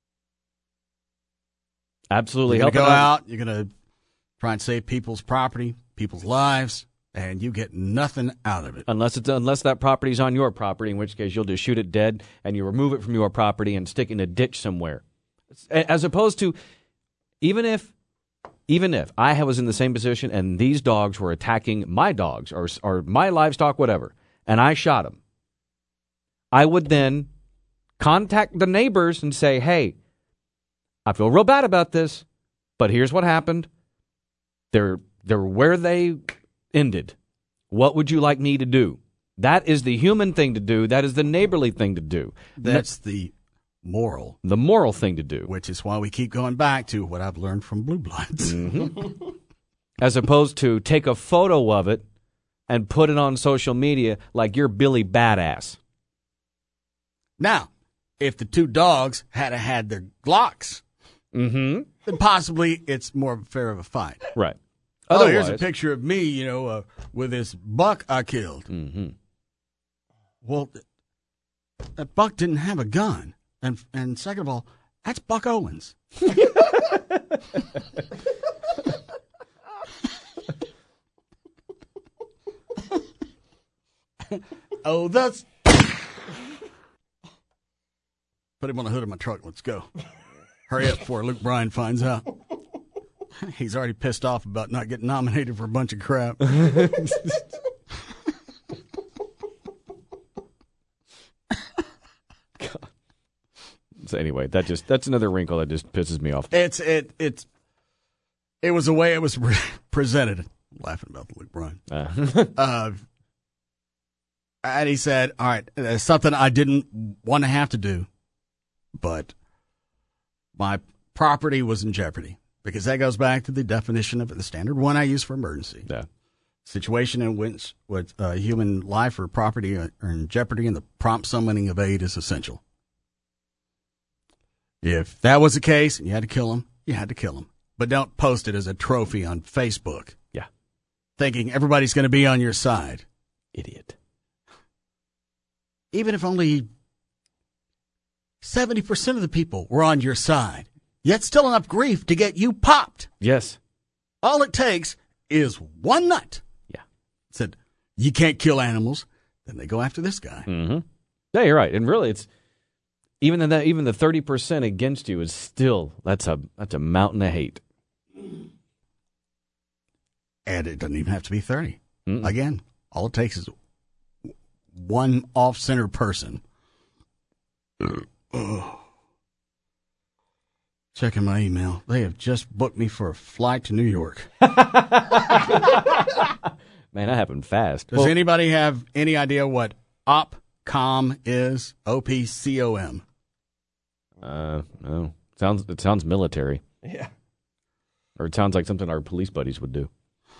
Absolutely. You're going to go out. out, you're going to try and save people's property, people's lives, and you get nothing out of it. Unless it's unless that property's on your property, in which case you'll just shoot it dead and you remove it from your property and stick it in a ditch somewhere. As opposed to, even if even if I was in the same position and these dogs were attacking my dogs or or my livestock, whatever, and I shot them, I would then contact the neighbors and say, hey, I feel real bad about this, but here's what happened. They're they're where they ended. What would you like me to do? That is the human thing to do. That is the neighborly thing to do. That's the moral. The moral thing to do. Which is why we keep going back to what I've learned from Blue Bloods. Mm-hmm. As opposed to take a photo of it and put it on social media like you're Billy Badass. Now, if the two dogs had had their Glocks, mm-hmm. then possibly it's more fair of a fight. Right. Oh, Otherwise, here's a picture of me, you know, uh, with this buck I killed. Mm-hmm. Well, that buck didn't have a gun. And and second of all, that's Buck Owens. Oh, that's... Put him on the hood of my truck. Let's go. Hurry up before Luke Bryan finds out. He's already pissed off about not getting nominated for a bunch of crap. So anyway, that just that's another wrinkle that just pisses me off. It's it it's it was the way it was pre- presented. I'm laughing about the Luke Bryan. Uh. uh, and he said, "All right, it's something I didn't want to have to do, but my property was in jeopardy because that goes back to the definition of the standard one I use for emergency. Yeah. Situation in which with uh, human life or property are in jeopardy, and the prompt summoning of aid is essential." If that was the case and you had to kill him, you had to kill him. But don't post it as a trophy on Facebook. Yeah. Thinking everybody's going to be on your side. Idiot. Even if only seventy percent of the people were on your side, yet still enough grief to get you popped. Yes. All it takes is one nut. Yeah. Said, you can't kill animals. Then they go after this guy. Mm-hmm. Yeah, you're right. And really, it's even the even the thirty percent against you is still that's a that's a mountain of hate. And it doesn't even have to be thirty. Mm-mm. Again, all it takes is one off-center person. Oh. Checking my email. They have just booked me for a flight to New York. Man, that happened fast. Does Well, anybody have any idea what OPCOM is? O P C O M. Uh, no. Sounds it sounds military. Yeah. Or it sounds like something our police buddies would do.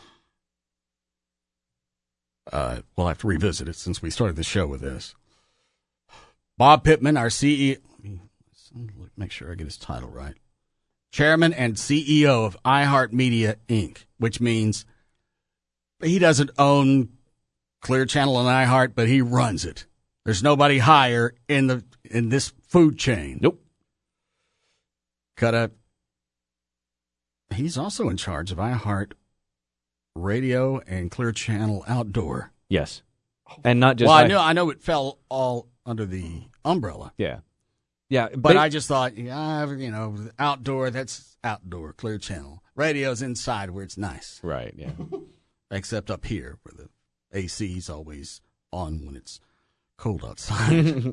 Uh, we'll have to revisit it since we started the show with this. Bob Pittman, our C E O. Let me make sure I get his title right. Chairman and C E O of iHeartMedia, Incorporated, which means he doesn't own Clear Channel and iHeart, but he runs it. There's nobody higher in the in this food chain. Nope. Cut up. He's also in charge of iHeart Radio and Clear Channel Outdoor. Yes. And not just well, I I- know I know it fell all under the umbrella. Yeah. Yeah, But they- I just thought, yeah, you know, outdoor, that's outdoor, Clear Channel. Radio's inside where it's nice. Right, yeah. Except up here where the A C's always on when it's cold outside.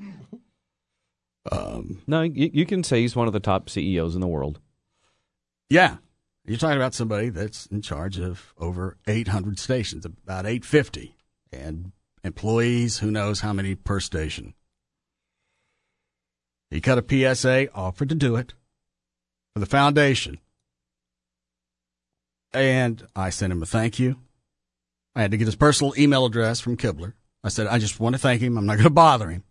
um, No, you, you can say he's one of the top C E Os in the world. Yeah. You're talking about somebody that's in charge of over eight hundred stations, about eight fifty, and employees, who knows how many per station. He cut a P S A, offered to do it for the foundation. And I sent him a thank you. I had to get his personal email address from Kibler. I said, I just want to thank him. I'm not going to bother him.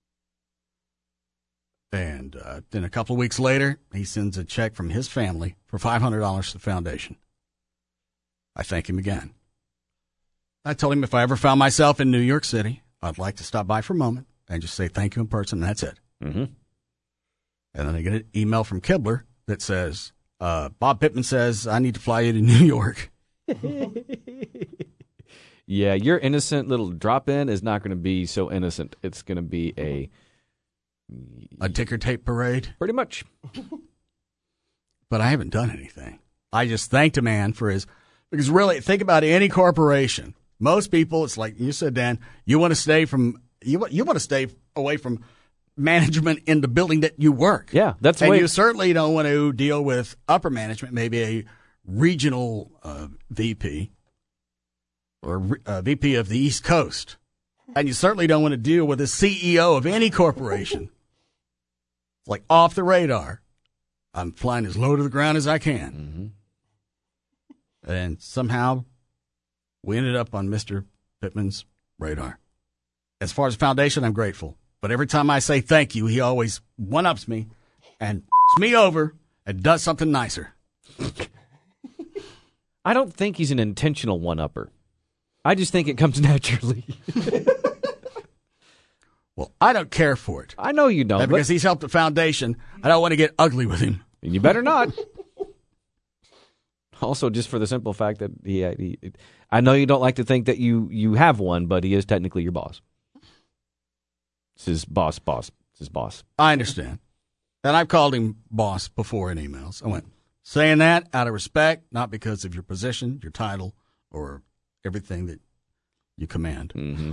And uh, then a couple of weeks later, he sends a check from his family for five hundred dollars to the foundation. I thank him again. I told him if I ever found myself in New York City, I'd like to stop by for a moment and just say thank you in person, and that's it. Mm-hmm. And then I get an email from Kibler that says, uh, Bob Pittman says, I need to fly you to New York. Yeah, your innocent little drop-in is not going to be so innocent. It's going to be a... A ticker tape parade? Pretty much. But I haven't done anything. I just thanked a man for his... Because really, think about any corporation. Most people, it's like you said, Dan, you want to stay from... You, you want to stay away from management in the building that you work. Yeah, that's the And way... you certainly don't want to deal with upper management, maybe a regional uh, V P or uh, V P of the East Coast. And you certainly don't want to deal with the C E O of any corporation. It's like off the radar. I'm flying as low to the ground as I can. Mm-hmm. And somehow we ended up on Mister Pittman's radar. As far as the foundation, I'm grateful. But every time I say thank you, he always one-ups me and me over and does something nicer. I don't think he's an intentional one-upper. I just think it comes naturally. Well, I don't care for it. I know you don't. And because but- he's helped the foundation, I don't want to get ugly with him. You better not. Also, just for the simple fact that he, he, I know you don't like to think that you, you have one, but he is technically your boss. It's his boss, boss. It's his boss. I understand. And I've called him boss before in emails. I went, saying that out of respect, not because of your position, your title, or everything that you command. Mm-hmm.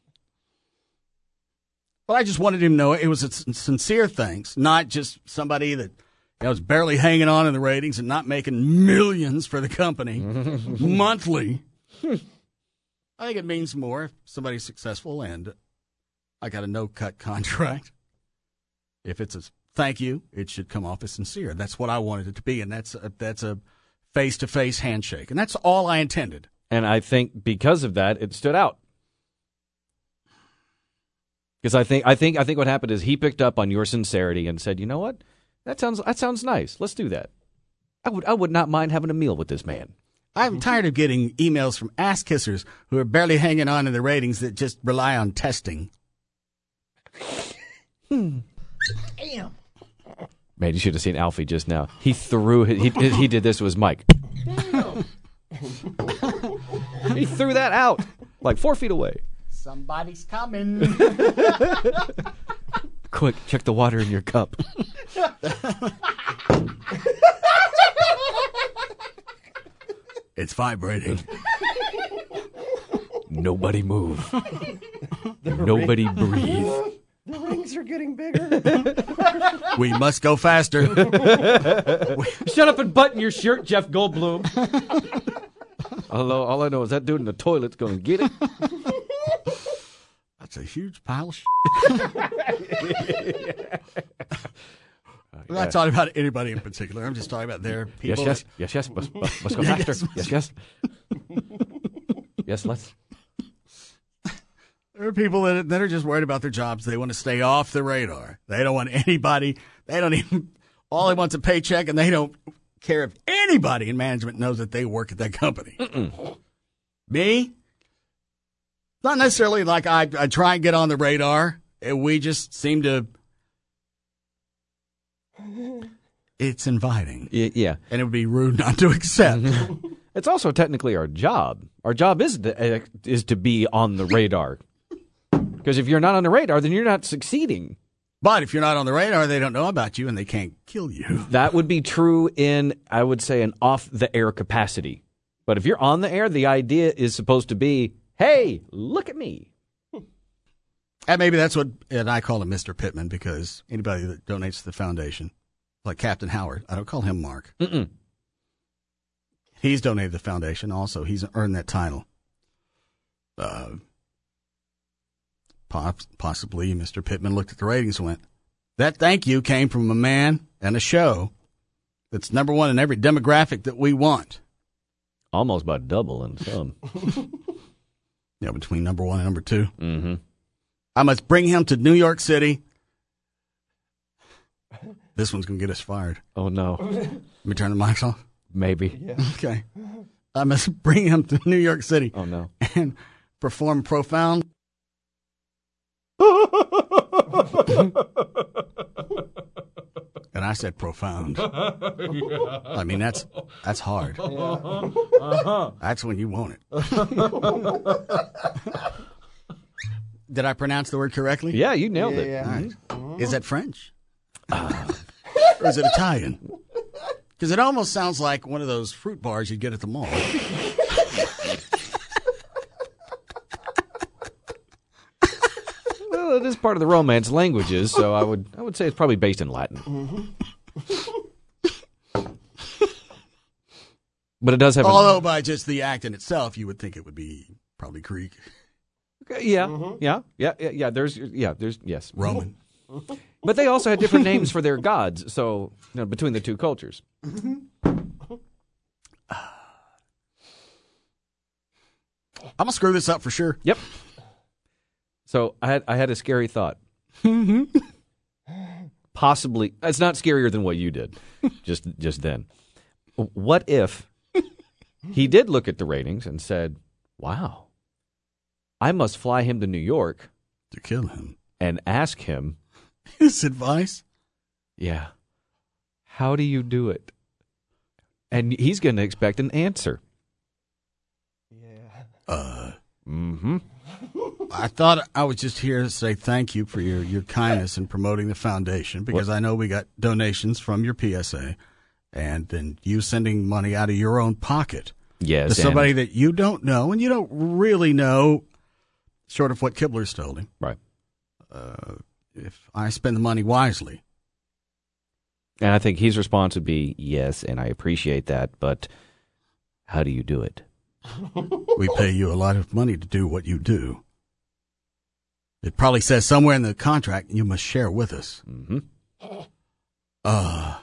But I just wanted him to know it was a sincere thanks, not just somebody that you know, was barely hanging on in the ratings and not making millions for the company monthly. I think it means more if somebody's successful and I got a no-cut contract. If it's a thank you, it should come off as sincere. That's what I wanted it to be, and that's a, that's a face-to-face handshake. And that's all I intended. And I think because of that, it stood out. Because I think I think I think what happened is he picked up on your sincerity and said, "You know what? That sounds that sounds nice. Let's do that. I would I would not mind having a meal with this man." I'm tired of getting emails from ass kissers who are barely hanging on in the ratings that just rely on testing. Hmm. Man, you should have seen Alfie just now. He threw his, he he did this to his mic. He threw that out like four feet away. Somebody's coming. Quick, check the water in your cup. It's vibrating. Nobody move. Nobody breathe. The rings are getting bigger. We must go faster. Shut up and button your shirt, Jeff Goldblum. Hello, all I know is that dude in the toilet's going to get it. That's a huge pile of shit. I'm not talking about anybody in particular. I'm just talking about their people. Yes, yes, yes, yes. Must, must, must go faster. Yes, yes. Yes, let's. There are people that, that are just worried about their jobs. They want to stay off the radar. They don't want anybody. They don't even. All they want is a paycheck, and they don't care if anybody in management knows that they work at that company. Mm-mm. Me? Not necessarily like I, I try and get on the radar. And we just seem to. It's inviting. Yeah. And it would be rude not to accept. It's also technically our job. Our job is to, uh, is to be on the radar. Because if you're not on the radar, then you're not succeeding. But if you're not on the radar, they don't know about you and they can't kill you. That would be true in, I would say, an off-the-air capacity. But if you're on the air, the idea is supposed to be, hey, look at me. And maybe that's what, and I call him Mister Pittman because anybody that donates to the foundation, like Captain Howard, I don't call him Mark. Mm-mm. He's donated to the foundation also. He's earned that title. Uh, possibly Mister Pittman looked at the ratings and went, that thank you came from a man and a show that's number one in every demographic that we want. Almost by double in some. Yeah, between number one and number two. Mm-hmm. I must bring him to New York City. This one's going to get us fired. Oh, no. Let me turn the mics off. Maybe. Yeah. Okay. I must bring him to New York City. Oh, no. And perform profound. And I said profound. I mean, that's that's hard. Yeah. Uh-huh. That's when you want it. Did I pronounce the word correctly? Yeah, you nailed Yeah, it. yeah. All right. Mhm. Is that French? Uh, or is it Italian? Because it almost sounds like one of those fruit bars you'd get at the mall. Well, it is part of the Romance languages, so I would I would say it's probably based in Latin. Mm-hmm. But it does have. Although a, by just the act in itself, you would think it would be probably Greek, yeah, Mm-hmm. yeah, yeah, yeah, yeah. There's, yeah, there's, yes, Roman. But they also had different names for their gods. So you know, between the two cultures. I'm gonna screw this up for sure. Yep. So I had I had a scary thought. Possibly, it's not scarier than what you did, just just then. What if he did look at the ratings and said, "Wow, I must fly him to New York to kill him and ask him his advice." Yeah, how do you do it? And he's going to expect an answer. Uh, mm-hmm. I thought I was just here to say thank you for your, your kindness in promoting the foundation because what? I know we got donations from your P S A and then you sending money out of your own pocket yes, to somebody that you don't know and you don't really know short of what Kibler's told him. Right. Uh, if I spend the money wisely. And I think his response would be, yes, and I appreciate that, but how do you do it? We pay you a lot of money to do what you do. It probably says somewhere in the contract you must share with us. Mm-hmm. Uh,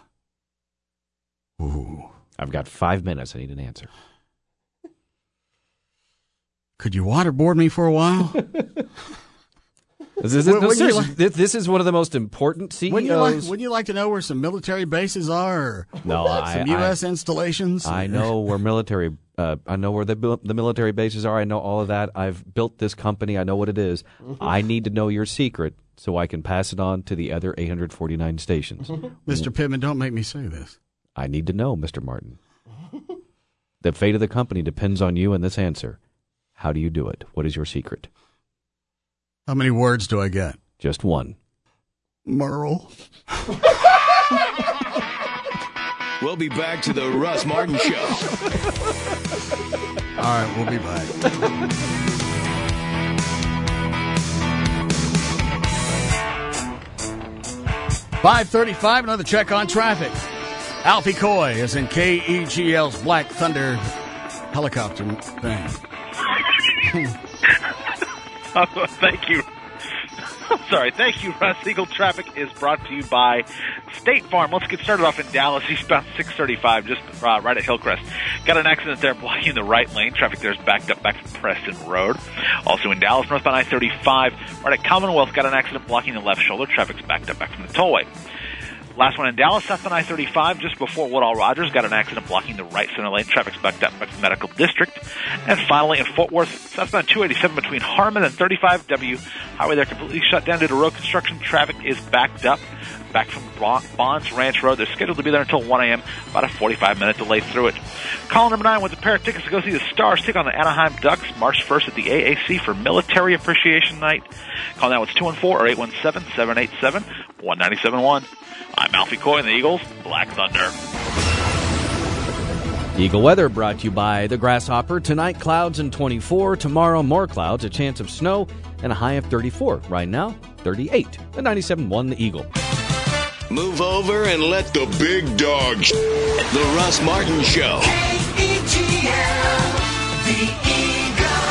ooh. I've got five minutes. I need an answer. Could you waterboard me for a while? This is, no, seriously, like, this is one of the most important C E Os. Wouldn't you like, wouldn't you like to know where some military bases are? Or no, some I, U S I, installations? I know where military. Uh, I know where the the military bases are. I know all of that. I've built this company. I know what it is. I need to know your secret so I can pass it on to the other eight hundred forty-nine stations. Mister Pittman, don't make me say this. I need to know, Mister Martin. The fate of the company depends on you and this answer. How do you do it? What is your secret? How many words do I get? Just one. Merle. We'll be back to the Russ Martin Show. All right, we'll be back. five thirty-five, another check on traffic. Alfie Coy is in K E G L's Black Thunder helicopter thing. Oh, thank you. I'm sorry. Thank you, Russ. Eagle Traffic is brought to you by State Farm. Let's get started off in Dallas, eastbound six thirty-five, just uh, right at Hillcrest. Got an accident there blocking the right lane. Traffic there is backed up back from Preston Road. Also in Dallas, northbound I thirty-five, right at Commonwealth, got an accident blocking the left shoulder. Traffic's backed up back from the tollway. Last one in Dallas, southbound I thirty-five, just before Woodall Rogers, got an accident blocking the right center lane. Traffic's backed up back to Medical District. And finally, in Fort Worth, southbound two eighty-seven between Harmon and thirty-five W. Highway there completely shut down due to road construction. Traffic is backed up back from Bonds Ranch Road. They're scheduled to be there until one a.m., about a forty-five minute delay through it. Call number nine with a pair of tickets to go see the Stars take on the Anaheim Ducks March first at the A A C for Military Appreciation Night. Call now. It's two one four or eight one seven, seven eight seven, one nine seven one. I'm Alfie Coy and the Eagles, Black Thunder. Eagle weather brought to you by the Grasshopper. Tonight, clouds and twenty-four. Tomorrow, more clouds, a chance of snow, and a high of thirty-four. Right now, thirty-eight. The ninety-seven point one, the Eagle. Move over and let the big dog sh- The Russ Martin Show. K E G L, the Eagle.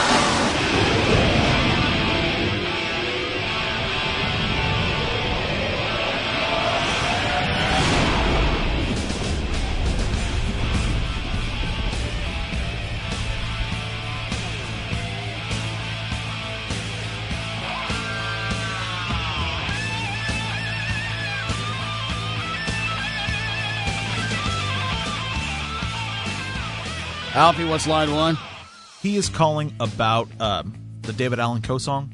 Alfie, what's line one? He is calling about um, the David Allan Coe song.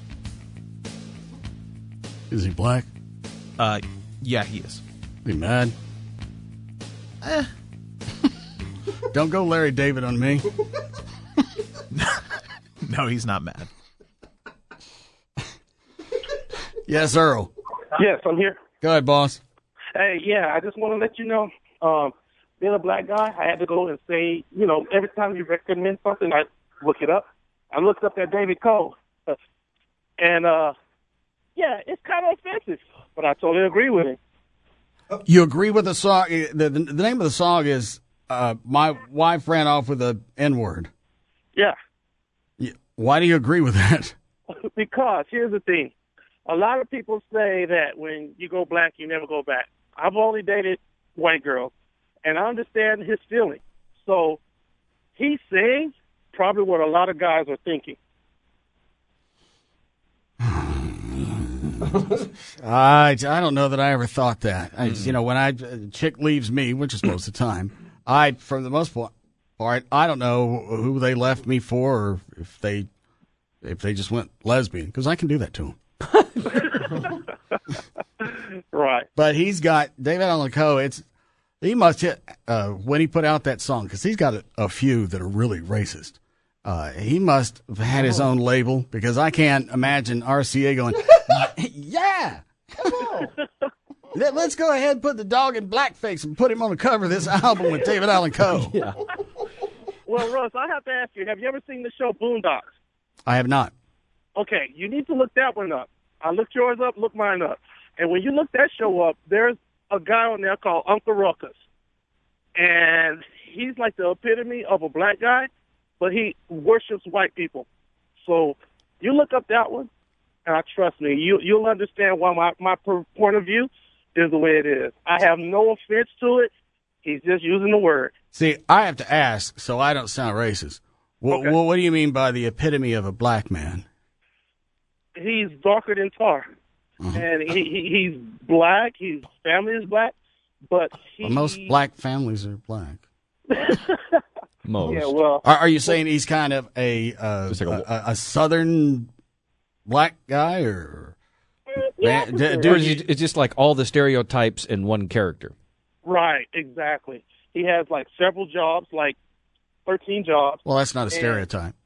Is he black? Uh, yeah, he is. Is he mad? Eh. Don't go Larry David on me. No, he's not mad. Yes, Earl. Yes, I'm here. Go ahead, boss. Hey, yeah, I just want to let you know, um, being a black guy, I had to go and say, you know, every time you recommend something, I look it up. I looked up that David Coe. And, uh, yeah, it's kind of offensive, but I totally agree with him. You agree with the song? The, the, the name of the song is uh, My Wife Ran Off with a N-Word. Yeah. Why do you agree with that? Because here's the thing. A lot of people say that when you go black, you never go back. I've only dated white girls, and I understand his feeling. So he's saying probably what a lot of guys are thinking. I, I don't know that I ever thought that. I, you know, when I, a chick leaves me, which is most of the time, I, for the most part, I don't know who they left me for, or if they, if they just went lesbian, because I can do that to them. Right. But he's got David Allan Coe. It's he must hit uh, when he put out that song, because he's got a, a few that are really racist. Uh, he must have had his own label, because I can't imagine R C A going, yeah, come on. Let, let's go ahead and put the dog in blackface and put him on the cover of this album with David Allan Coe. Yeah. Well, Russ, I have to ask you, have you ever seen the show Boondocks? I have not. Okay, you need to look that one up. I looked yours up, look mine up. And when you look that show up, there's a guy on there called Uncle Ruckus. And he's like the epitome of a black guy, but he worships white people. So you look up that one, and I trust me, you, you'll understand why my, my per, point of view is the way it is. I have no offense to it. He's just using the word. See, I have to ask, so I don't sound racist. What, Okay. what, what do you mean by the epitome of a black man? He's darker than tar. Uh-huh. And he, he he's black. His family is black. But he... Well, most black families are black. Most. Yeah, well... Are, are you saying he's kind of a uh, Just like a- a, a southern black guy, or Yeah, Man, d- for do sure. Or is it- it's just like all the stereotypes in one character. Right, exactly. He has like several jobs, like thirteen jobs. well, that's not a And- stereotype.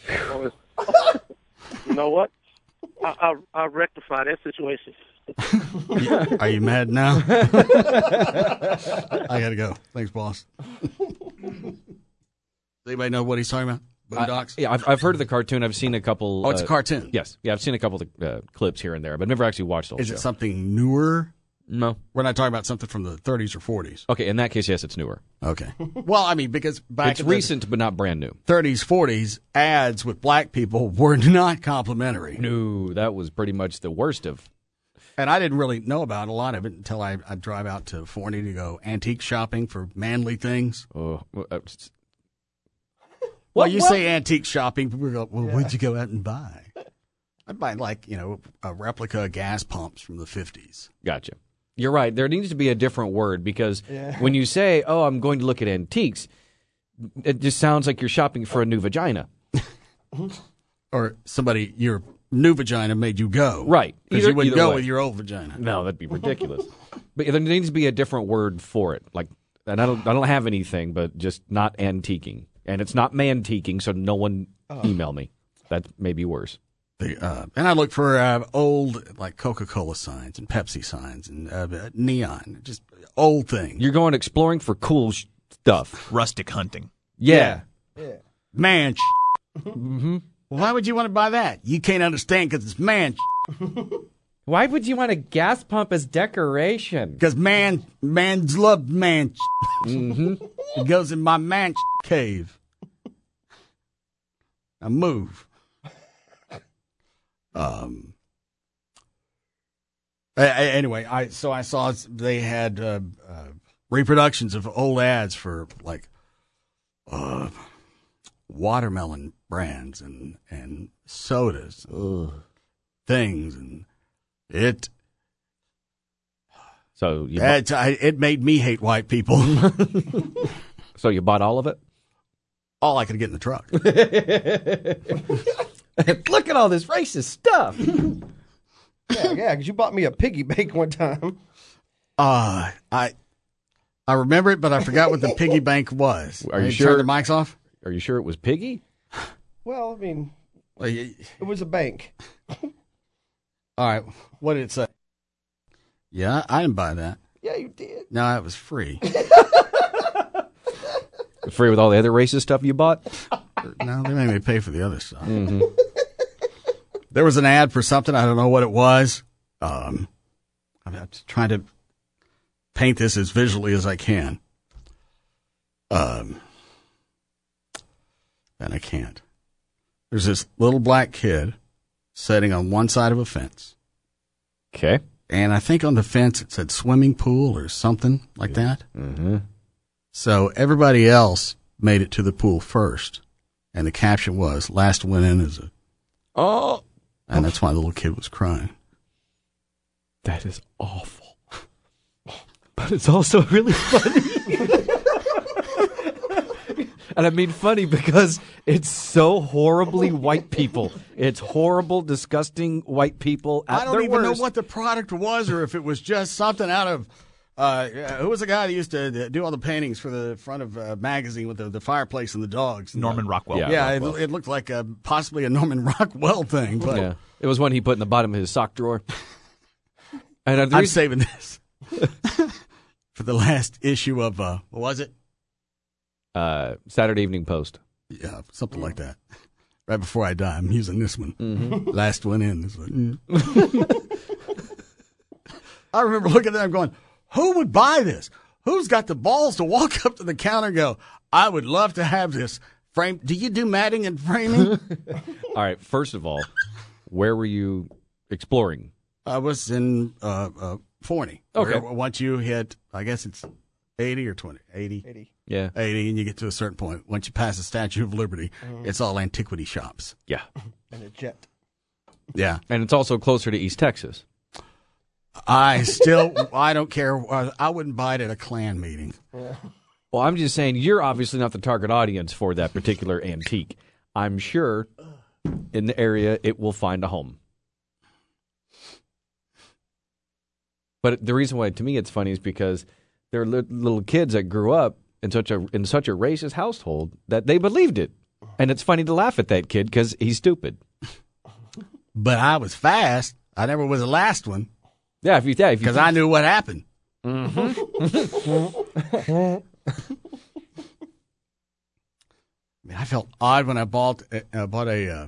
Well, it's- you know what? I, I, I rectify that situation. Are you mad now? I gotta go. Thanks, boss. Does anybody know what he's talking about? Boondocks? I, yeah, I've, I've heard of the cartoon. I've seen a couple. Oh, it's uh, a cartoon. Yes, yeah, I've seen a couple of uh, clips here and there, but never actually watched the whole Is show. it something newer? No, we're not talking about something from the thirties or forties. Okay, in that case, yes, it's newer. Okay. Well, I mean, because back it's in the recent, but not brand new. thirties, forties, ads with black people were not complimentary. No, that was pretty much the worst of. And I didn't really know about a lot of it until I I drive out to Forney to go antique shopping for manly things. Oh, uh, well, What- you what? say antique shopping, people go, well, what'd you go out and buy? I'd buy, like, you know, a replica of gas pumps from the fifties. Gotcha. You're right. There needs to be a different word because Yeah. when you say, oh, I'm going to look at antiques, it just sounds like you're shopping for a new vagina. Or somebody, your new vagina made you go. Right. Because Either- you wouldn't either go way. with your old vagina. No, that'd be ridiculous. But there needs to be a different word for it. Like, and I don't, I don't have anything, but just not antiquing, and it's not mantiquing, so no one email me. That may be worse. The, uh, and I look for uh, old, like, Coca-Cola signs and Pepsi signs and uh, neon, just old things. You're going exploring for cool sh- stuff. Rustic hunting. Yeah. Yeah. Man. Mm-hmm. Well, why would you want to buy that? You can't understand because it's man. Why would you want a gas pump as decoration? Because man, man's love man. Mm-hmm. It goes in my man cave. I move. Um. a- a- Anyway, I so I saw they had uh, uh, reproductions of old ads for like uh, watermelon brands and and sodas, and things, and it. So you it, I, it made me hate white people. So you bought all of it? All I could get in the truck. Look at all this racist stuff. Yeah, yeah, because you bought me a piggy bank one time. Uh, I I remember it, but I forgot what the piggy bank was. Are you Hey, sure? Turn the mics off. Are you sure it was Piggy? Well, I mean, Well, you- it was a bank. All right, what did it say? Yeah, I didn't buy that. Yeah, you did. No, it was free. Free with all the other racist stuff you bought? No, they made me pay for the other stuff. Mm-hmm. There was an ad for something. I don't know what it was. Um, I'm just trying to paint this as visually as I can. Um, and I can't. There's this little black kid sitting on one side of a fence. Okay. And I think on the fence it said swimming pool or something like that. Mm-hmm. So everybody else made it to the pool first. And the caption was, last one in is a... Oh. And that's why the little kid was crying. That is awful. But it's also really funny. And I mean funny because it's so horribly white people. It's horrible, disgusting white people at I don't their even worst. know what the product was or if it was just something out of... Uh, who was the guy that used to do all the paintings for the front of a magazine with the, the fireplace and the dogs? Norman Rockwell. Yeah, Yeah, it, Rockwell. it looked like a, possibly a Norman Rockwell thing. But Yeah. It was one he put in the bottom of his sock drawer. And uh, the I'm reason- saving this for the last issue of, uh, what was it? uh, Saturday Evening Post. Yeah, something like that. Right before I die, I'm using this one. Mm-hmm. Last one in. This one. I remember looking at that and going, who would buy this? Who's got the balls to walk up to the counter and go, I would love to have this frame. Do you do matting and framing? All right, first of all, where were you exploring? I was in uh, uh, Forney. Okay. Where once you hit, I guess it's eighty or twenty? eighty. eighty. Yeah. eighty, and you get to a certain point. Once you pass the Statue of Liberty, Mhm. it's all antiquity shops. Yeah. And a jet. Yeah. And it's also closer to East Texas. I still, I don't care. I wouldn't buy it at a Klan meeting. Yeah. Well, I'm just saying you're obviously not the target audience for that particular antique. I'm sure in the area it will find a home. But the reason why to me it's funny is because there are li- little kids that grew up in such a in such a racist household that they believed it. And it's funny to laugh at that kid because he's stupid. But I was fast. I never was the last one. Yeah, if you yeah, if you because I knew what happened. Mm-hmm. I mean, I felt odd when I bought uh, bought a uh,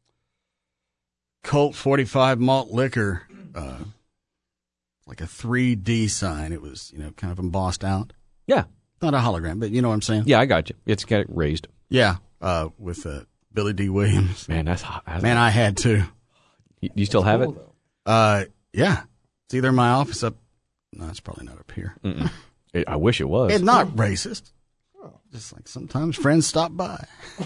Colt forty-five malt liquor, uh, like a three D sign. It was, you know, kind of embossed out. Yeah, not a hologram, but you know what I'm saying. Yeah, I got you. It's got it raised. Yeah, uh, with uh, Billy D. Williams. Man, that's hot. That's Man, I had to. You, you still have it? Uh, yeah. It's either in my office up. No, it's probably not up here. It, I wish it was. It's not racist. Just like sometimes friends stop by.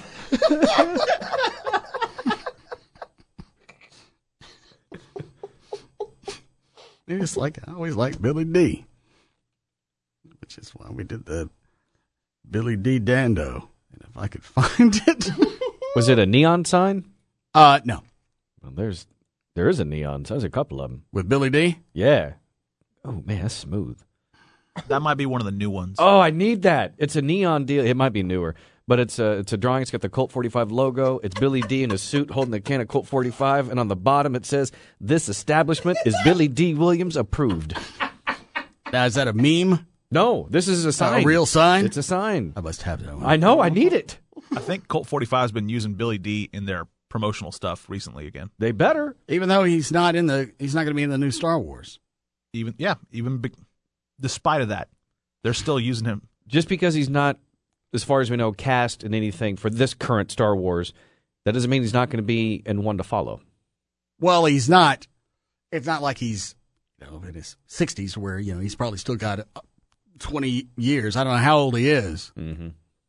It's like I always liked Billy D, which is why we did the Billy D Dando. And if I could find it, was it a neon sign? Uh, no. Well, there's there is a neon sign. There's a couple of them with Billy D. Yeah. Oh man, that's smooth. That might be one of the new ones. Oh, I need that. It's a neon deal. It might be newer, but it's a it's a drawing. It's got the Colt forty-five logo. It's Billy D in a suit holding a can of Colt forty-five, and on the bottom it says, "This establishment is Billy D. Williams approved." Now, is that a meme? No, this is a sign. A real sign? It's a sign. I must have that one. I know. I need it. I think Colt forty-five has been using Billy D in their promotional stuff recently again. They better, even though he's not in the he's not going to be in the new Star Wars. Even yeah, even be, despite of that, they're still using him. Just because he's not, as far as we know, cast in anything for this current Star Wars, that doesn't mean he's not going to be in one to follow. Well, he's not. It's not like he's, you know, in his sixties where, you know, he's probably still got twenty years. I don't know how old he is. Mm-hmm.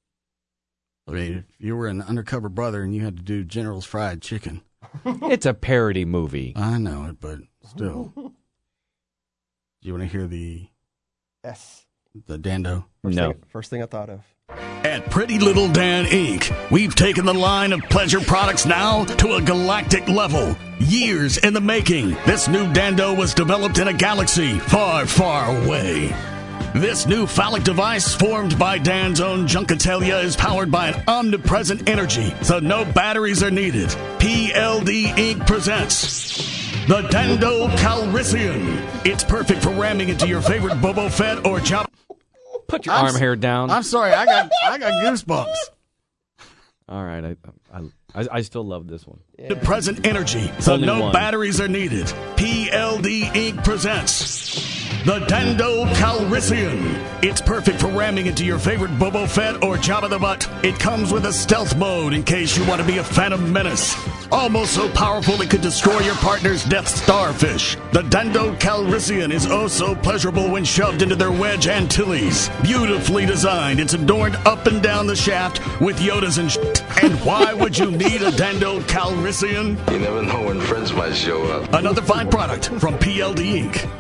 I mean, if you were an undercover brother and you had to do General's Fried Chicken. It's a parody movie. I know it, but still. Do you want to hear the yes the Dando? First no. Thing, first thing I thought of. At Pretty Little Dan Incorporated, we've taken the line of pleasure products now to a galactic level. Years in the making, this new Dando was developed in a galaxy far, far away. This new phallic device, formed by Dan's own Junkatelia, is powered by an omnipresent energy, so no batteries are needed. P L D Incorporated presents the Dando Calrissian. It's perfect for ramming into your favorite Boba Fett or Jabba. Put your I'm arm s- hair down. I'm sorry, I got I got goosebumps. All right, I I, I, I still love this one. Yeah. The present energy, so Only no one. batteries are needed. P L D Incorporated presents the Dando Calrissian. It's perfect for ramming into your favorite Boba Fett or Jabba the Hutt. It comes with a stealth mode in case you want to be a Phantom Menace. Almost so powerful it could destroy your partner's Death Starfish. The Dando Calrissian is oh so pleasurable when shoved into their Wedge Antilles. Beautifully designed, it's adorned up and down the shaft with Yodas and shit. And why would you need a Dando Calrissian? You never know when friends might show up. Another fine product from P L D Incorporated.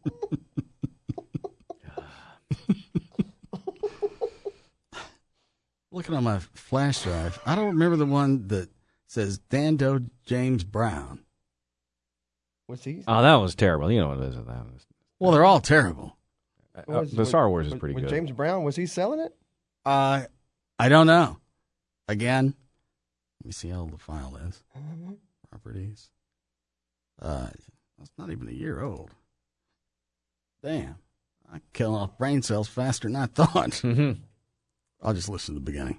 Looking on my flash drive, I don't remember the one that says Dando James Brown. What's he? Oh, that was terrible. You know what it is with that. Well, they're all terrible. Uh, Was- the Star Wars is was- pretty was good. James Brown, was he selling it? Uh, I don't know. Again, let me see how old the file is. Properties. Uh, that's not even a year old. Damn. I kill off brain cells faster than I thought. Mm-hmm. I'll just listen to the beginning.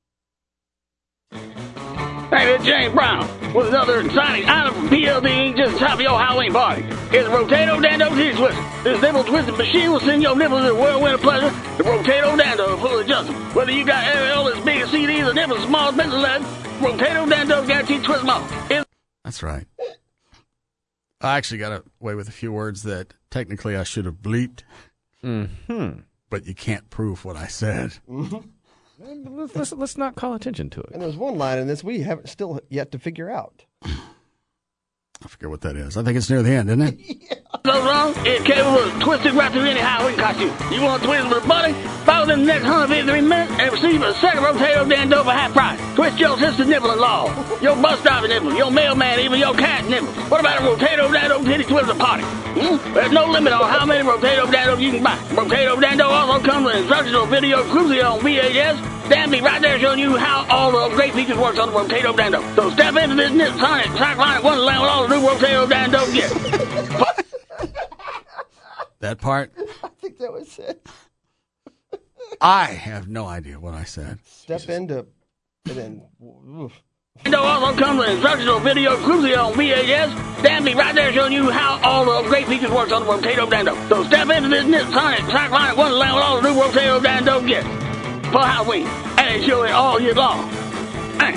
Hey, this is James Brown with another exciting item from P L D Incorporated just in time for your Halloween party. It's a Rotato Dando Titty Twister. This nipple twisting machine will send your nipples in a whirlwind of pleasure. The Rotato Dando is full of adjustment. Whether you got areola as big as C Ds or nipples as small as pencil lead, Rotato Dando guaranteed twist them all. It's That's right. I actually got away with a few words that technically I should have bleeped. Mm-hmm. But you can't prove what I said. Let's, let's, let's not call attention to it. And there's one line in this we haven't still yet to figure out. I forget what that is. I think it's near the end, isn't it? Yeah. goes wrong, it's capable of twisted right through any Halloween costume. You want to twist with a buddy? Follow them the next one hundred fifty-three minutes and receive a second rotato dando for half price. Twist your sister's nipple-in-law, your bus driver nipple, your mailman, even your cat nipple. What about a rotato dando titty twister party? Hmm? There's no limit on how many rotato dandos you can buy. Rotato dando also comes with instructional video exclusively on V H S. Stanley right there showing you how all the great features works on the Rotato Dando. So step into this Nip Sonic Cyclonic Wonderland with all the new Rotato Dando gear. That part? I think that was it. I have no idea what I said. Step into, and then. Oof. Dando also comes with instructional video exclusively on V H S. Stanley right there showing you how all the great features works on the Rotato Dando. So step into this Nip Sonic Cyclonic Wonderland with all the new Rotato Dando gear. For Halloween, and they show it all year long. Hey.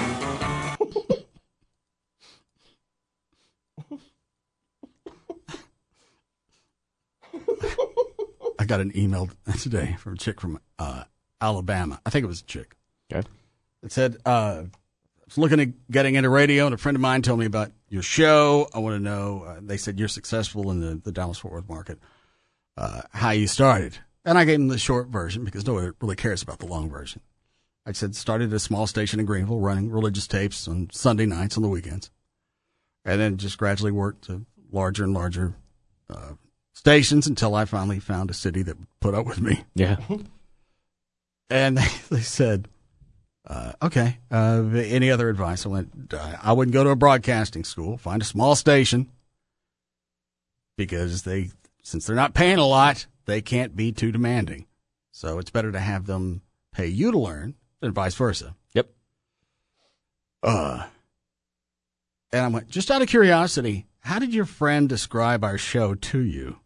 I got an email today from a chick from uh, Alabama. I think it was a chick. Okay. It said, uh, I was looking at getting into radio, and a friend of mine told me about your show. I want to know, uh, they said you're successful in the, the Dallas-Fort Worth market, uh, how you started. And I gave them the short version because nobody really cares about the long version. I said, started a small station in Greenville running religious tapes on Sunday nights on the weekends. And then just gradually worked to larger and larger uh, stations until I finally found a city that would put up with me. Yeah. And they, they said, uh, okay, uh, any other advice? I went, I wouldn't go to a broadcasting school. Find a small station because they, since they're not paying a lot, they can't be too demanding. So it's better to have them pay you to learn than vice versa. Yep. Uh, and I went, just out of curiosity, how did your friend describe our show to you?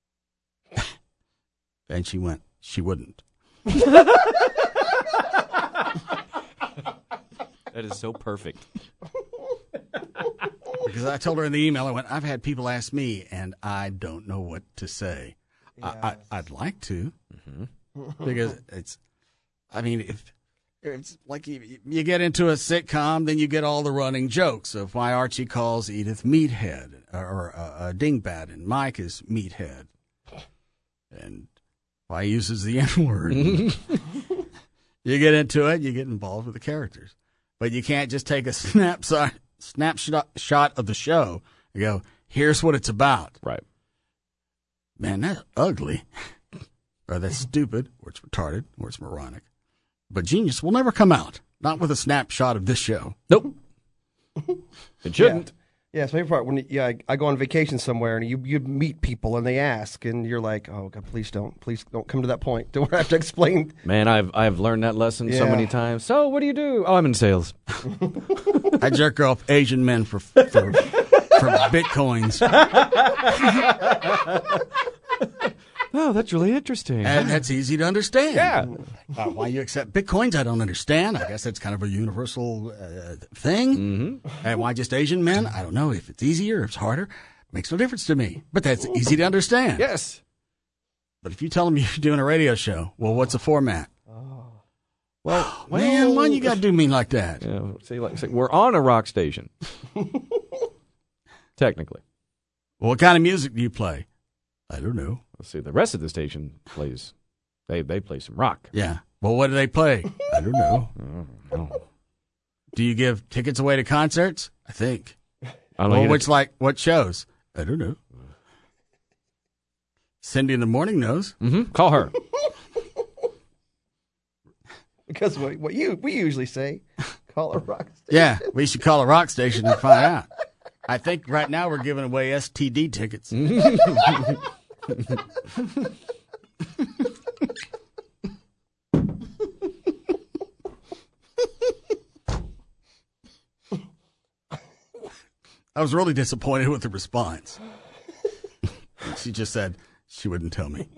And she went, she wouldn't. That is so perfect. Because I told her in the email, I went, I've had people ask me, and I don't know what to say. Yes. I, I, I'd like to, mm-hmm. because it's, I mean, if it's like you, you get into a sitcom, then you get all the running jokes of why Archie calls Edith Meathead or uh, uh, Dingbat, and Mike is Meathead, and why he uses the N-word. You get into it, you get involved with the characters, but you can't just take a snapshot snapshot shot of the show and go, here's what it's about. Right. Man, that's ugly, or that's stupid, or it's retarded, or it's moronic. But genius will never come out, not with a snapshot of this show. Nope. It shouldn't. Yeah, yeah, it's my favorite part when yeah, I, I go on vacation somewhere and you you meet people and they ask and you're like, oh God, please don't, please don't come to that point. Don't have to explain. Man, I've I've learned that lesson Yeah. so many times. So what do you do? Oh, I'm in sales. I jerk off Asian men for for, for bitcoins. Oh, that's really interesting. And that's easy to understand. Yeah. Uh, why you accept bitcoins, I don't understand. I guess that's kind of a universal uh, thing. Mm-hmm. And why just Asian men? I don't know. If it's easier, if it's harder, makes no difference to me. But that's easy to understand. Yes. But if you tell them you're doing a radio show, well, what's the format? Oh. Well, well, man, why you got to do me like that? You know, see, like, say, we're on a rock station. Technically. Well, what kind of music do you play? I don't know. Let's see. The rest of the station plays. They they play some rock. Yeah. Well, what do they play? I don't know. I don't know. Do you give tickets away to concerts? I think. I don't well, know. which like what shows? I don't know. Cindy in the morning knows. Mm-hmm. Call her. Because what, what you we usually say, call a rock station. Yeah, we should call a rock station and find out. I think right now we're giving away S T D tickets. I was really disappointed with the response. She just said she wouldn't tell me.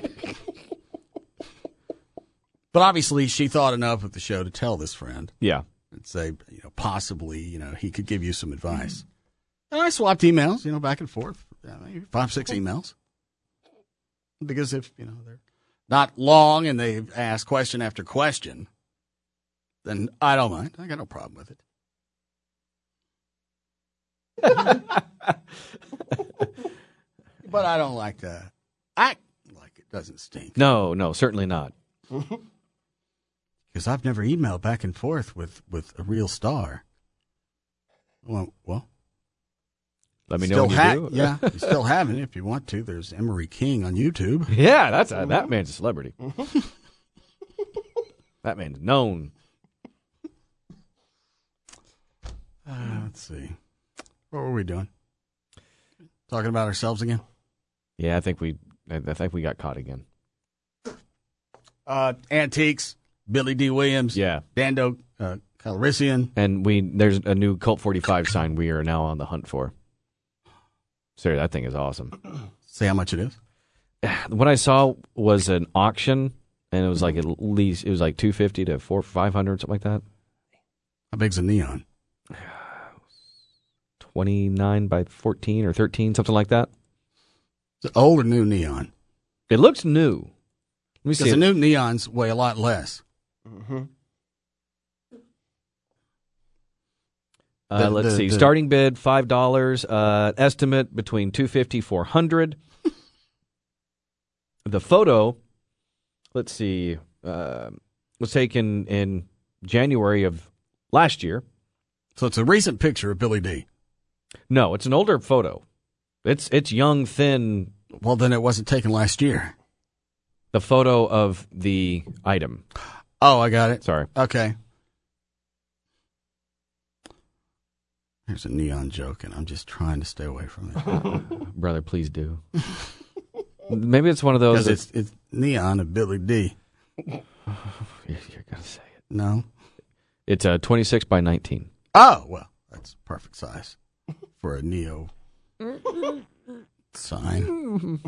But obviously she thought enough of the show to tell this friend. Yeah. And say, you know, possibly, you know, he could give you some advice. And I swapped emails, you know, back and forth, five, six emails. Because if, you know, they're not long and they ask question after question, then I don't mind. I got no problem with it. But I don't like to act like it doesn't stink. No, no, certainly not. Because I've never emailed back and forth with, with a real star. Well, well let me know when you ha- do. Yeah, you still haven't if you want to. There's Emery King on YouTube. Yeah, that's a, that man's a celebrity. That man's known. Uh, let's see. What were we doing? Talking about ourselves again? Yeah, I think we I think we got caught again. Uh, Antiques, Billy D. Williams, yeah, Dando uh, Calrissian. And we there's a new Colt forty-five sign we are now on the hunt for. Seriously, that thing is awesome. Say how much it is? What I saw was an auction, and it was like at least it was like two fifty to four five hundred, something like that. How big's a neon? Twenty-nine by fourteen or thirteen, something like that. It's an old or new neon? It looks new. Let me see. Because the it. new neons weigh a lot less. Mm-hmm. Uh, The- let's the- see. the- Starting bid five dollars. Uh, estimate between two fifty four hundred. The photo, let's see, uh, was taken in January of last year. So it's a recent picture of Billy D. No, it's an older photo. It's it's young, thin. Well, then it wasn't taken last year. The photo of the item. Oh, I got it. Sorry. Okay. Here's a neon joke, and I'm just trying to stay away from it. Brother, please do. Maybe it's one of those. Because it's, it's neon of Billy D. You're, you're going to say it. No. It's a twenty-six by nineteen. Oh, well, that's perfect size for a Neo sign.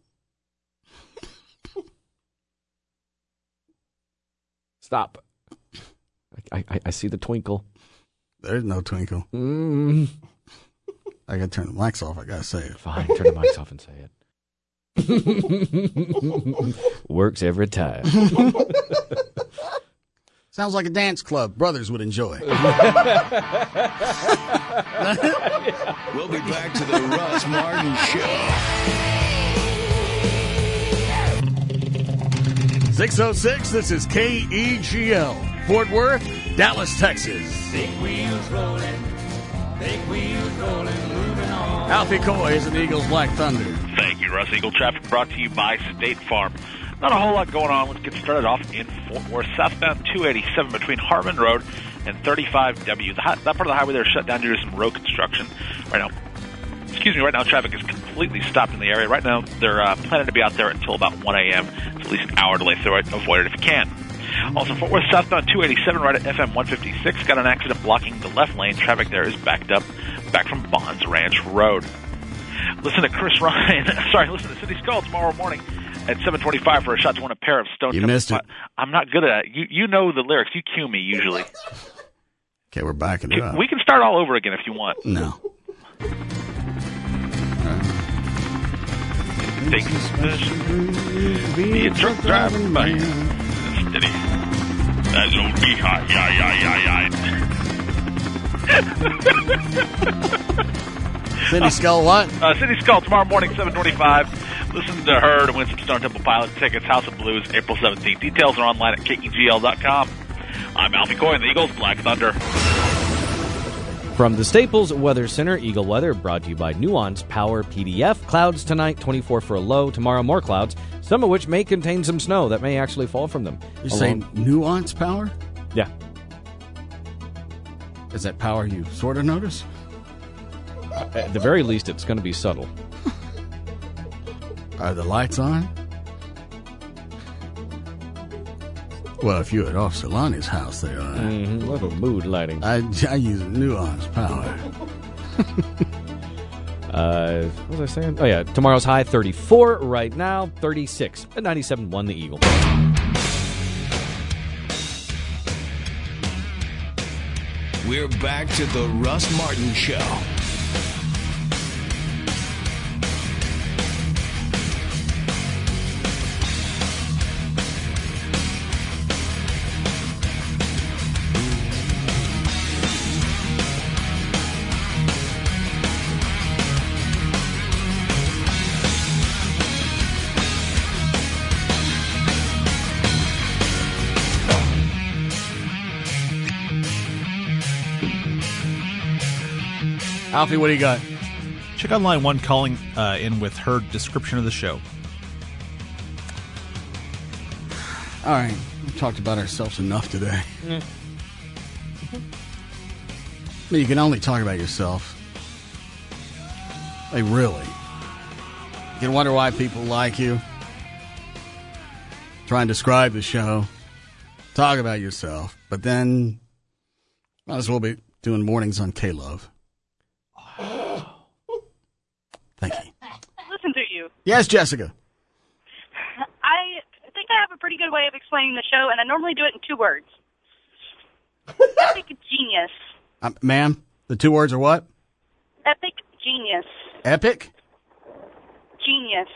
Stop. I, I, I see the twinkle. There's no twinkle. Mm. I got to turn the mics off. I got to say it. Fine, turn the mics off and say it. Works every time. Sounds like a dance club brothers would enjoy. We'll be back to the Russ Martin Show. six oh six, this is K E G L, Fort Worth, Dallas, Texas. Big wheels rolling, big wheels rolling, moving on. Alfie Coy is an Eagles Black Thunder. Thank you, Russ. Eagle Traffic brought to you by State Farm. Not a whole lot going on. Let's get started off in Fort Worth. Southbound two eighty-seven between Harmon Road and thirty-five W. The, that part of the highway there is shut down due to some road construction. Right now, excuse me, right now traffic is completely stopped in the area. Right now, they're uh, planning to be out there until about one a.m. It's at least an hour delay, so avoid it if you can. Also, Fort Worth southbound two eighty-seven right at F M one fifty-six. Got an accident blocking the left lane. Traffic there is backed up back from Bonds Ranch Road. Listen to Chris Ryan. Sorry, listen to City Skull tomorrow morning at seven twenty-five for a shot to win a pair of Stone You Temple missed it. Pilots. I'm not good at it. You, you know the lyrics. You cue me usually. Okay, we're backing it up. We can start all over again if you want. No. Take a special be a truck driving man. Steady. That load be hot. Yeah, yeah, yeah, yeah. City Skull what? Uh, City Skull tomorrow morning, seven twenty-five. Listen to her to win some Stone Temple Pilots tickets. House of Blues, April seventeenth. Details are online at K E G L dot com. I'm Alfie Coy and the Eagles Black Thunder. From the Staples Weather Center, Eagle Weather brought to you by Nuance Power P D F. Clouds tonight, twenty-four for a low. Tomorrow, more clouds, some of which may contain some snow that may actually fall from them. You're saying nuance power? Yeah. Is that power you sort of notice? At the very least, it's going to be subtle. Are the lights on? Well, if you're at Officer Lonnie's house, they are. Mm-hmm. What a mood lighting. I, I use nuance power. uh, what was I saying? Oh, yeah. Tomorrow's high, thirty-four. Right now, thirty-six. At ninety-seven point one, the Eagle. We're back to the Russ Martin Show. Alfie, what do you got? Check out line one calling uh, in with her description of the show. All right. We've talked about ourselves enough today. Mm. I mean, you can only talk about yourself. Like, really. You can wonder why people like you. Try and describe the show. Talk about yourself. But then, might as well be doing mornings on K-Love. Thank you. Listen to you. Yes, Jessica. I think I have a pretty good way of explaining the show, and I normally do it in two words. Epic genius. Um, ma'am, the two words are what? Epic genius. Epic? Genius.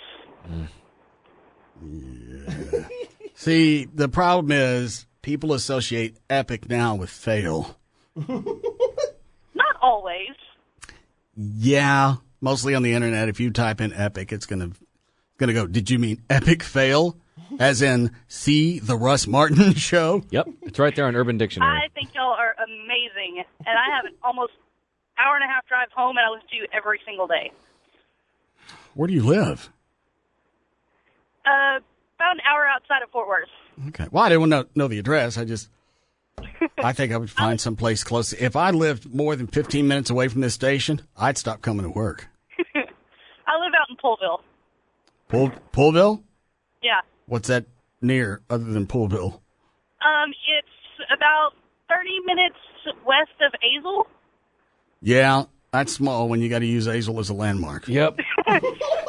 Yeah. See, the problem is people associate epic now with fail. Not always. Yeah, mostly on the internet. If you type in epic, it's gonna gonna go, did you mean epic fail? As in, see the Russ Martin show? Yep, it's right there on Urban Dictionary. I think y'all are amazing, and I have an almost hour and a half drive home, and I listen to you every single day. Where do you live? Uh, about an hour outside of Fort Worth. Okay. Well, I didn't know, know the address. I just, I think I would find some place close. If I lived more than fifteen minutes away from this station, I'd stop coming to work. I live out in Poolville. Pool, Poolville? Yeah. What's that near other than Poolville? Um, it's about thirty minutes west of Azle. Yeah, that's small when you got to use Azle as a landmark. Yep. there,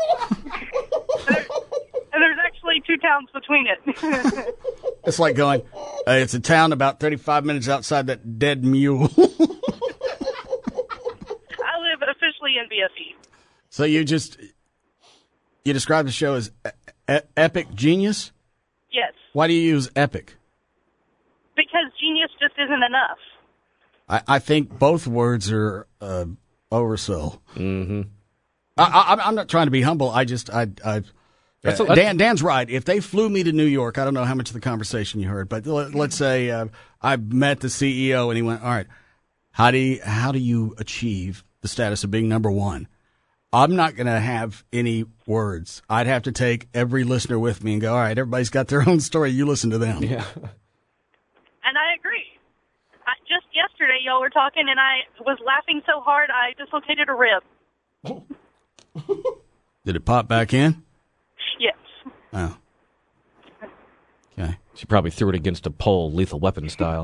and there's actually two towns between it. It's like going, uh, it's a town about thirty-five minutes outside that dead mule. I live officially in B F E. So you just, you describe the show as e- epic genius? Yes. Why do you use epic? Because genius just isn't enough. I, I think both words are uh, oversold. Mm-hmm. I, I, I'm not trying to be humble. I just, I, I That's uh, a- Dan, Dan's right. If they flew me to New York, I don't know how much of the conversation you heard, but let, let's say uh, I met the C E O and he went, all right, how do you, how do you achieve the status of being number one? I'm not going to have any words. I'd have to take every listener with me and go, all right, everybody's got their own story. You listen to them. Yeah. And I agree. I, just yesterday, y'all were talking, and I was laughing so hard I dislocated a rib. Did it pop back in? Yes. Oh. Okay. She probably threw it against a pole, Lethal Weapon style.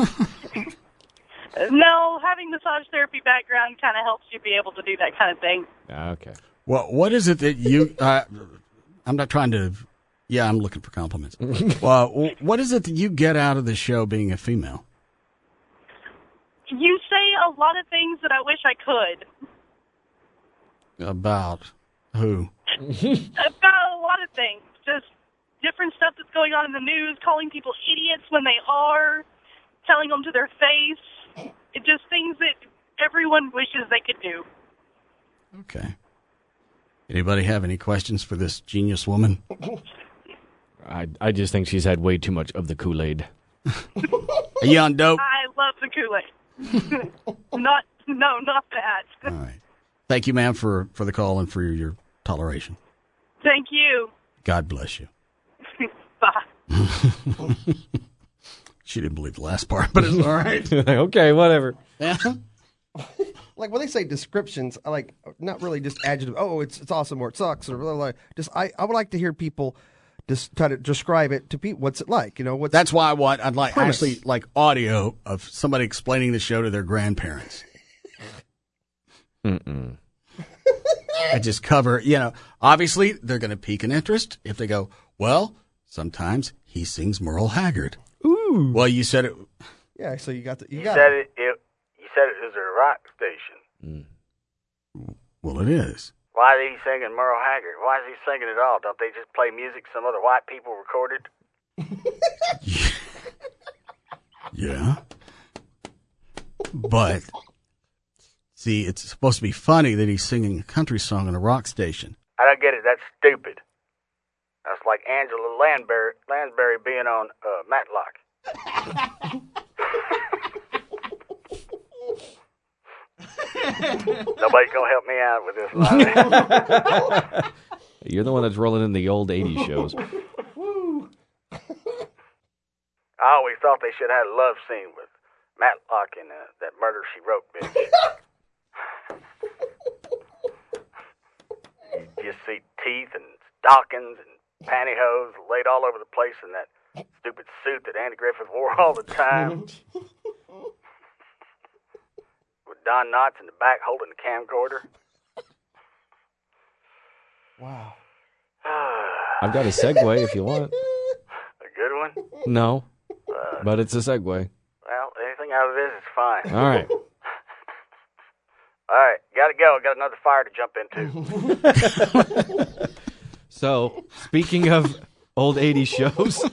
No, having massage therapy background kind of helps you be able to do that kind of thing. Okay. Well, what is it that you, uh, I'm not trying to, yeah, I'm looking for compliments. Well, what is it that you get out of the show being a female? You say a lot of things that I wish I could. About who? About a lot of things. Just different stuff that's going on in the news, calling people idiots when they are, telling them to their face. It just things that everyone wishes they could do. Okay. Anybody have any questions for this genius woman? I I just think she's had way too much of the Kool-Aid. Are you on dope? I love the Kool-Aid. not, no, not that. All right. Thank you, ma'am, for, for the call and for your, your toleration. Thank you. God bless you. Bye. She didn't believe the last part, but it's all right. Okay, whatever. Yeah. Like when they say descriptions, I like not really just adjective. Oh, it's it's awesome or it sucks or blah, blah, blah. Just I, I would like to hear people just try to describe it to people. What's it like? You know, what's That's why I want I'd like premise? actually like audio of somebody explaining the show to their grandparents. Mm-mm. I just cover, you know, obviously they're going to pique an interest if they go, well, sometimes he sings Merle Haggard. Ooh. Well, you said it. Yeah, so you got the you You got said it. it, it. You said it was a rock station. Well, it is. Why is he singing Merle Haggard? Why is he singing it all? Don't they just play music some other white people recorded? Yeah. But, see, it's supposed to be funny that he's singing a country song on a rock station. I don't get it. That's stupid. That's like Angela Lansbury, Lansbury being on uh, Matlock. Nobody's gonna help me out with this line. You're the one that's rolling in the old eighties shows. I always thought they should have had a love scene with Matlock and uh, that Murder, She Wrote bitch. You just see teeth and stockings and pantyhose laid all over the place in that stupid suit that Andy Griffith wore all the time. With Don Knotts in the back holding the camcorder. Wow. I've got a segue if you want. A good one? No, Uh, but it's a segue. well, anything out of this is fine. All right. All right, gotta go. Got another fire to jump into. So, speaking of old eighties shows.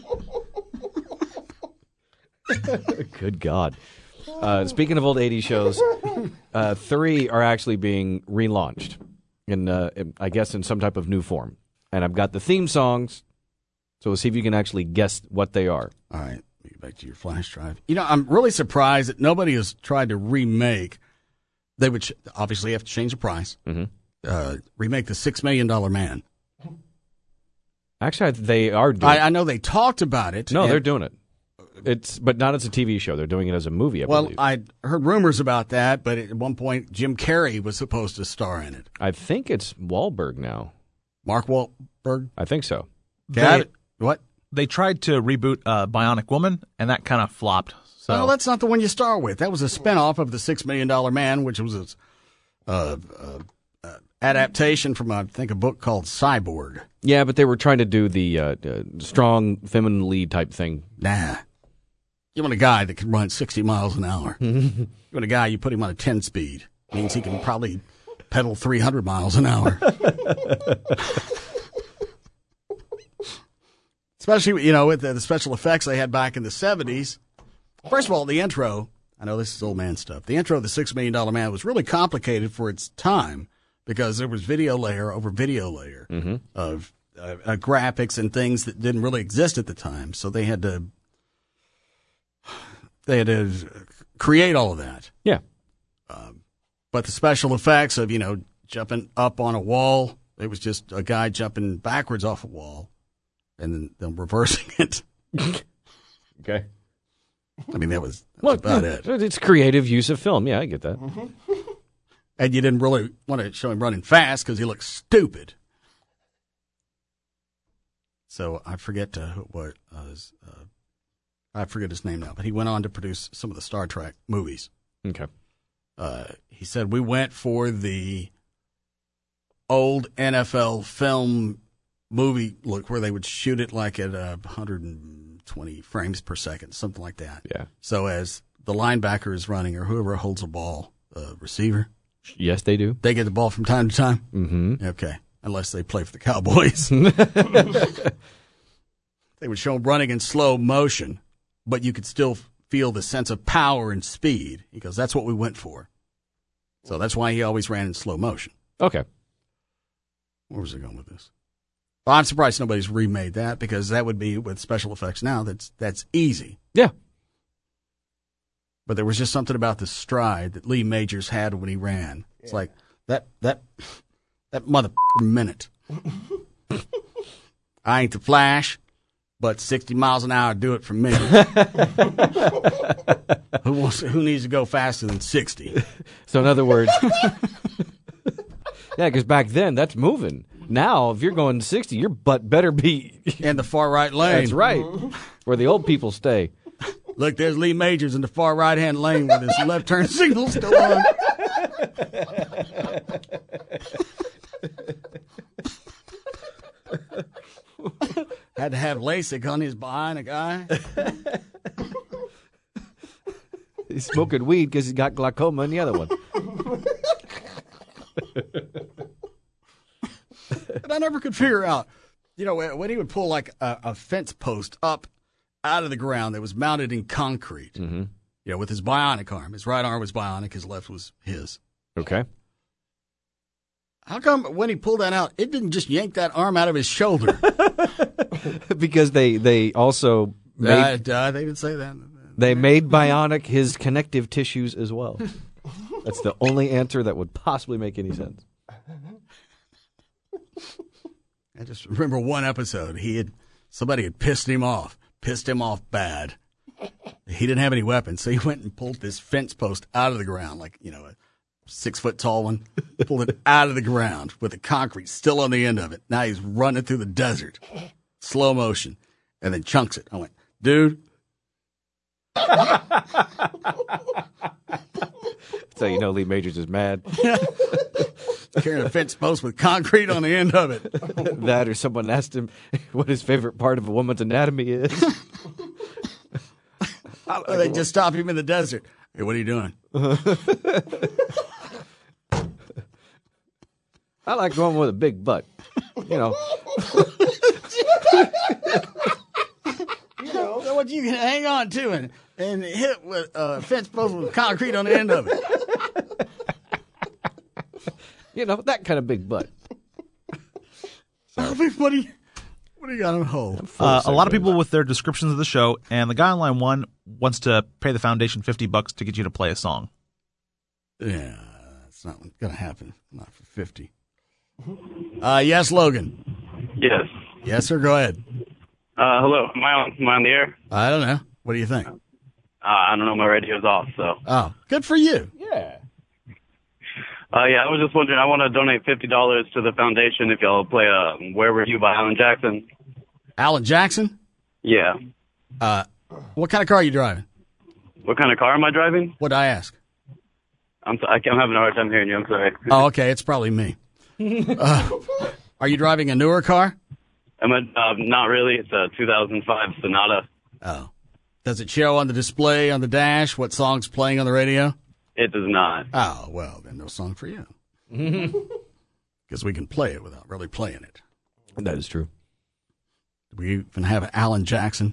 Good God. Uh, speaking of old eighties shows, uh, three are actually being relaunched, in, uh, in, I guess, in some type of new form. And I've got the theme songs, so we'll see if you can actually guess what they are. All right, get back to your flash drive. You know, I'm really surprised that nobody has tried to remake. They would ch- obviously have to change the price. Mm-hmm. Uh, remake the Six Million Dollar Man. Actually, they are doing I, I know they talked about it. No, and- they're doing it. It's but not as a T V show. They're doing it as a movie, I well, believe. I heard rumors about that, but at one point Jim Carrey was supposed to star in it. I think it's Wahlberg now. Mark Wahlberg? I think so. Got it. What? They tried to reboot uh, Bionic Woman, and that kind of flopped. So No, that's not the one you start with. That was a spinoff of the Six Million Dollar Man, which was a uh, uh, uh, adaptation from, I think, a book called Cyborg. Yeah, but they were trying to do the uh, uh, strong feminine lead type thing. Nah. You want a guy that can run sixty miles an hour. You want a guy, you put him on a ten speed. Means he can probably pedal three hundred miles an hour. Especially, you know, with the, the special effects they had back in the seventies. First of all, the intro, I know this is old man stuff. The intro of the Six Million Dollar Man was really complicated for its time because there was video layer over video layer mm-hmm. of uh, uh, graphics and things that didn't really exist at the time. So they had to they had to create all of that. Yeah. Um, but the special effects of, you know, jumping up on a wall, it was just a guy jumping backwards off a wall and then, then reversing it. Okay. I mean, that was, that Well, was about it. It's creative use of film. Yeah, I get that. And you didn't really want to show him running fast because he looked stupid. So I forget uh, what uh, his, uh, I forget his name now, but he went on to produce some of the Star Trek movies. Okay. Uh, he said, we went for the old N F L film movie look where they would shoot it like at uh, one hundred twenty frames per second, something like that. Yeah. So as the linebacker is running or whoever holds the ball, uh, receiver. Yes, they do. They get the ball from time to time? Mm-hmm. Okay. Unless they play for the Cowboys. They would show him running in slow motion, but you could still feel the sense of power and speed because that's what we went for. So that's why he always ran in slow motion. Okay. Where was I going with this? Well, I'm surprised nobody's remade that because that would be with special effects now. That's that's easy. Yeah. But there was just something about the stride that Lee Majors had when he ran. It's like that that that mother minute. I ain't the Flash, but sixty miles an hour do it for me. who wants? Who needs to go faster than sixty? So in other words, yeah, because back then that's moving. Now, if you're going sixty, your butt better be in the far right lane. That's right, where the old people stay. Look, there's Lee Majors in the far right-hand lane with his left turn signal still on. Had to have LASIK on his behind a guy. He's smoking weed because he's got glaucoma in the other one. And I never could figure out, you know, when he would pull like a, a fence post up out of the ground that was mounted in concrete, mm-hmm. you know, with his bionic arm. His right arm was bionic, his left was his. Okay. How come when he pulled that out, it didn't just yank that arm out of his shoulder? Because they, they also made, uh, uh, they didn't say that. They made bionic his connective tissues as well. That's the only answer that would possibly make any sense. I just remember one episode. He had somebody had pissed him off, pissed him off bad. He didn't have any weapons, so he went and pulled this fence post out of the ground, like, you know, a six foot tall one. Pulled it out of the ground with the concrete still on the end of it. Now he's running through the desert, slow motion, and then chunks it. I went, dude. So you know Lee Majors is mad. Carrying a fence post with concrete on the end of it. That or someone asked him what his favorite part of a woman's anatomy is. They just stopped him in the desert. Hey, what are you doing? I like going with a big butt. You know. You know what you can hang on to and, and hit with a uh, fence post with concrete on the end of it. You know, that kind of big butt. So, what do you, what do you got on hold? Uh, a lot of people with their descriptions of the show, and the guy on line one wants to pay the foundation fifty bucks to get you to play a song. Yeah, that's not going to happen. Not for fifty. Uh, yes, Logan. Yes. Yes, sir. Go ahead. Uh, hello. Am I on, am I on the air? I don't know. What do you think? Uh, I don't know. My radio's off, so. Oh, good for you. Yeah. Uh, yeah, I was just wondering, I want to donate fifty dollars to the foundation if y'all play uh, Where Were You by Alan Jackson. Alan Jackson? Yeah. Uh, what kind of car are you driving? What kind of car am I driving? What'd I ask? I'm, so, I'm having a hard time hearing you. I'm sorry. Oh, okay. It's probably me. Uh, are you driving a newer car? I'm a, uh, not really. It's a two thousand five Sonata. Oh. Does it show on the display on the dash what song's playing on the radio? It does not. Oh, well, then no song for you. Because we can play it without really playing it. That is true. Do we even have Alan Jackson?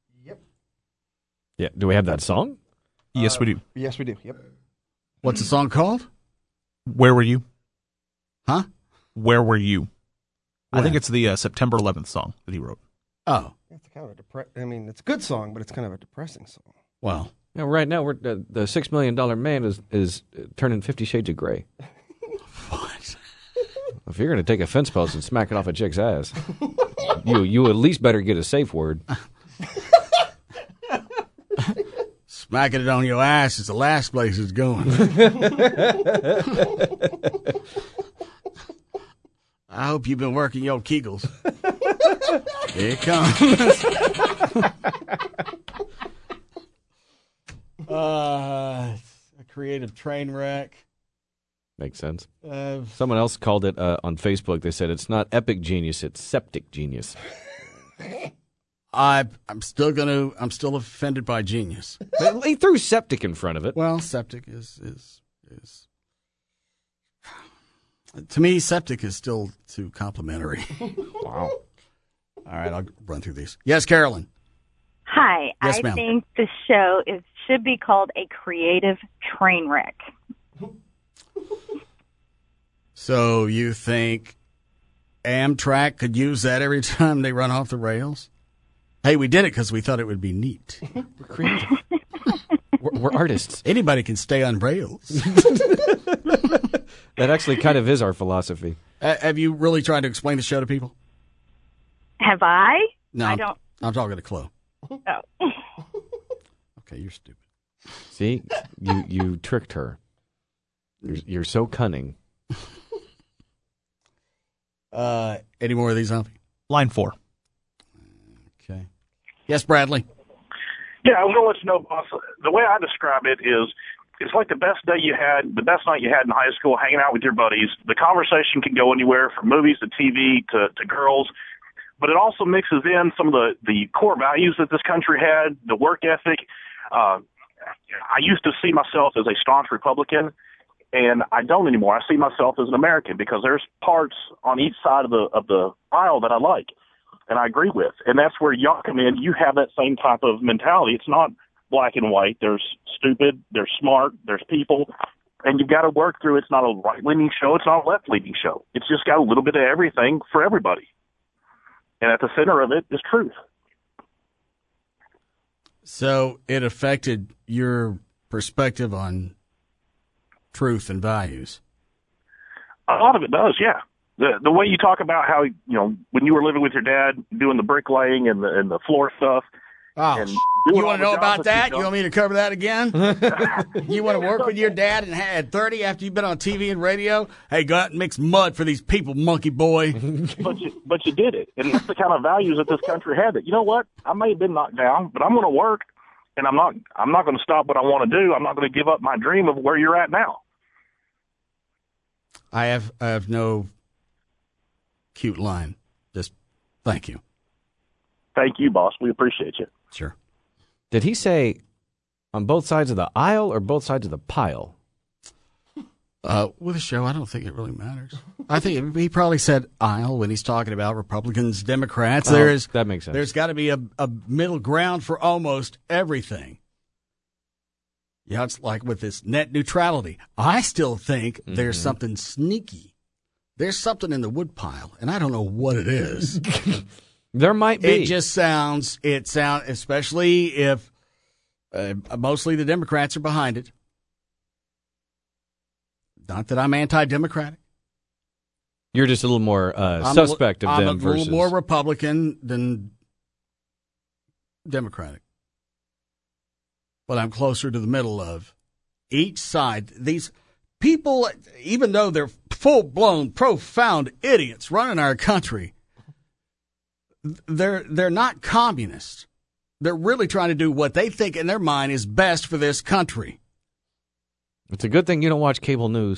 Yeah. Do we have that song? Yes, Uh, we do. Yes, we do. Yep. What's the song called? Where Were You? Huh? Where Were You? I When? think it's the uh, September eleventh song that he wrote. Oh. It's kind of a depre- I mean, it's a good song, but it's kind of a depressing song. Well. Now, right now, we're uh, the Six Million Dollar Man is is uh, turning Fifty Shades of Grey. What? If you're going to take a fence post and smack it off a chick's ass, you you at least better get a safe word. Smacking it on your ass is the last place it's going. I hope you've been working your Kegels. Here it comes. uh, a creative train wreck. Makes sense. Uh, Someone else called it uh, on Facebook. They said it's not epic genius, it's septic genius. I I'm still gonna I'm still offended by genius. He threw septic in front of it. Well, septic is is is to me septic is still too complimentary. Wow. All right, I'll run through these. Yes, Carolyn. Hi, Yes, I ma'am. think the show is should be called a creative train wreck. So you think Amtrak could use that every time they run off the rails? Hey, we did it because we thought it would be neat. We're creative. we're, we're artists. Anybody can stay on rails. That actually kind of is our philosophy. Uh, have you really tried to explain the show to people? Have I? No, I I'm- don't. I'm talking to Chloe. Oh. Okay, you're stupid. See, you you tricked her. You're, you're so cunning. Uh, any more of these, Humpy? Line four. Okay. Yes, Bradley. Yeah, I was going to let you know, boss. The way I describe it is, it's like the best day you had, the best night you had in high school, hanging out with your buddies. The conversation can go anywhere from movies to T V to, to girls, but it also mixes in some of the, the core values that this country had, the work ethic. Uh, I used to see myself as a staunch Republican, and I don't anymore. I see myself as an American because there's parts on each side of the of the aisle that I like and I agree with. And that's where y'all come in. You have that same type of mentality. It's not black and white. There's stupid, there's smart, there's people, and you've got to work through. It's not a right-leaning show. It's not a left-leaning show. It's just got a little bit of everything for everybody. And at the center of it is truth. So it affected your perspective on truth and values. A lot of it does, yeah. The the way you talk about how, you know, when you were living with your dad doing the bricklaying and the and the floor stuff. Oh, and you want to know about that? You want me to cover that again? You want to work with your dad and had thirty after you've been on T V and radio? Hey, go out and mix mud for these people, monkey boy. But you, but you did it. And that's the kind of values that this country had. That, you know what? I may have been knocked down, but I'm going to work, and I'm not I'm not going to stop what I want to do. I'm not going to give up my dream of where you're at now. I have I have no cute line. Just thank you. Thank you, boss. We appreciate you. Sure. Did he say on both sides of the aisle or both sides of the pile? Uh, with a show, I don't think it really matters. I think he probably said aisle when he's talking about Republicans, Democrats. Oh, there's that makes sense. There's got to be a, a middle ground for almost everything. Yeah, it's like with this net neutrality. I still think mm-hmm. there's something sneaky. There's something in the woodpile, and I don't know what it is. There might be. It just sounds, it sounds, especially if uh, mostly the Democrats are behind it. Not that I'm anti-democratic. You're just a little more uh, I'm suspect a, of them I'm a versus... little more Republican than Democratic. But I'm closer to the middle of each side. These people, even though they're full-blown, profound idiots running our country, They're they're not communists. They're really trying to do what they think in their mind is best for this country. It's a good thing you don't watch cable news.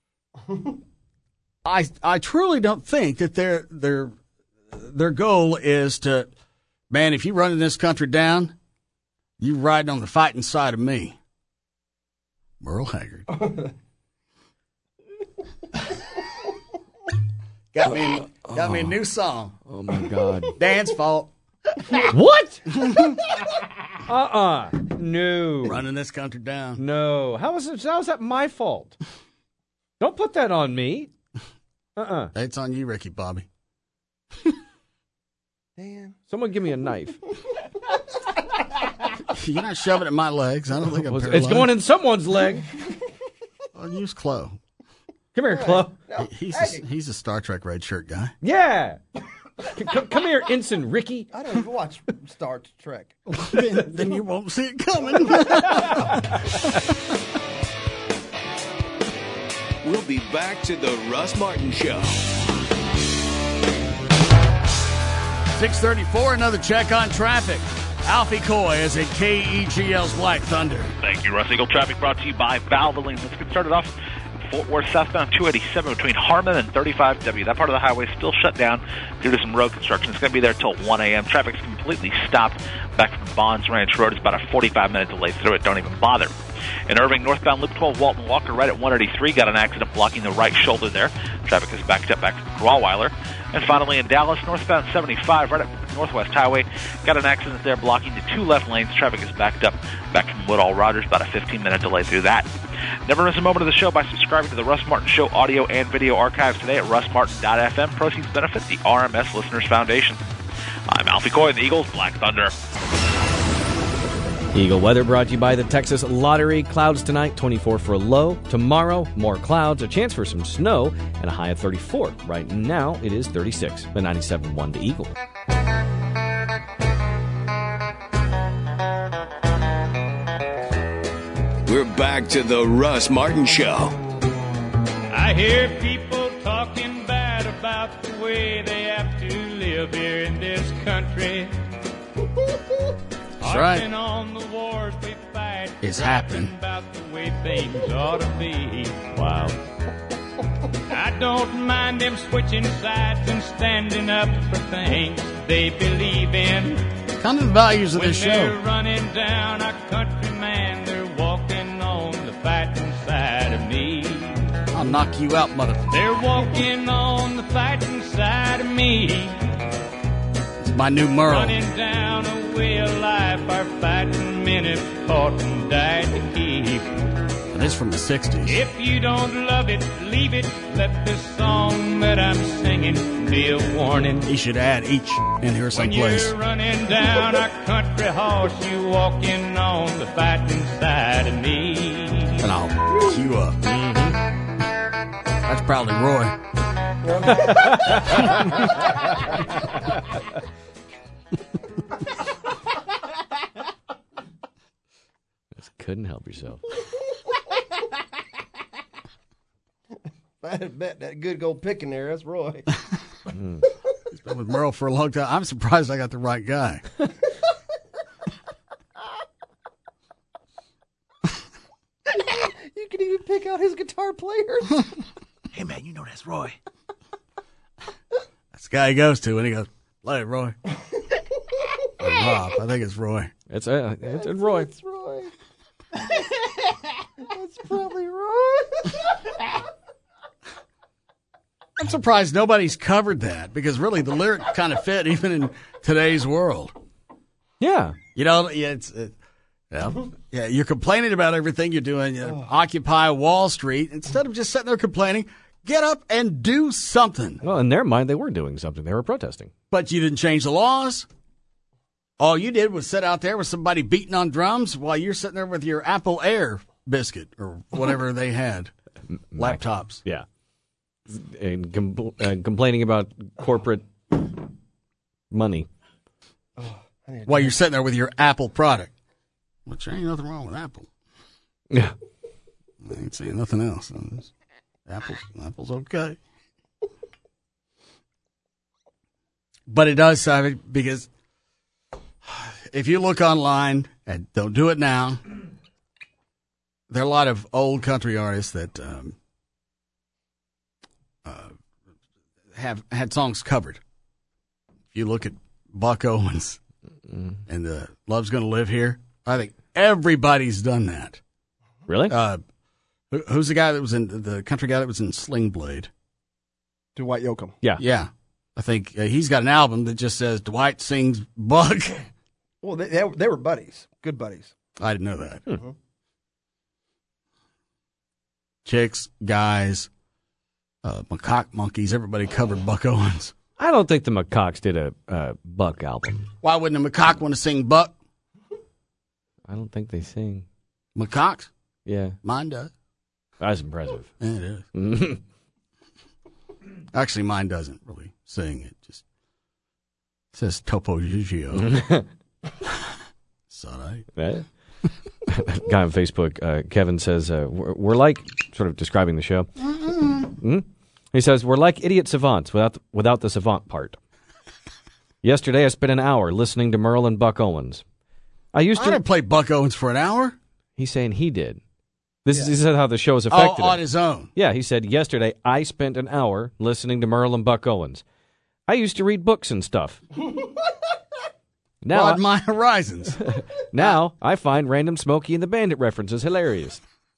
I I truly don't think that their their their goal is to, man, if you running this country down, you riding on the fighting side of me. Merle Haggard. Got me, a, got me a new song. Oh, my God. Dan's fault. What? uh-uh. No. Running this country down. No. How is it, how is that my fault? Don't put that on me. Uh-uh. It's on you, Ricky Bobby. Dan. Someone give me a knife. You're not shoving it in my legs. I don't think I'm It's paralyzed. going in someone's leg. I'll use Chloe. Come here, Chloe. No. He's Hey. a, he's a Star Trek red shirt guy. Yeah. C- come, come here, Ensign Ricky. I don't even watch Star Trek. then, then you won't see it coming. We'll be back to the Russ Martin Show. six thirty-four, another check on traffic. Alfie Coy is at K E G L's Black Thunder. Thank you, Russ. Eagle traffic brought to you by Valvoline. Let's get started off. Fort Worth southbound two eighty-seven between Harmon and thirty-five W. That part of the highway is still shut down due to some road construction. It's going to be there till one a.m. Traffic's completely stopped back from Bonds Ranch Road. It's about a forty-five minute delay through it. Don't even bother. In Irving, northbound Loop twelve, Walton Walker, right at one eighty-three, got an accident blocking the right shoulder there. Traffic is backed up back from Grauweiler. And finally, in Dallas, northbound seventy-five, right at Northwest Highway, got an accident there blocking the two left lanes. Traffic is backed up back from Woodall Rogers, about a fifteen minute delay through that. Never miss a moment of the show by subscribing to the Russ Martin Show audio and video archives today at russ martin dot f m. Proceeds benefit the R M S Listeners Foundation. I'm Alfie Coy, the Eagles, Black Thunder. Eagle weather brought to you by the Texas Lottery. Clouds tonight, twenty-four for a low. Tomorrow, more clouds, a chance for some snow, and a high of thirty-four. Right now, it is thirty-six. The ninety-seven point one to Eagle. We're back to the Russ Martin Show. I hear people talking bad about the way they have to live here in this country. That's right. Harping on the wars we fight. It's happening. About the way things ought to be. Wow. I don't mind them switching sides and standing up for things they believe in. Kind of the values of When this they're show. running down our country, man, they're walking on the fighting side of me. I'll knock you out, motherfucker. They're walking on the fighting side of me. It's my new Merle. Running down a way of life our fighting men have fought and died to keep. And it's from the sixties. If you don't love it, leave it. Let this song that I'm singing be a warning. You should add each in here When someplace. you're running down our country horse, you walking on the fighting side of me. And I'll cue up. That's probably Roy. Just couldn't help yourself. I had bet that good gold pick in there. That's Roy. Mm. He's been with Merle for a long time. I'm surprised I got the right guy. You can even pick out his guitar players. Hey, man, you know that's Roy. That's the guy he goes to, and he goes, play it, Roy. Or Rob. I think it's Roy. It's, uh, it's, it's Roy. It's Roy. That's probably Roy. I'm surprised nobody's covered that, because really the lyric kind of fit even in today's world. Yeah. You know, yeah, it's, it, yeah, yeah, you're complaining about everything you're doing. You know, Occupy Wall Street. Instead of just sitting there complaining, get up and do something. Well, in their mind, they were doing something. They were protesting. But you didn't change the laws. All you did was sit out there with somebody beating on drums while you're sitting there with your Apple Air biscuit or whatever they had. Laptops. Yeah. And com- uh, complaining about corporate money. While you're sitting there with your Apple product. Which ain't nothing wrong with Apple. Yeah. I ain't saying nothing else. Apple's, Apple's okay. But it does, Simon, because if you look online, and don't do it now, there are a lot of old country artists that um, uh, have had songs covered. If you look at Buck Owens mm. and the Love's Gonna Live Here, I think everybody's done that. Really? Uh, who, who's the guy that was in the country guy that was in Sling Blade? Dwight Yoakam. Yeah, yeah. I think uh, he's got an album that just says Dwight sings Buck. Well, they, they they were buddies, good buddies. I didn't know that. Mm-hmm. Chicks, guys, uh, macaque monkeys, everybody covered Buck Owens. I don't think the Macaques did a uh, Buck album. Why wouldn't a macaque want to sing Buck? I don't think they sing. Macaques? Yeah. Mine does. That's impressive. Yeah, it is. Actually, mine doesn't really sing. It just says Topo Gigio. Sorry. Right? Guy on Facebook, uh, Kevin says, uh, we're, we're like, sort of describing the show. Mm-hmm. He says, we're like idiot savants without, without the savant part. Yesterday, I spent an hour listening to Merle and Buck Owens. I used I to didn't play Buck Owens for an hour. He's saying he did. This yeah. is, this is how the show has affected oh, on him. his own. Yeah, he said, yesterday, I spent an hour listening to Merle and Buck Owens. I used to read books and stuff. Now, Broaden my horizons. Now, I find random Smokey and the Bandit references hilarious.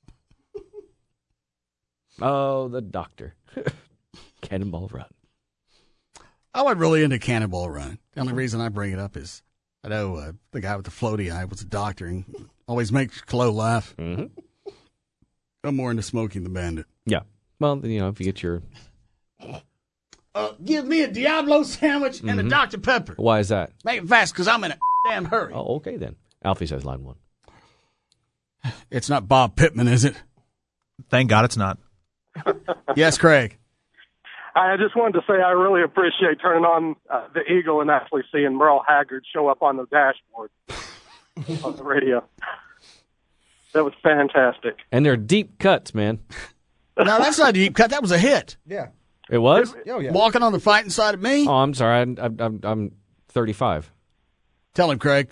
Oh, the Doctor. Cannonball Run. I wasn't really into Cannonball Run. The only reason I bring it up is I know uh, the guy with the floaty eye was a doctor and always makes Chloe laugh. Mm-hmm. I'm more into Smokey and the Bandit. Yeah. Well, you know, if you get your... Uh, give me a Diablo sandwich and Mm-hmm. a Doctor Pepper. Why is that? Make it fast because I'm in a damn hurry. Oh, okay then. Alfie says line one. It's not Bob Pittman, is it? Thank God it's not. Yes, Craig. I just wanted to say I really appreciate turning on uh, the Eagle and actually seeing Merle Haggard show up on the dashboard on the radio. That was fantastic. And they're deep cuts, man. No, that's not a deep cut. That was a hit. Yeah. It was? Oh, yeah. Walking on the fighting side of me. Oh, I'm sorry. I'm, I'm, I'm thirty-five. Tell him, Craig.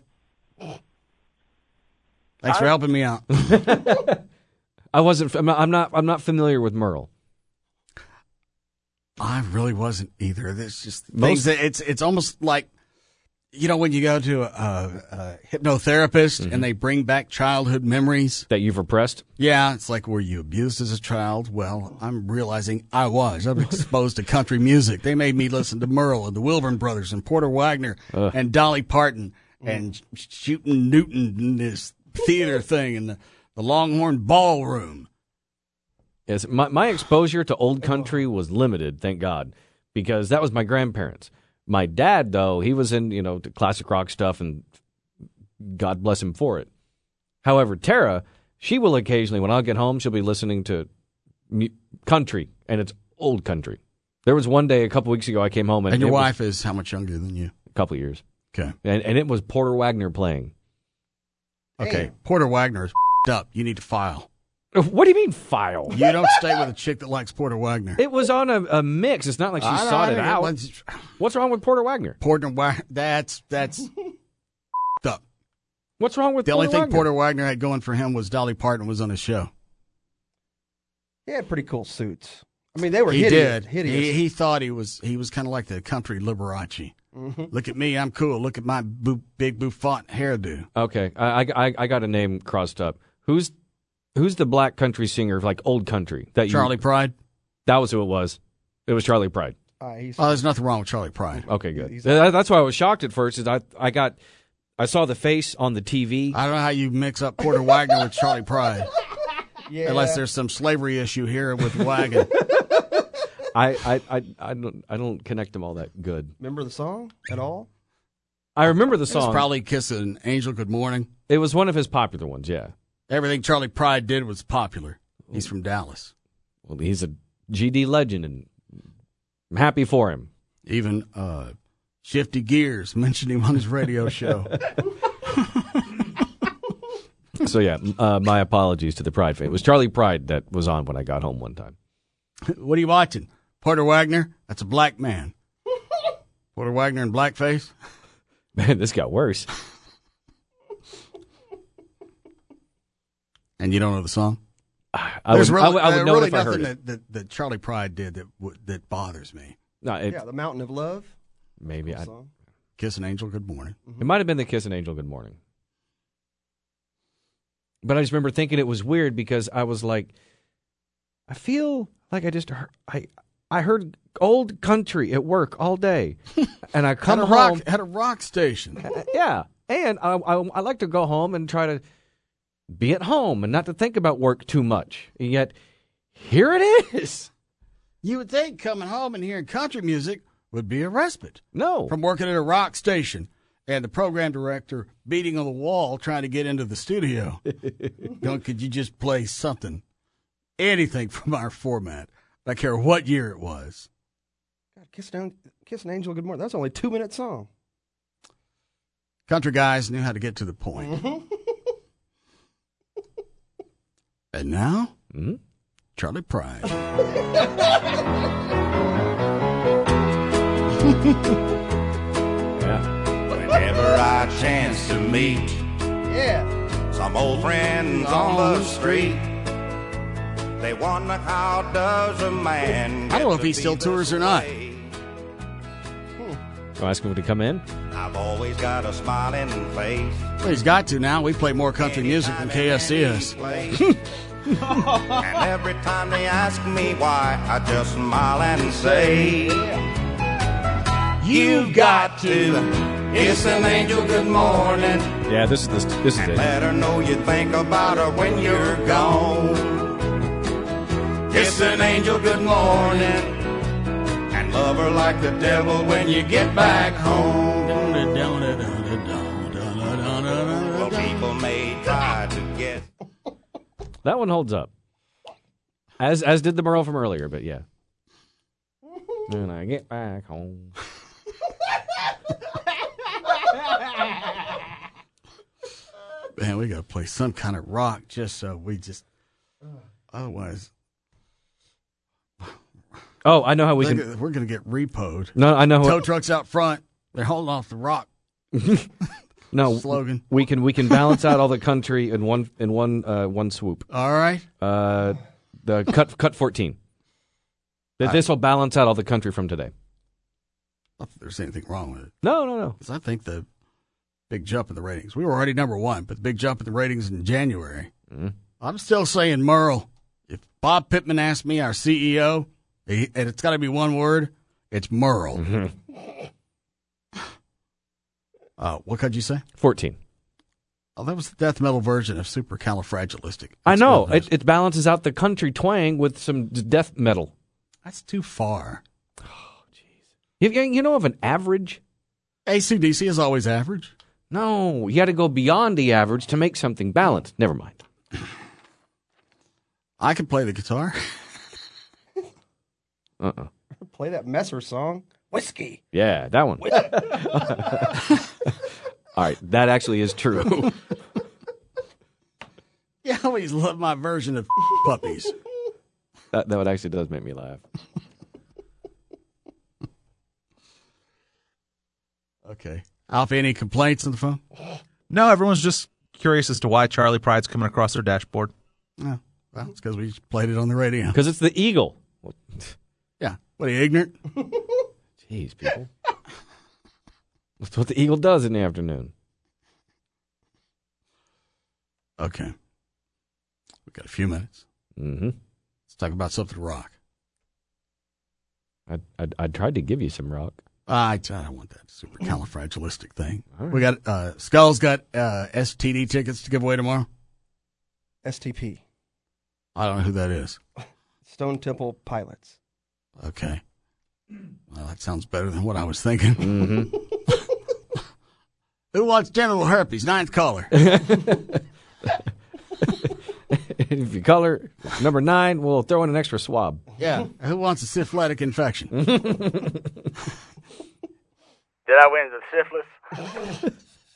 Thanks for helping me out. I wasn't. I'm not. I'm not, I'm not familiar with Merle. I really wasn't either. There's just Most- things that it's it's almost like, you know, when you go to a, a hypnotherapist Mm-hmm. and they bring back childhood memories that you've repressed. Yeah, it's like, were you abused as a child? Well, I'm realizing I was. I was exposed to country music. They made me listen to Merle and the Wilburn Brothers and Porter Wagner Ugh. and Dolly Parton and sh- shooting Newton in this theater thing and the, the Longhorn Ballroom. Yes, my my exposure to old country was limited, thank God, because that was my grandparents. My dad, though, he was in, you know, classic rock stuff, and God bless him for it. However, Tara, She will occasionally, when I'll get home, she'll be listening to mu- country, and it's old country. There was one day a couple weeks ago I came home, and, And your it wife was is how much younger than you? a couple of years. Okay. And, and it was Porter Wagner playing. Okay. Hey. Porter Wagner is up. You need to file. What do you mean file? You don't stay with a chick that likes Porter Wagner. It was on a, a mix. It's not like she I know, sought I it know. out. What's- What's wrong with Porter Wagner? Porter Wagner, that's, that's up. What's wrong with The Porter only thing Wagner? Porter Wagner had going for him was Dolly Parton was on his show. He had pretty cool suits. I mean, they were He hideous. did. hideous. He, he thought he was he was kind of like the country Liberace. Mhm. Look at me, I'm cool. Look at my boo, big bouffant hairdo. Okay, I, I, I got a name crossed up. Who's who's the black country singer, like old country? That you, Charlie Pride. That was who it was. It was Charlie Pride. Uh, he's, Oh, there's nothing wrong with Charlie Pride. Okay, good. That- That's why I was shocked at first. Is I I got I saw the face on the T V. I don't know how you mix up Porter Wagner with Charlie Pride. yeah. Unless there's some slavery issue here with Wagon. I, I, I, I don't I don't connect them all that good. Remember the song at all? I remember the It's song. probably Kiss an Angel Good Morning. It was one of his popular ones. Yeah. Everything Charlie Pride did was popular. He's from Dallas. Well, he's a G D legend, and I'm happy for him. Even uh, Shifty Gears mentioned him on his radio show. So yeah, uh, my apologies to the Pride fan. It was Charlie Pride that was on when I got home one time. What are you watching? Porter Wagner? That's a black man. Porter Wagner in blackface? Man, this got worse. And you don't know the song? I There's would, really, I would, I would uh, know really it if I nothing heard it. that, that, that Charlie Pride did that w- that bothers me. No, it, Yeah, the Mountain of Love. maybe I, Song. Kiss an Angel Good Morning. it might have been the Kiss an Angel Good Morning. But I just remember thinking it was weird because I was like, I feel like I just heard, I I heard old country at work all day, and I come At a home rock, at a rock station. yeah, and I, I I like to go home and try to be at home and not to think about work too much. And yet here it is. You would think coming home and hearing country music would be a respite. No. From working at a rock station and the program director beating on the wall trying to get into the studio. Don't, could you just play something, anything from our format? I don't care what year it was. God, Kiss an, Kiss an Angel Good Morning. That's only a two minute song. Country guys knew how to get to the point. And now, mm-hmm. Charlie Pride. Whenever I chance to meet yeah. some old friends on the street, they wonder how does a man I don't know get if he to still be tours this or not. way? So ask him to come in. I've always got a smiling face. Well, he's got to now. We play more country music than K S C S. And every time they ask me why, I just smile and say, you've got to kiss an angel good morning. Yeah, this is this, this is And it. let her know you think about her when you're gone. Kiss an angel good morning. And love her like the devil when you get back home. Well, people may try to get. That one holds up. As as did the Merle from earlier, but yeah. When I get back home. Man, we got to play some kind of rock just so we just. Otherwise, Oh, I know how we they're can. gonna- we're going to get repoed. No, I know. Tow What, trucks out front. They're holding off the rock. no slogan. We can we can balance out all the country in one in one uh, one swoop. All right. Uh, the cut cut fourteen. That this will balance out all the country from today. I don't think there's anything wrong with it. No, no, no. Because I think the big jump in the ratings. We were already number one, but the big jump in the ratings in January. Mm-hmm. I'm still saying Merle. If Bob Pittman asked me, our C E O, he, and it's got to be one word, it's Merle. Mm-hmm. Uh, what could you say? fourteen. Oh, that was the death metal version of Supercalifragilistic. I know. It, it balances out the country twang with some d- death metal. That's too far. Oh, jeez. You, you know of an average? A C D C is always average. No, you got to go beyond the average to make something balanced. Never mind. I can play the guitar. Uh-uh. Play that Messer song, Whiskey. Yeah, that one. All right, that actually is true. You always love my version of puppies. That that one actually does make me laugh. Okay. Alfie, any complaints on the phone? No, everyone's just curious as to why Charlie Pride's coming across their dashboard. Oh, well, it's because we played it on the radio. Because it's the Eagle. Yeah. What, are you ignorant? Jeez, people. That's what the Eagle does in the afternoon. Okay. We've got a few minutes. Mm-hmm. Let's talk about something to rock. I, I I tried to give you some rock. I, I don't want that supercalifragilistic thing. Right. We got, uh, Skull's got uh, S T D tickets to give away tomorrow. S T P. I don't know who that is. Stone Temple Pilots. Okay. Well, that sounds better than what I was thinking. Mm-hmm. Who wants genital herpes? Ninth caller. If you color number nine, we'll throw in an extra swab. Yeah. Who wants a syphilitic infection? Did I win the syphilis?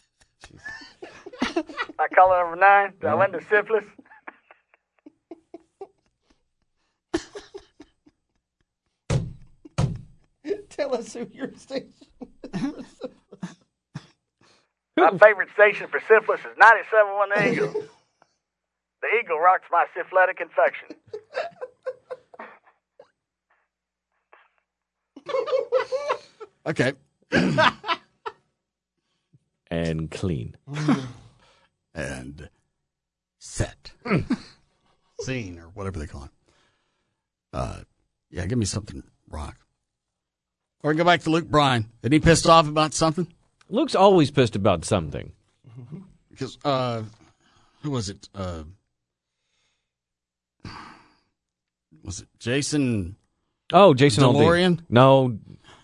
I color number nine. Did I win the syphilis? Tell us who your station is. My favorite station for syphilis is ninety-seven point one The Eagle. The Eagle rocks my syphilitic infection. Okay. And clean. And set. Scene, or whatever they call it. Uh, yeah, give me something rock. Or go back to Luke Bryan. Isn't he pissed off about something? Luke's always pissed about something. Because, uh, who was it? Uh, was it Jason? Oh, Jason DeLorean? Aldean. No.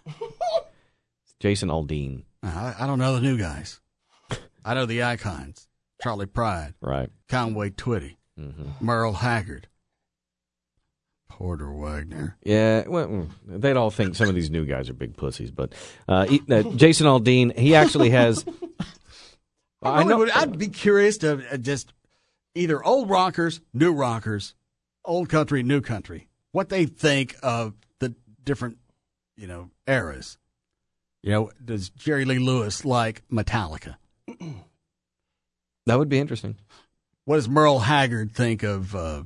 Jason Aldean. I, I don't know the new guys. I know the icons. Charlie Pride. Right. Conway Twitty. Mm-hmm. Merle Haggard. Porter Wagner. Yeah, well, they'd all think some of these new guys are big pussies, but uh, he, uh, Jason Aldean, he actually has. I, know. Would, I'd be curious to uh, just either old rockers, new rockers, old country, new country, what they think of the different, you know, eras. You know, does Jerry Lee Lewis like Metallica? That would be interesting. What does Merle Haggard think of uh,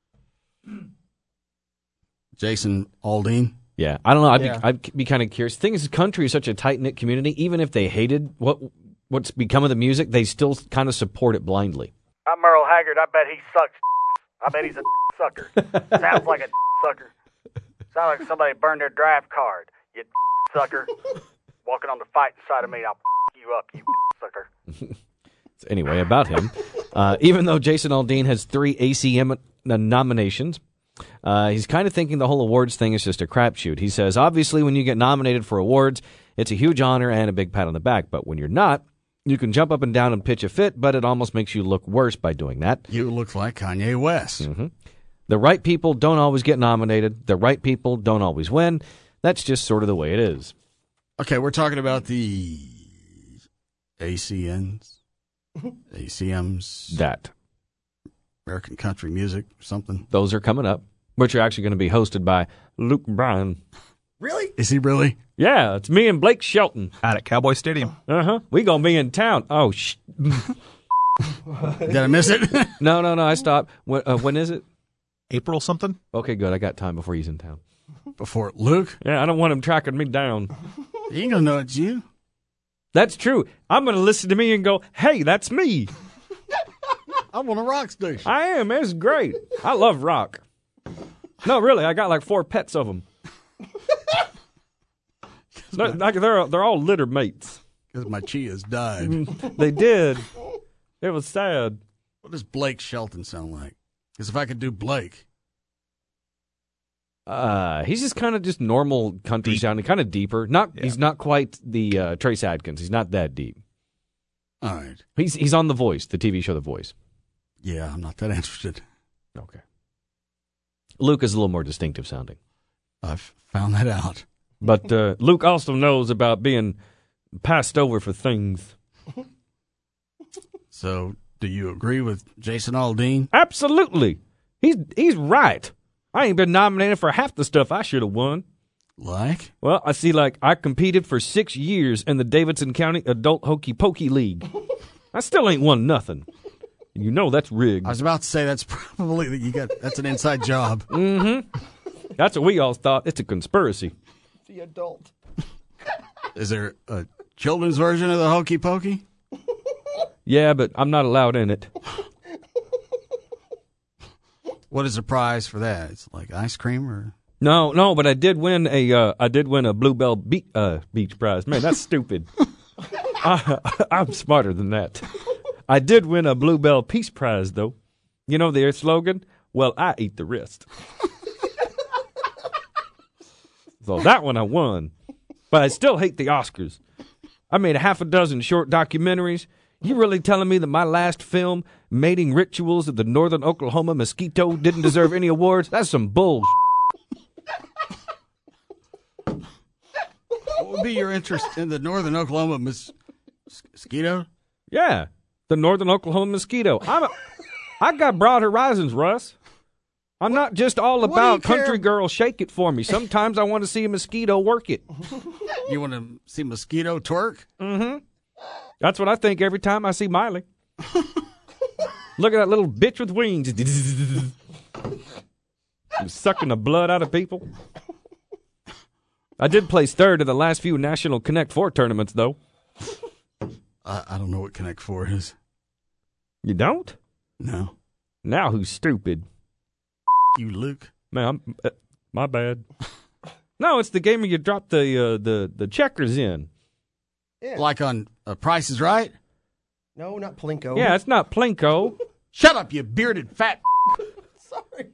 Jason Aldean? Yeah, I don't know. I'd yeah. be, I'd be kind of curious. The thing is, country is such a tight-knit community. Even if they hated what what's become of the music, they still kind of support it blindly. I'm Merle Haggard. I bet he sucks. I bet he's a sucker. Sounds like a sucker. Sounds like somebody burned their draft card. You sucker. Walking on the fighting side of me, I'll you up, you sucker. So anyway, about him. Uh, even though Jason Aldean has three A C M nominations, uh, he's kind of thinking the whole awards thing is just a crapshoot. He says, obviously, when you get nominated for awards, it's a huge honor and a big pat on the back. But when you're not, you can jump up and down and pitch a fit, but it almost makes you look worse by doing that. You look like Kanye West. Mm-hmm. The right people don't always get nominated. The right people don't always win. That's just sort of the way it is. Okay, we're talking about the A C Ns, A C Ms. That. American Country Music or something. Those are coming up, which are actually going to be hosted by Luke Bryan. Really? Is he really? Yeah, it's me and Blake Shelton. Out at Cowboy Stadium. Uh-huh. We going to be in town. Oh, sh... Did I miss it? no, no, no, I stopped. When, uh, when is it? April something? Okay, good. I got time before he's in town. Before Luke? Yeah, I don't want him tracking me down. He ain't going to know it's you. That's true. I'm going to listen to me and go, hey, that's me. I'm on a rock station. I am. It's great. I love rock. No, really, I got like four pets of them. they're, like, they're, they're all litter mates. Because my chias died. They did. It was sad. What does Blake Shelton sound like? Because if I could do Blake. Uh, he's just kind of just normal country deep. sounding, kind of deeper. Not yeah. He's not quite the uh, Trace Adkins. He's not that deep. All right. He's he's on The Voice, the T V show The Voice. Yeah, I'm not that interested. Okay. Luke is a little more distinctive sounding. I've found that out. But uh, Luke also knows about being passed over for things. So, do you agree with Jason Aldean? Absolutely. He's he's right. I ain't been nominated for half the stuff I should have won. Like? Well, I see, like, I competed for six years in the Davidson County Adult Hokey Pokey League. I still ain't won nothing. You know that's rigged. I was about to say that's probably you got that's an inside job. Mm-hmm. That's what we all thought. It's a conspiracy. The adult. Is there a children's version of the Hokey Pokey? Yeah, but I'm not allowed in it. What is the prize for that? It's like ice cream or No, no, but I did win a uh, I did win a Bluebell Be- uh, Beach prize. Man, that's stupid. I, I'm smarter than that. I did win a Bluebell Peace Prize, though. You know their slogan? Well, I eat the rest. So that one I won. But I still hate the Oscars. I made a half a dozen short documentaries. You really telling me that my last film, Mating Rituals of the Northern Oklahoma Mosquito, didn't deserve any awards? That's some bull. What would be your interest in the Northern Oklahoma mos- mosquito? Yeah, the Northern Oklahoma Mosquito. I'm a, I got broad horizons, Russ. I'm not just all What do about you care? country girl shake it for me. Sometimes I want to see a mosquito work it. You want to see mosquito twerk? Mm-hmm. That's what I think every time I see Miley. Look at that little bitch with wings. Sucking the blood out of people. I did place third in the last few National Connect Four tournaments, though. I, I don't know what Connect Four is. You don't? No. Now who's stupid? You, Luke. Man, I'm, uh, my bad. No, it's the game where you drop the uh, the the checkers in. Yeah. Like on uh, Price is Right? No, not Plinko. Yeah, it's not Plinko. Shut up, you bearded fat. Sorry.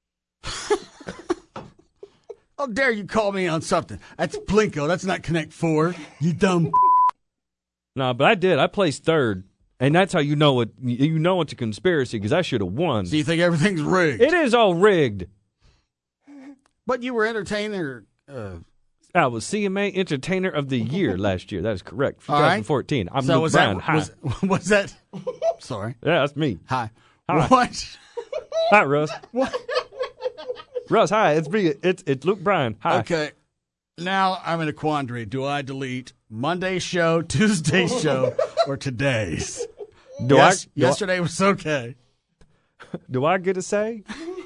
How dare you call me on something? That's Plinko. That's not Connect Four. You dumb. No, but I did. I placed third, and that's how you know it. You know it's a conspiracy because I should have won. So you think everything's rigged? It is all rigged. But you were entertainer. Uh, I was C M A Entertainer of the Year last year. That is correct. All right. twenty fourteen. I'm so Luke was Bryan. that Hi. was, was that? Sorry. Yeah, that's me. Hi. Hi. What? Hi, Russ. What? Russ, hi. It's me. It's it's Luke Bryan. Hi. Okay. Now I'm in a quandary. Do I delete Monday's show, Tuesday's show, or today's? Do yes, I? Do yesterday I, was okay. Do I get a say?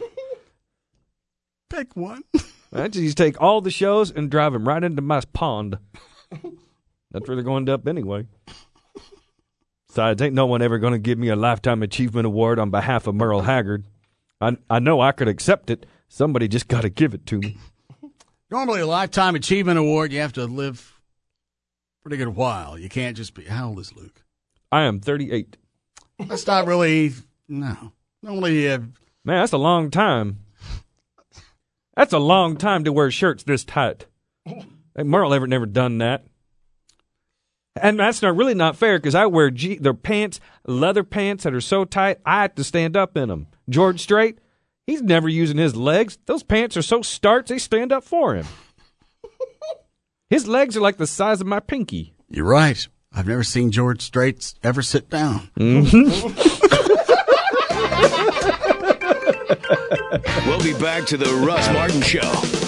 Pick one. I just take all the shows and drive them right into my pond. That's where they're going to end up anyway. Besides, ain't no one ever going to give me a Lifetime Achievement Award on behalf of Merle Haggard. I I know I could accept it. Somebody just got to give it to me. Normally, a Lifetime Achievement Award, you have to live a pretty good while. You can't just be. How old is Luke? I am thirty-eight. That's not really. No. Normally, uh, Man, that's a long time. That's a long time to wear shirts this tight. Hey, Merle ever never done that. And that's not really not fair because I wear G- their pants, leather pants that are so tight, I have to stand up in them. George Strait, he's never using his legs. Those pants are so starched, they stand up for him. His legs are like the size of my pinky. You're right. I've never seen George Strait ever sit down. Mm-hmm. We'll be back to the Russ Martin Show.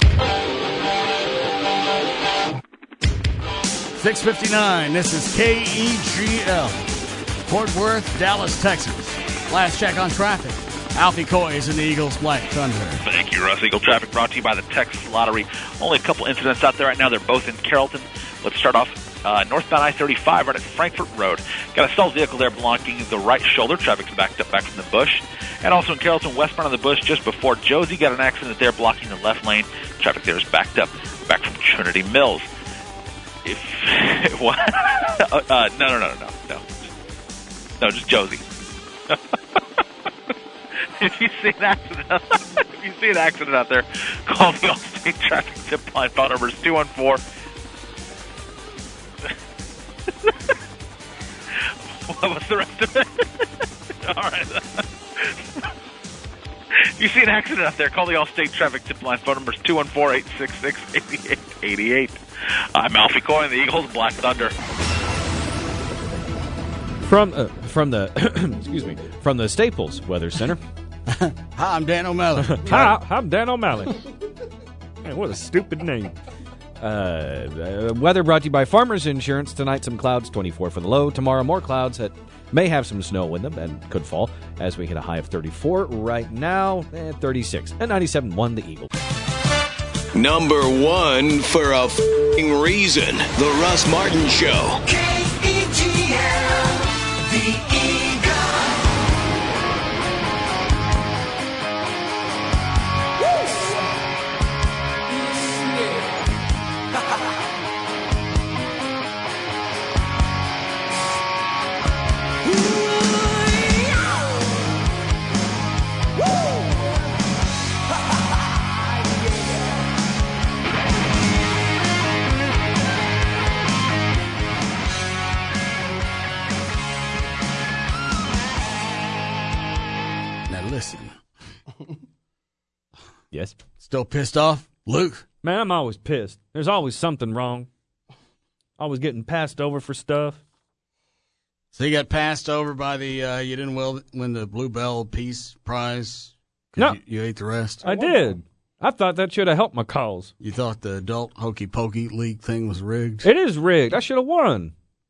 six fifty-nine, this is K E G L, Fort Worth, Dallas, Texas. Last check on traffic. Alfie Coy is in the Eagles Black Thunder. Thank you, Russ. Eagle Traffic brought to you by the Texas Lottery. Only a couple incidents out there right now. They're both in Carrollton. Let's start off uh, northbound I thirty-five right at Frankfort Road. Got a stalled vehicle there blocking the right shoulder. Traffic's backed up back from the bush. And also in Carrollton, westbound of the bush, just before Josie, got an accident there blocking the left lane. Traffic there is backed up back from Trinity Mills. If what? uh, uh, no, no, no, no, no, no, just Josie. If you see an accident, if you see an accident out there, call the Allstate Traffic Tip Line. Phone number is two one four. What was the rest of it? All right. If You see an accident out there, call the Allstate Traffic Tip Line. Phone number is two one four, eight six six, eight eight eight eight. I'm Alfie Coyne, the Eagles Black Thunder. From uh, from the excuse me from the Staples Weather Center. Hi, I'm Dan O'Malley. Hi, I'm Dan O'Malley. Man, what a stupid name. Uh, uh, weather brought to you by Farmers Insurance. Tonight, some clouds, twenty-four for the low. Tomorrow, more clouds that may have some snow in them and could fall as we hit a high of thirty-four. Right now, eh, thirty-six. And ninety-seven point one, the Eagles. Number one for a f***ing reason. The Russ Martin Show. K E G L, the Eagle. Listen. Yes? Still pissed off, Luke? Man, I'm always pissed. There's always something wrong. Always getting passed over for stuff. So you got passed over by the, uh, you didn't will, win the Bluebell Peace Prize? No. You, you ate the rest? I did. I thought that should have helped my cause. You thought the adult Hokey Pokey League thing was rigged? It is rigged. I should have won.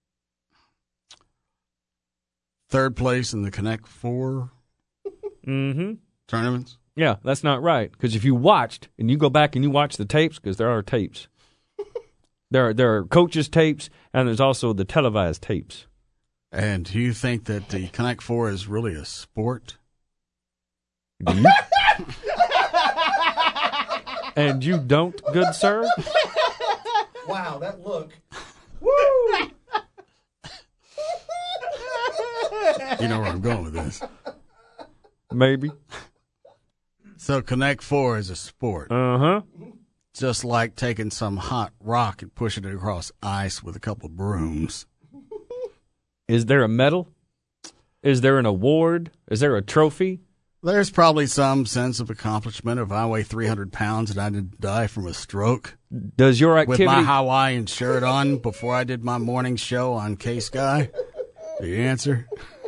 Third place in the Connect Four Mm-hmm. tournaments? Yeah, that's not right. Because if you watched, and you go back and you watch the tapes, because there are tapes. there, are, there are coaches' tapes, and there's also the televised tapes. And do you think that the Connect Four is really a sport? Do you? And you don't, good sir? Wow, that look. Woo! You know where I'm going with this. Maybe. So Connect Four is a sport. Uh-huh. Just like taking some hot rock and pushing it across ice with a couple of brooms. Is there a medal? Is there an award? Is there a trophy? There's probably some sense of accomplishment if I weigh three hundred pounds and I didn't die from a stroke. Does your activity... With my Hawaiian shirt on before I did my morning show on K-Sky? The answer?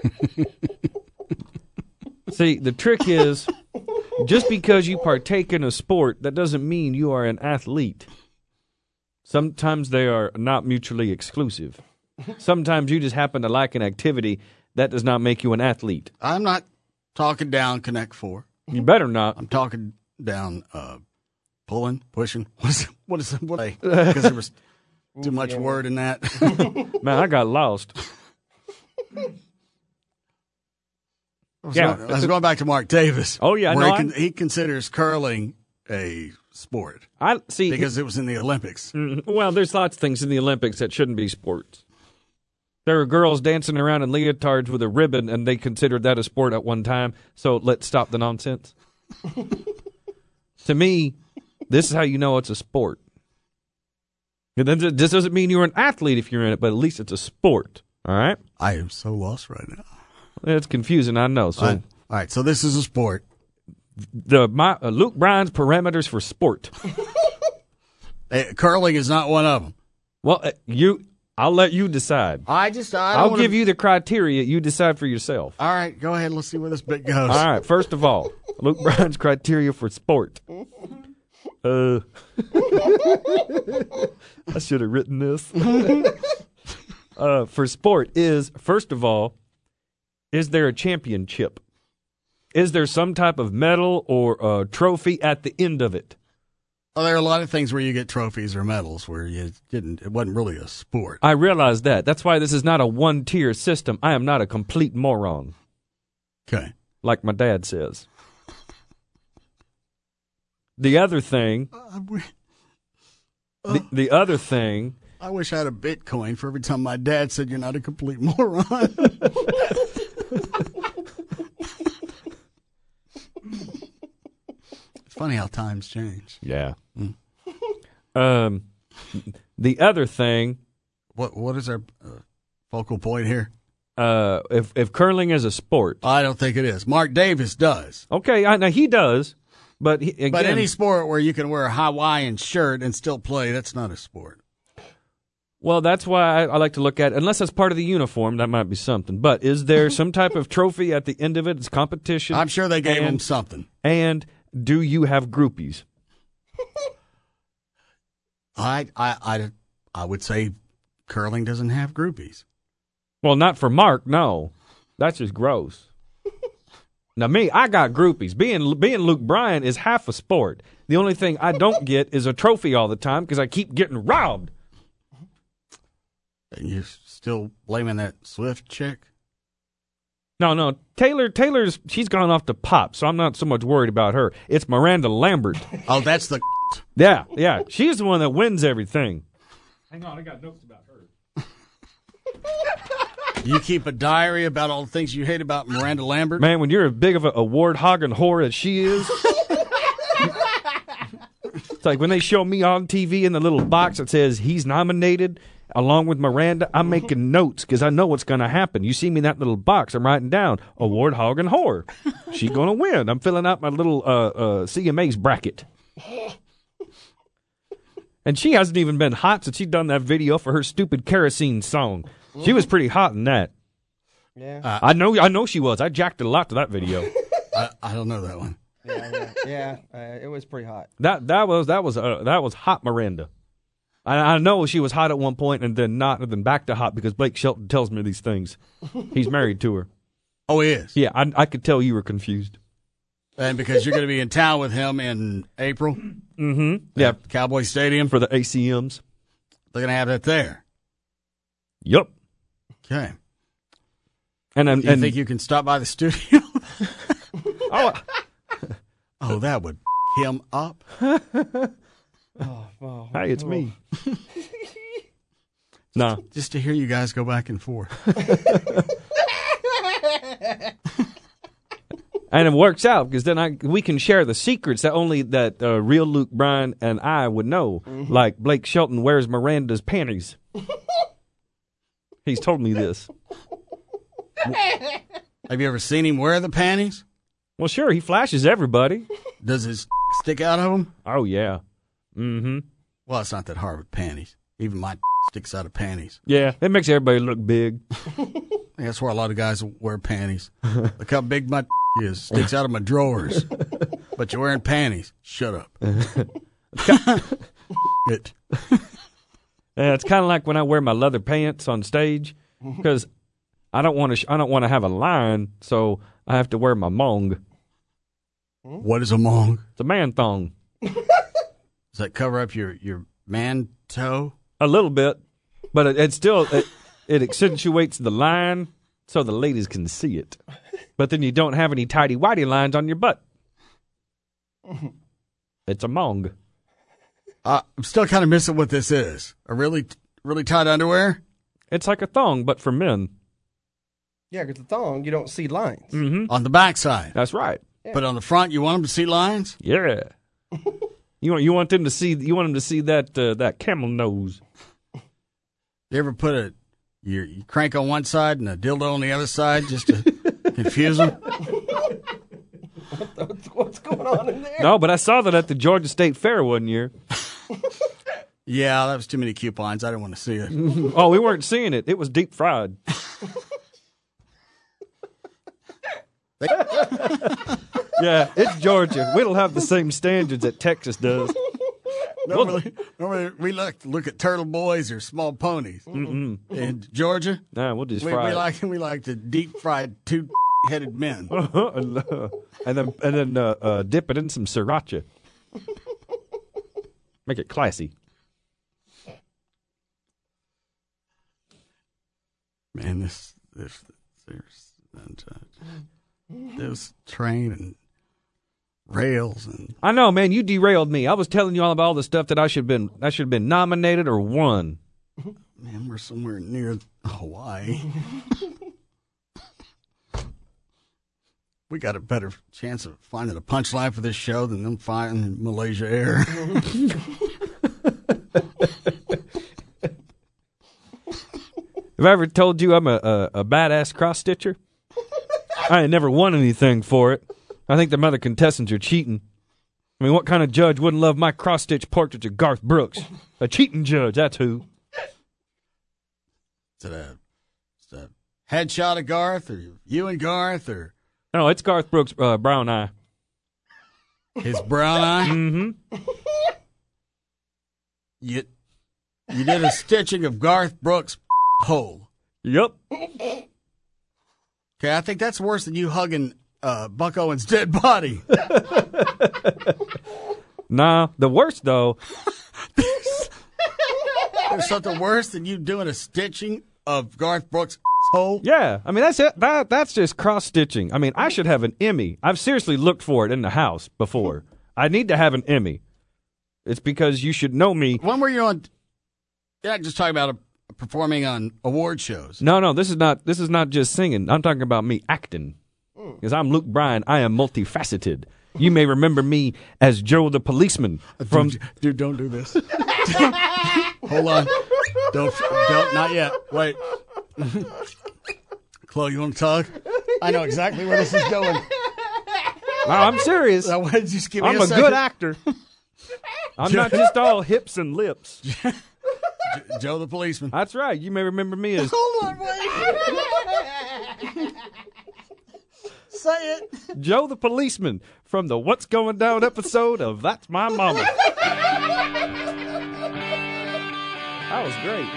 See, the trick is, just because you partake in a sport, that doesn't mean you are an athlete. Sometimes they are not mutually exclusive. Sometimes you just happen to like an activity. That does not make you an athlete. I'm not talking down Connect Four. You better not. I'm talking down uh, pulling, pushing. What is what is what? Because there was too much word in that. Man, I got lost. I was, yeah, going, I was going back to Mark Davis. Oh yeah, where no, he, con- he considers curling a sport. I see because it was in the Olympics. Well, there's lots of things in the Olympics that shouldn't be sports. There are girls dancing around in leotards with a ribbon, and they considered that a sport at one time. So let's stop the nonsense. To me, this is how you know it's a sport. And then this doesn't mean you're an athlete if you're in it, but at least it's a sport. All right. I am so lost right now. It's confusing, I know. So, all right. All right, so this is a sport. The my, uh, Luke Bryan's parameters for sport. Hey, curling is not one of them. Well, uh, you, I'll let you decide. I just, I don't I'll wanna... give you the criteria. You decide for yourself. All right, go ahead. Let's see where this bit goes. All right. First of all, Luke Bryan's criteria for sport. Uh, I should have written this. uh, for sport is, first of all, is there a championship? Is there some type of medal or uh, trophy at the end of it? Well, there are a lot of things where you get trophies or medals where you didn't. It wasn't really a sport. I realize that. That's why this is not a one-tier system. I am not a complete moron. Okay. Like my dad says. The other thing. Uh, we, uh, the, the other thing. I wish I had a Bitcoin for every time my dad said you're not a complete moron. It's funny how times change. Yeah. Mm. Um, the other thing. What what is our uh, focal point here? uh, if if curling is a sport. I don't think it is. Mark Davis does. Okay, I, now he does, but he, again, But any sport where you can wear a Hawaiian shirt and still play, that's not a sport. Well, that's why I, I like to look at, unless that's part of the uniform, that might be something. But is there some type of trophy at the end of it? It's competition. I'm sure they gave and, him something. And do you have groupies? I, I, I, I would say curling doesn't have groupies. Well, not for Mark, no. That's just gross. Now, me, I got groupies. Being being Luke Bryan is half a sport. The only thing I don't get is a trophy all the time because I keep getting robbed. And you're still blaming that Swift chick? No, no. Taylor, Taylor's, she's gone off to pop, so I'm not so much worried about her. It's Miranda Lambert. Oh, that's the... Yeah, yeah. She's the one that wins everything. Hang on, I got notes about her. You keep a diary about all the things you hate about Miranda Lambert? Man, when you're as big of a award hogging whore as she is, it's like when they show me on T V in the little box that says he's nominated along with Miranda, I'm making notes because I know what's going to happen. You see me in that little box, I'm writing down award hogging whore. She's going to win. I'm filling out my little uh, uh, C M A's bracket. And she hasn't even been hot since she's done that video for her stupid kerosene song. She was pretty hot in that. Yeah. Uh, I know I know she was. I jacked it a lot to that video. I, I don't know that one. Yeah, yeah, yeah. Uh, it was pretty hot. That that was that was uh, that was hot Miranda. I, I know she was hot at one point and then not and then back to hot because Blake Shelton tells me these things. He's married to her. Oh, he is? Yeah, I, I could tell you were confused. And because you're going to be in town with him in April? Mm-hmm. Yeah. Cowboy Stadium? For the A C Ms. They're going to have that there? Yup. Okay. And, and, Do you and think you can stop by the studio? oh, oh, that would him up. Oh, oh, hey, it's oh. me. No. Just to hear you guys go back and forth. And it works out because then I we can share the secrets that only that uh, real Luke Bryan and I would know. Mm-hmm. Like Blake Shelton wears Miranda's panties. He's told me this. Have you ever seen him wear the panties? Well, sure. He flashes everybody. Does his stick out of them? Oh, yeah. Mm-hmm. Well, it's not that hard with panties. Even my sticks out of panties. Yeah, it makes everybody look big. That's where a lot of guys wear panties. Look how big my is. Sticks out of my drawers. But you're wearing panties. Shut up. It. Yeah, it's kind of like when I wear my leather pants on stage because I don't want to. Sh- I don't want to have a line, so I have to wear my mong. What is a mong? It's a man thong. Does that cover up your your man toe? A little bit, but it, it still it, it accentuates the line so the ladies can see it. But then you don't have any tidy whitey lines on your butt. It's a mong. Uh, I'm still kind of missing what this is. A really, really tight underwear? It's like a thong, but for men. Yeah, because the thong, you don't see lines. Mm-hmm. On the backside. That's right. Yeah. But on the front, you want them to see lines? Yeah. you want you want them to see you want them to see that uh, that camel nose. You ever put a you, you crank on one side and a dildo on the other side just to confuse them? What's, what's going on in there? No, but I saw that at the Georgia State Fair one year. Yeah, that was too many coupons. I didn't want to see it. Oh, we weren't seeing it. It was deep fried. Yeah, it's Georgia. We don't have the same standards that Texas does. Normally, normally we like to look at turtle boys or small ponies. Mm-mm. In Georgia, nah, we'll just we, fry we it. like we like to deep fried two headed men. and then and then uh, uh, dip it in some sriracha. Make it classy. Man, this this there's and, uh, this train and rails and I know, man. You derailed me. I was telling you all about all the stuff that I should have been I should have been nominated or won. Man, we're somewhere near Hawaii. We got a better chance of finding a punchline for this show than them finding Malaysia Air. Have I ever told you I'm a, a, a badass cross-stitcher? I ain't never won anything for it. I think the other contestants are cheating. I mean, what kind of judge wouldn't love my cross-stitch portraits of Garth Brooks? A cheating judge, that's who. Is it a, is it a headshot of Garth, or you and Garth, or no? It's Garth Brooks' uh, brown eye. His brown eye. Mm-hmm. You you did a stitching of Garth Brooks' hole. Yep. Okay, I think that's worse than you hugging uh, Buck Owens' dead body. Nah, the worst though. There's something worse than you doing a stitching of Garth Brooks' hole? Yeah, I mean, that's it. That, that's just cross-stitching. I mean, I should have an Emmy. I've seriously looked for it in the house before. I need to have an Emmy. It's because you should know me. When were you on? You're not just talking about a, performing on award shows. No, no, this is not. This is not just singing. I'm talking about me acting. Because I'm Luke Bryan. I am multifaceted. You may remember me as Joe the policeman from. Dude, dude don't do this. Hold on. Don't, don't, not yet. Wait. Chloe, you want to talk? I know exactly where this is going. No, I'm serious. Now, why did you just give me I'm a a second? good actor. I'm not just all hips and lips. Joe the policeman. That's right. You may remember me as. Hold on, wait. Say it. Joe the policeman from the What's Going Down episode of That's My Mama. That was great.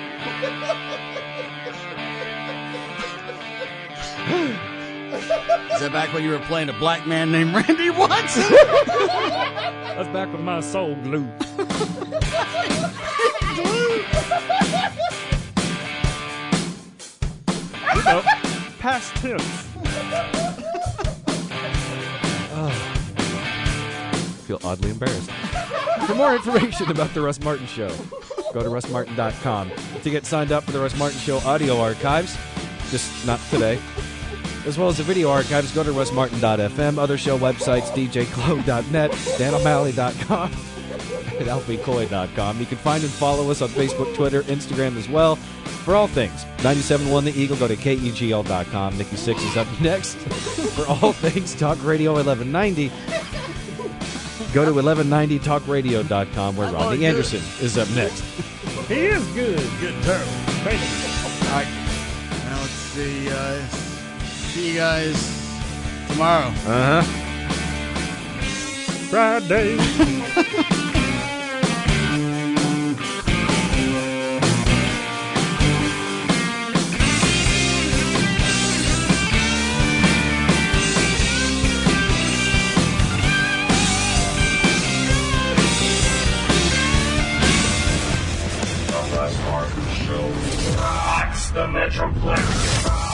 Is that back when you were playing a black man named Randy Watson? That's back with my soul glue. You know, past tense. Oh. I feel oddly embarrassed. For more information about The Russ Martin Show, go to russ martin dot com. To get signed up for The Russ Martin Show audio archives, just not today, as well as the video archives, go to russ martin dot f m. Other show websites, d j clo dot net, dan o'malley dot com, and alfie coy dot com. You can find and follow us on Facebook, Twitter, Instagram as well. For all things ninety-seven point one The Eagle, go to K E G L dot com. Nikki Six is up next. For all things Talk Radio eleven ninety, go to eleven ninety talk radio dot com, where Rodney Anderson is up next. He is good. Good turn. Thank you. All right. Now let's see. Uh, see you guys tomorrow. Uh huh. Friday. The Metroplex.